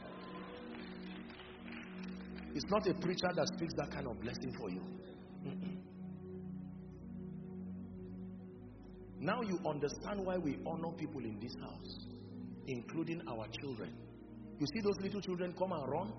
It's not a preacher that speaks that kind of blessing for you. Mm-mm. Now you understand why we honor people in this house, including our children. You see those little children come and run?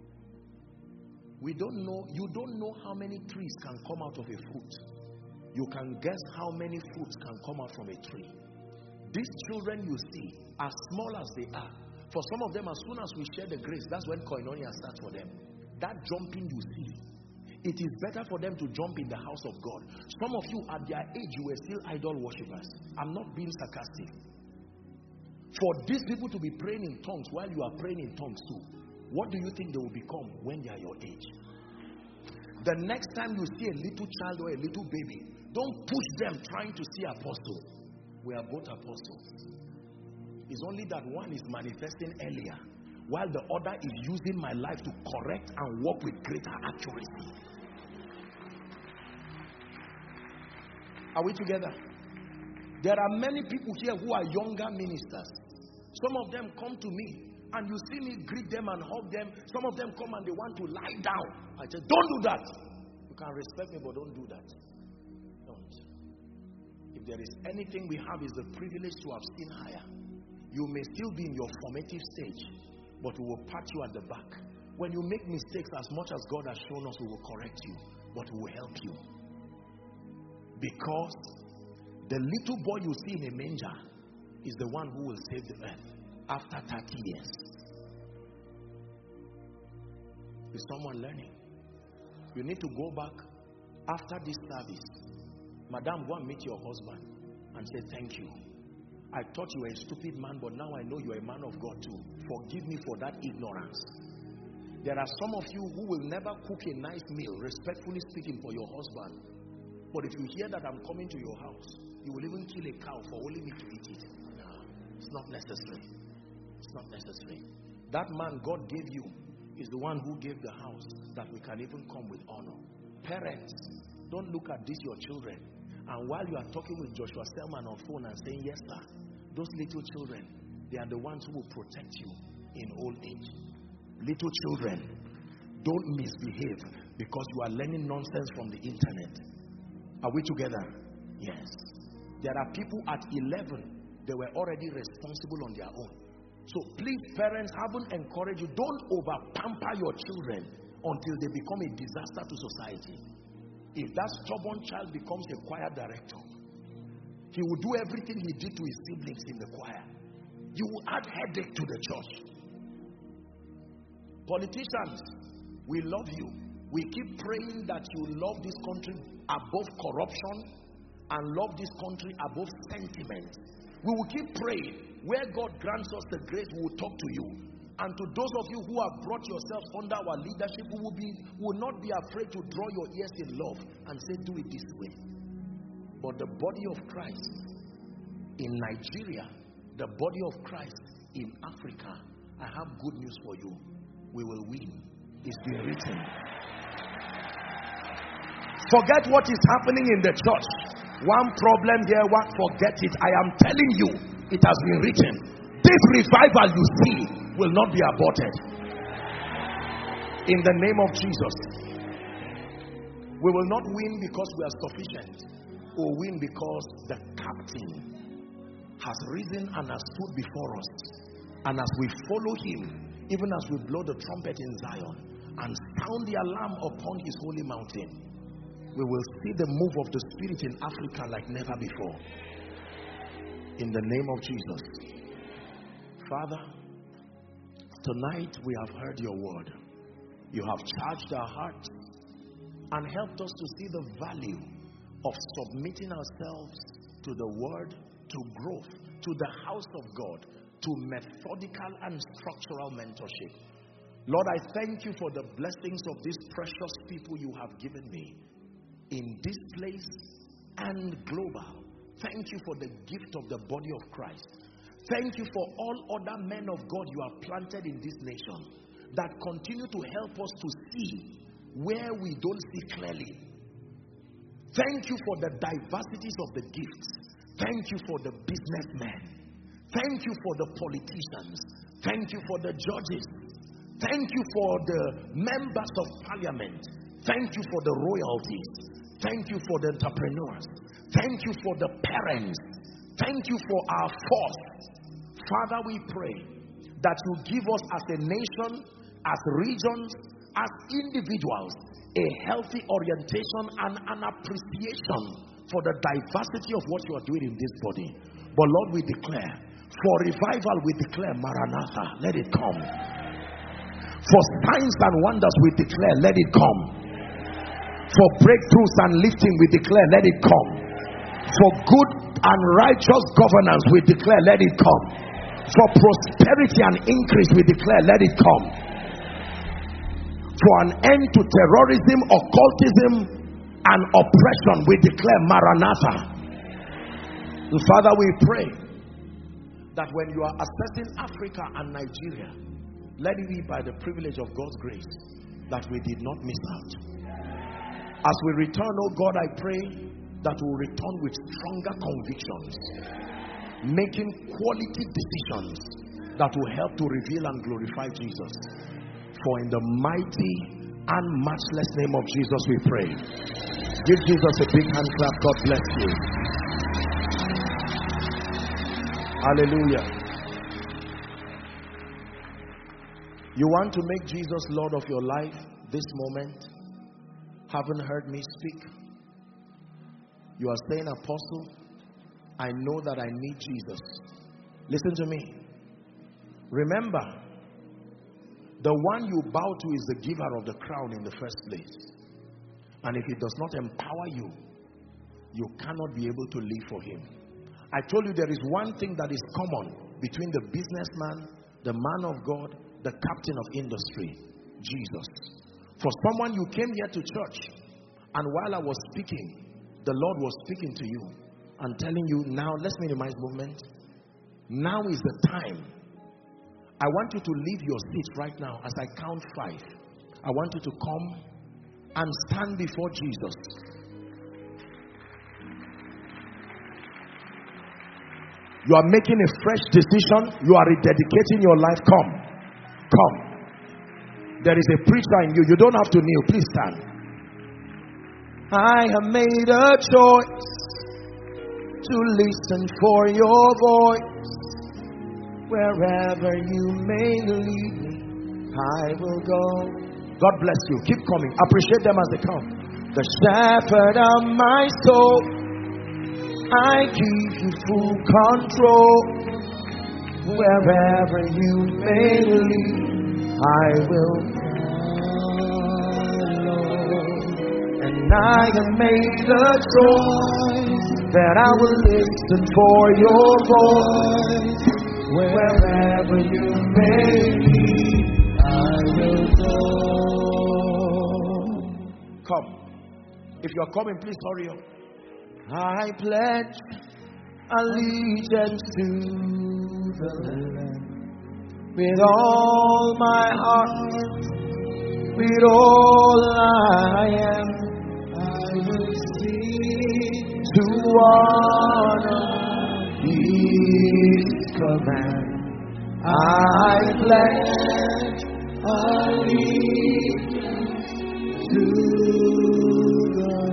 We don't know, you don't know how many trees can come out of a fruit. You can guess how many fruits can come out from a tree. These children you see, as small as they are, for some of them, as soon as we share the grace, that's when koinonia starts for them. That jumping you see, it is better for them to jump in the house of God. Some of you at their age, you were still idol worshippers. I'm not being sarcastic. For these people to be praying in tongues while you are praying in tongues too, what do you think they will become when they are your age? The next time you see a little child or a little baby, don't push them trying to see apostle. We are both apostles. It's only that one is manifesting earlier, while the other is using my life to correct and work with greater accuracy. Are we together? There are many people here who are younger ministers. Some of them come to me and you see me greet them and hug them. Some of them come and they want to lie down. I say, don't do that. You can respect me, but don't do that. Don't. If there is anything we have, is the privilege to have seen higher. You may still be in your formative stage, but we will pat you at the back. When you make mistakes, as much as God has shown us, we will correct you, but we will help you. Because the little boy you see in a manger is the one who will save the earth after thirty years. Is someone learning? You need to go back after this service. Madam, go and meet your husband and say, thank you. I thought you were a stupid man, but now I know you are a man of God too. Forgive me for that ignorance. There are some of you who will never cook a nice meal, respectfully speaking, for your husband. But if you hear that I'm coming to your house, you will even kill a cow for only me to eat it. No, it's not necessary. It's not necessary. That man God gave you is the one who gave the house that we can even come with honor. Parents, don't look at this, your children. And while you are talking with Joshua Selman on phone and saying, yes sir, those little children, they are the ones who will protect you in old age. Little children, don't misbehave because you are learning nonsense from the internet. Are we together? Yes. There are people at eleven, they were already responsible on their own. So please, parents, haven't encouraged you. Don't over pamper your children until they become a disaster to society. If that stubborn child becomes a choir director, he will do everything he did to his siblings in the choir. You will add headache to the church. Politicians, we love you. We keep praying that you love this country above corruption and love this country above sentiment. We will keep praying. Where God grants us the grace, we will talk to you. And to those of you who have brought yourselves under our leadership, who will, be, will not be afraid to draw your ears in love and say, do it this way. But the body of Christ in Nigeria, the body of Christ in Africa, I have good news for you. We will win. It's been written. Forget what is happening in the church. One problem here, one, forget it. I am telling you, it has been written. This revival you see will not be aborted. In the name of Jesus. We will not win because we are sufficient. We will win because the captain has risen and has stood before us. And as we follow him, even as we blow the trumpet in Zion and sound the alarm upon his holy mountain, we will see the move of the Spirit in Africa like never before. In the name of Jesus. Father, tonight we have heard your word. You have charged our hearts and helped us to see the value of submitting ourselves to the word, to growth, to the house of God, to methodical and structural mentorship. Lord, I thank you for the blessings of these precious people you have given me in this place and global. Thank you for the gift of the body of Christ. Thank you for all other men of God you have planted in this nation that continue to help us to see where we don't see clearly. Thank you for the diversities of the gifts. Thank you for the businessmen. Thank you for the politicians. Thank you for the judges. Thank you for the members of parliament. Thank you for the royalties. Thank you for the entrepreneurs. Thank you for the parents Thank you for our force. Father, we pray that you give us as a nation, as regions, as individuals, a healthy orientation and an appreciation for the diversity of what you are doing in this body. But Lord, we declare, for revival, we declare Maranatha, let it come. For signs and wonders, we declare, let it come. For breakthroughs and lifting, we declare, let it come. For good and righteous governance, we declare, let it come. For prosperity and increase, we declare, let it come. For an end to terrorism, occultism, and oppression, we declare Maranatha. And Father, we pray that when you are assessing Africa and Nigeria, let it be by the privilege of God's grace that we did not miss out. As we return, oh God, I pray that we'll return with stronger convictions, making quality decisions that will help to reveal and glorify Jesus. For in the mighty and matchless name of Jesus we pray. Give Jesus a big hand clap. God bless you. Hallelujah. You want to make Jesus Lord of your life this moment? Haven't heard me speak? You are saying, Apostle, I know that I need Jesus. Listen to me. Remember, the one you bow to is the giver of the crown in the first place. And if he does not empower you, you cannot be able to live for him. I told you there is one thing that is common between the businessman, the man of God, the captain of industry, Jesus. For someone, you came here to church, and while I was speaking, the Lord was speaking to you and telling you, now let's minimize movement. Now is the time. I want you to leave your seat right now as I count five. I want you to come and stand before Jesus. You are making a fresh decision. You are rededicating your life. Come. Come. There is a preacher in you. You don't have to kneel. Please stand. I have made a choice to listen for your voice. Wherever you may lead me, I will go. God bless you. Keep coming. Appreciate them as they come. The shepherd of my soul, I give you full control. Wherever you may lead, I will follow. And I have made a choice that I will listen for your voice. Wherever you may lead, I will go. Come. If you are coming, please hurry up. I pledge allegiance to the Lamb with all my heart, with all I am. I will seek to honor His command. I pledge allegiance to the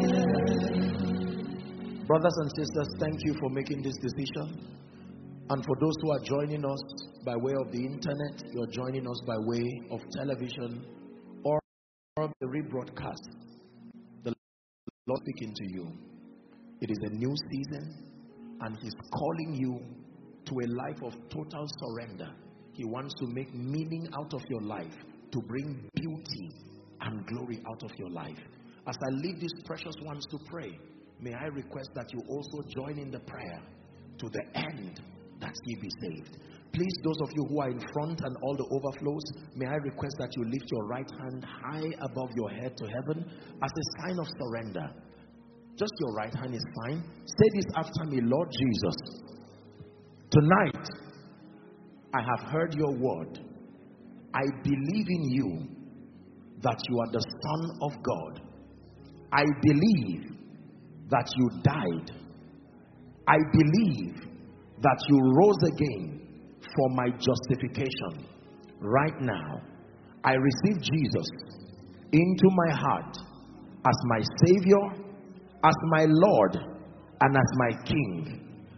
Lamb. Brothers and sisters, thank you for making this decision. And for those who are joining us by way of the internet, you're joining us by way of television or the rebroadcast, the Lord speaking to you. It is a new season, and He's calling you to a life of total surrender. He wants to make meaning out of your life, to bring beauty and glory out of your life. As I leave these precious ones to pray, may I request that you also join in the prayer to the end that ye be saved. Please, those of you who are in front and all the overflows, may I request that you lift your right hand high above your head to heaven as a sign of surrender. Just your right hand is fine. Say this after me. Lord Jesus, tonight I have heard your word. I believe in you that you are the Son of God. I believe that you died. I believe that you rose again for my justification. Right now, I receive Jesus into my heart as my Savior, as my Lord, and as my King.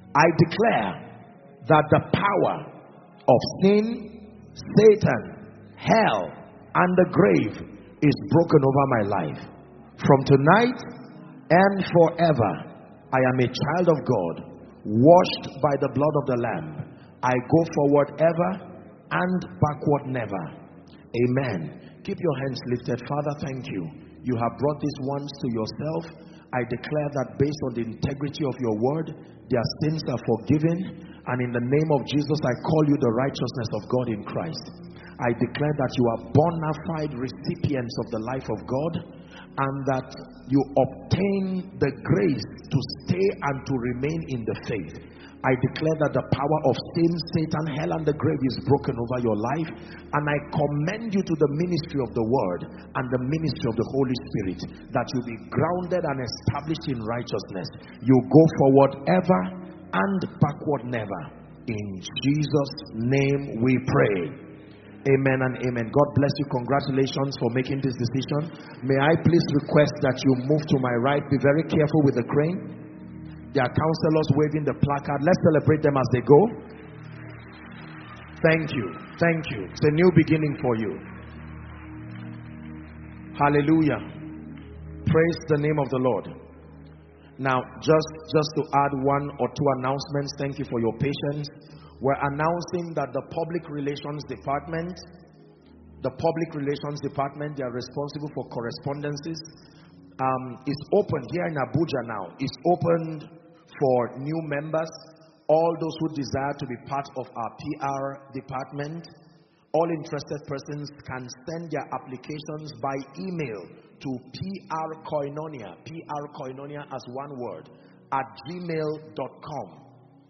I declare that the power of sin, Satan, hell, and the grave is broken over my life. From tonight and forever, I am a child of God, washed by the blood of the Lamb. I go forward ever and backward never. Amen. Keep your hands lifted. Father, thank you. You have brought these ones to yourself. I declare that based on the integrity of your word, their sins are forgiven. And in the name of Jesus, I call you the righteousness of God in Christ. I declare that you are bona fide recipients of the life of God, and that you obtain the grace to stay and to remain in the faith. I declare that the power of sin, Satan, hell, and the grave is broken over your life, and I commend you to the ministry of the word and the ministry of the Holy Spirit, that you be grounded and established in righteousness. You go forward ever and backward never. In Jesus' name we pray. Amen and amen. God bless you. Congratulations for making this decision. May I please request that you move to my right. Be very careful with the crane. There are counselors waving the placard. Let's celebrate them as they go. Thank you. Thank you. It's a new beginning for you. Hallelujah. Praise the name of the Lord. Now, just, just to add one or two announcements. Thank you for your patience. We're announcing that the Public Relations Department, the Public Relations Department, they are responsible for correspondences, um, is open here in Abuja now. It's opened for new members, all those who desire to be part of our P R department. All interested persons can send their applications by email to prkoinonia, prkoinonia as one word, at gmail dot com.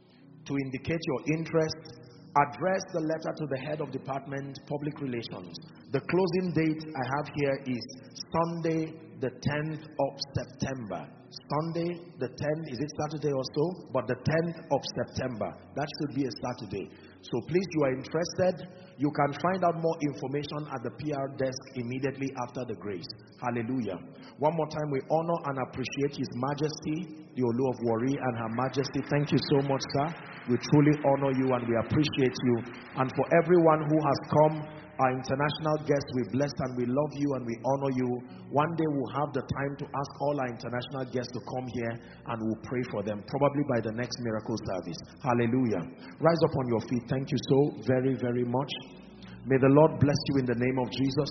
To indicate your interest, address the letter to the head of department, Public Relations. The closing date I have here is Sunday, the tenth of September. Sunday, the tenth, is it Saturday or so? But the tenth of September. That should be a Saturday. So please, you are interested, you can find out more information at the P R desk immediately after the grace. Hallelujah. One more time, we honor and appreciate His Majesty, the Olu of Warri, and Her Majesty. Thank you so much, sir. We truly honor you and we appreciate you. And for everyone who has come, our international guests, we bless and we love you and we honor you. One day we'll have the time to ask all our international guests to come here and we'll pray for them, probably by the next miracle service. Hallelujah. Rise up on your feet. Thank you so very, very much. May the Lord bless you in the name of Jesus.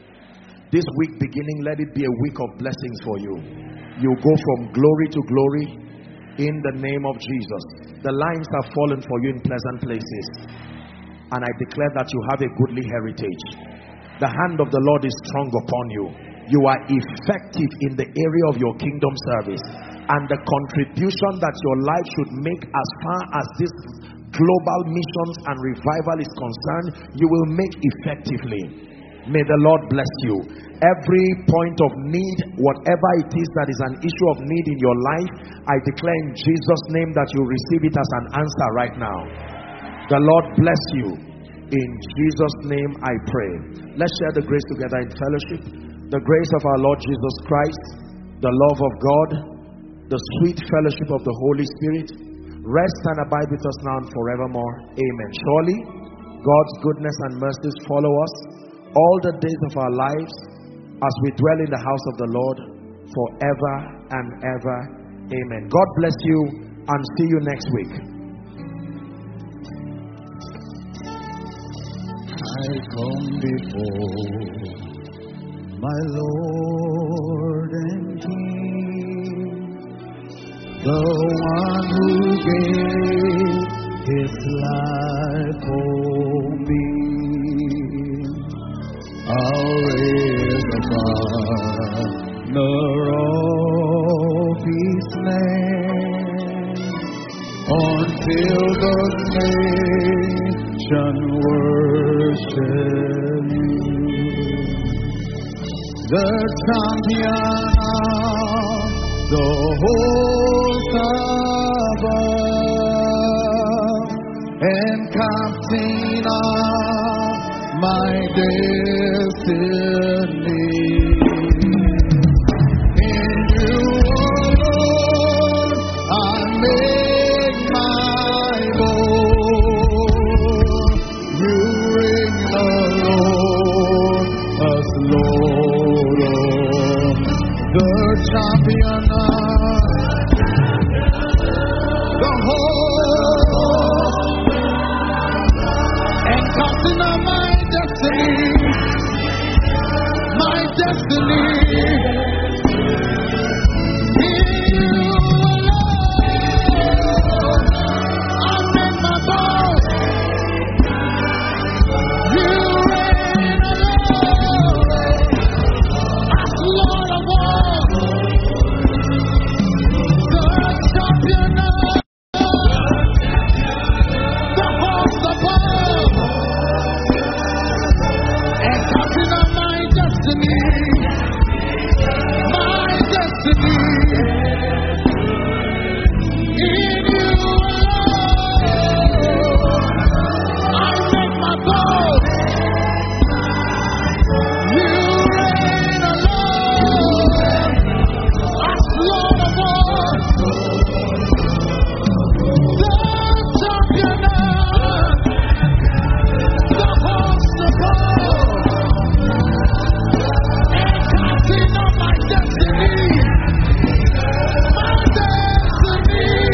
This week beginning, let it be a week of blessings for you. You go from glory to glory in the name of Jesus. The lines have fallen for you in pleasant places. And I declare that you have a goodly heritage. The hand of the Lord is strong upon you. You are effective in the area of your kingdom service. And the contribution that your life should make as far as this global missions and revival is concerned, you will make effectively. May the Lord bless you. Every point of need, whatever it is that is an issue of need in your life, I declare in Jesus' name that you receive it as an answer right now. The Lord bless you. In Jesus' name I pray. Let's share the grace together in fellowship. The grace of our Lord Jesus Christ, the love of God, the sweet fellowship of the Holy Spirit, rest and abide with us now and forevermore. Amen. Surely, God's goodness and mercies follow us all the days of our lives as we dwell in the house of the Lord forever and ever. Amen. God bless you and see you next week. I come before my Lord and King, the one who gave His life for me. I'll raise the banner of His name until the nation worship you. The champion of the whole above and captain of my destiny. In you alone I make my the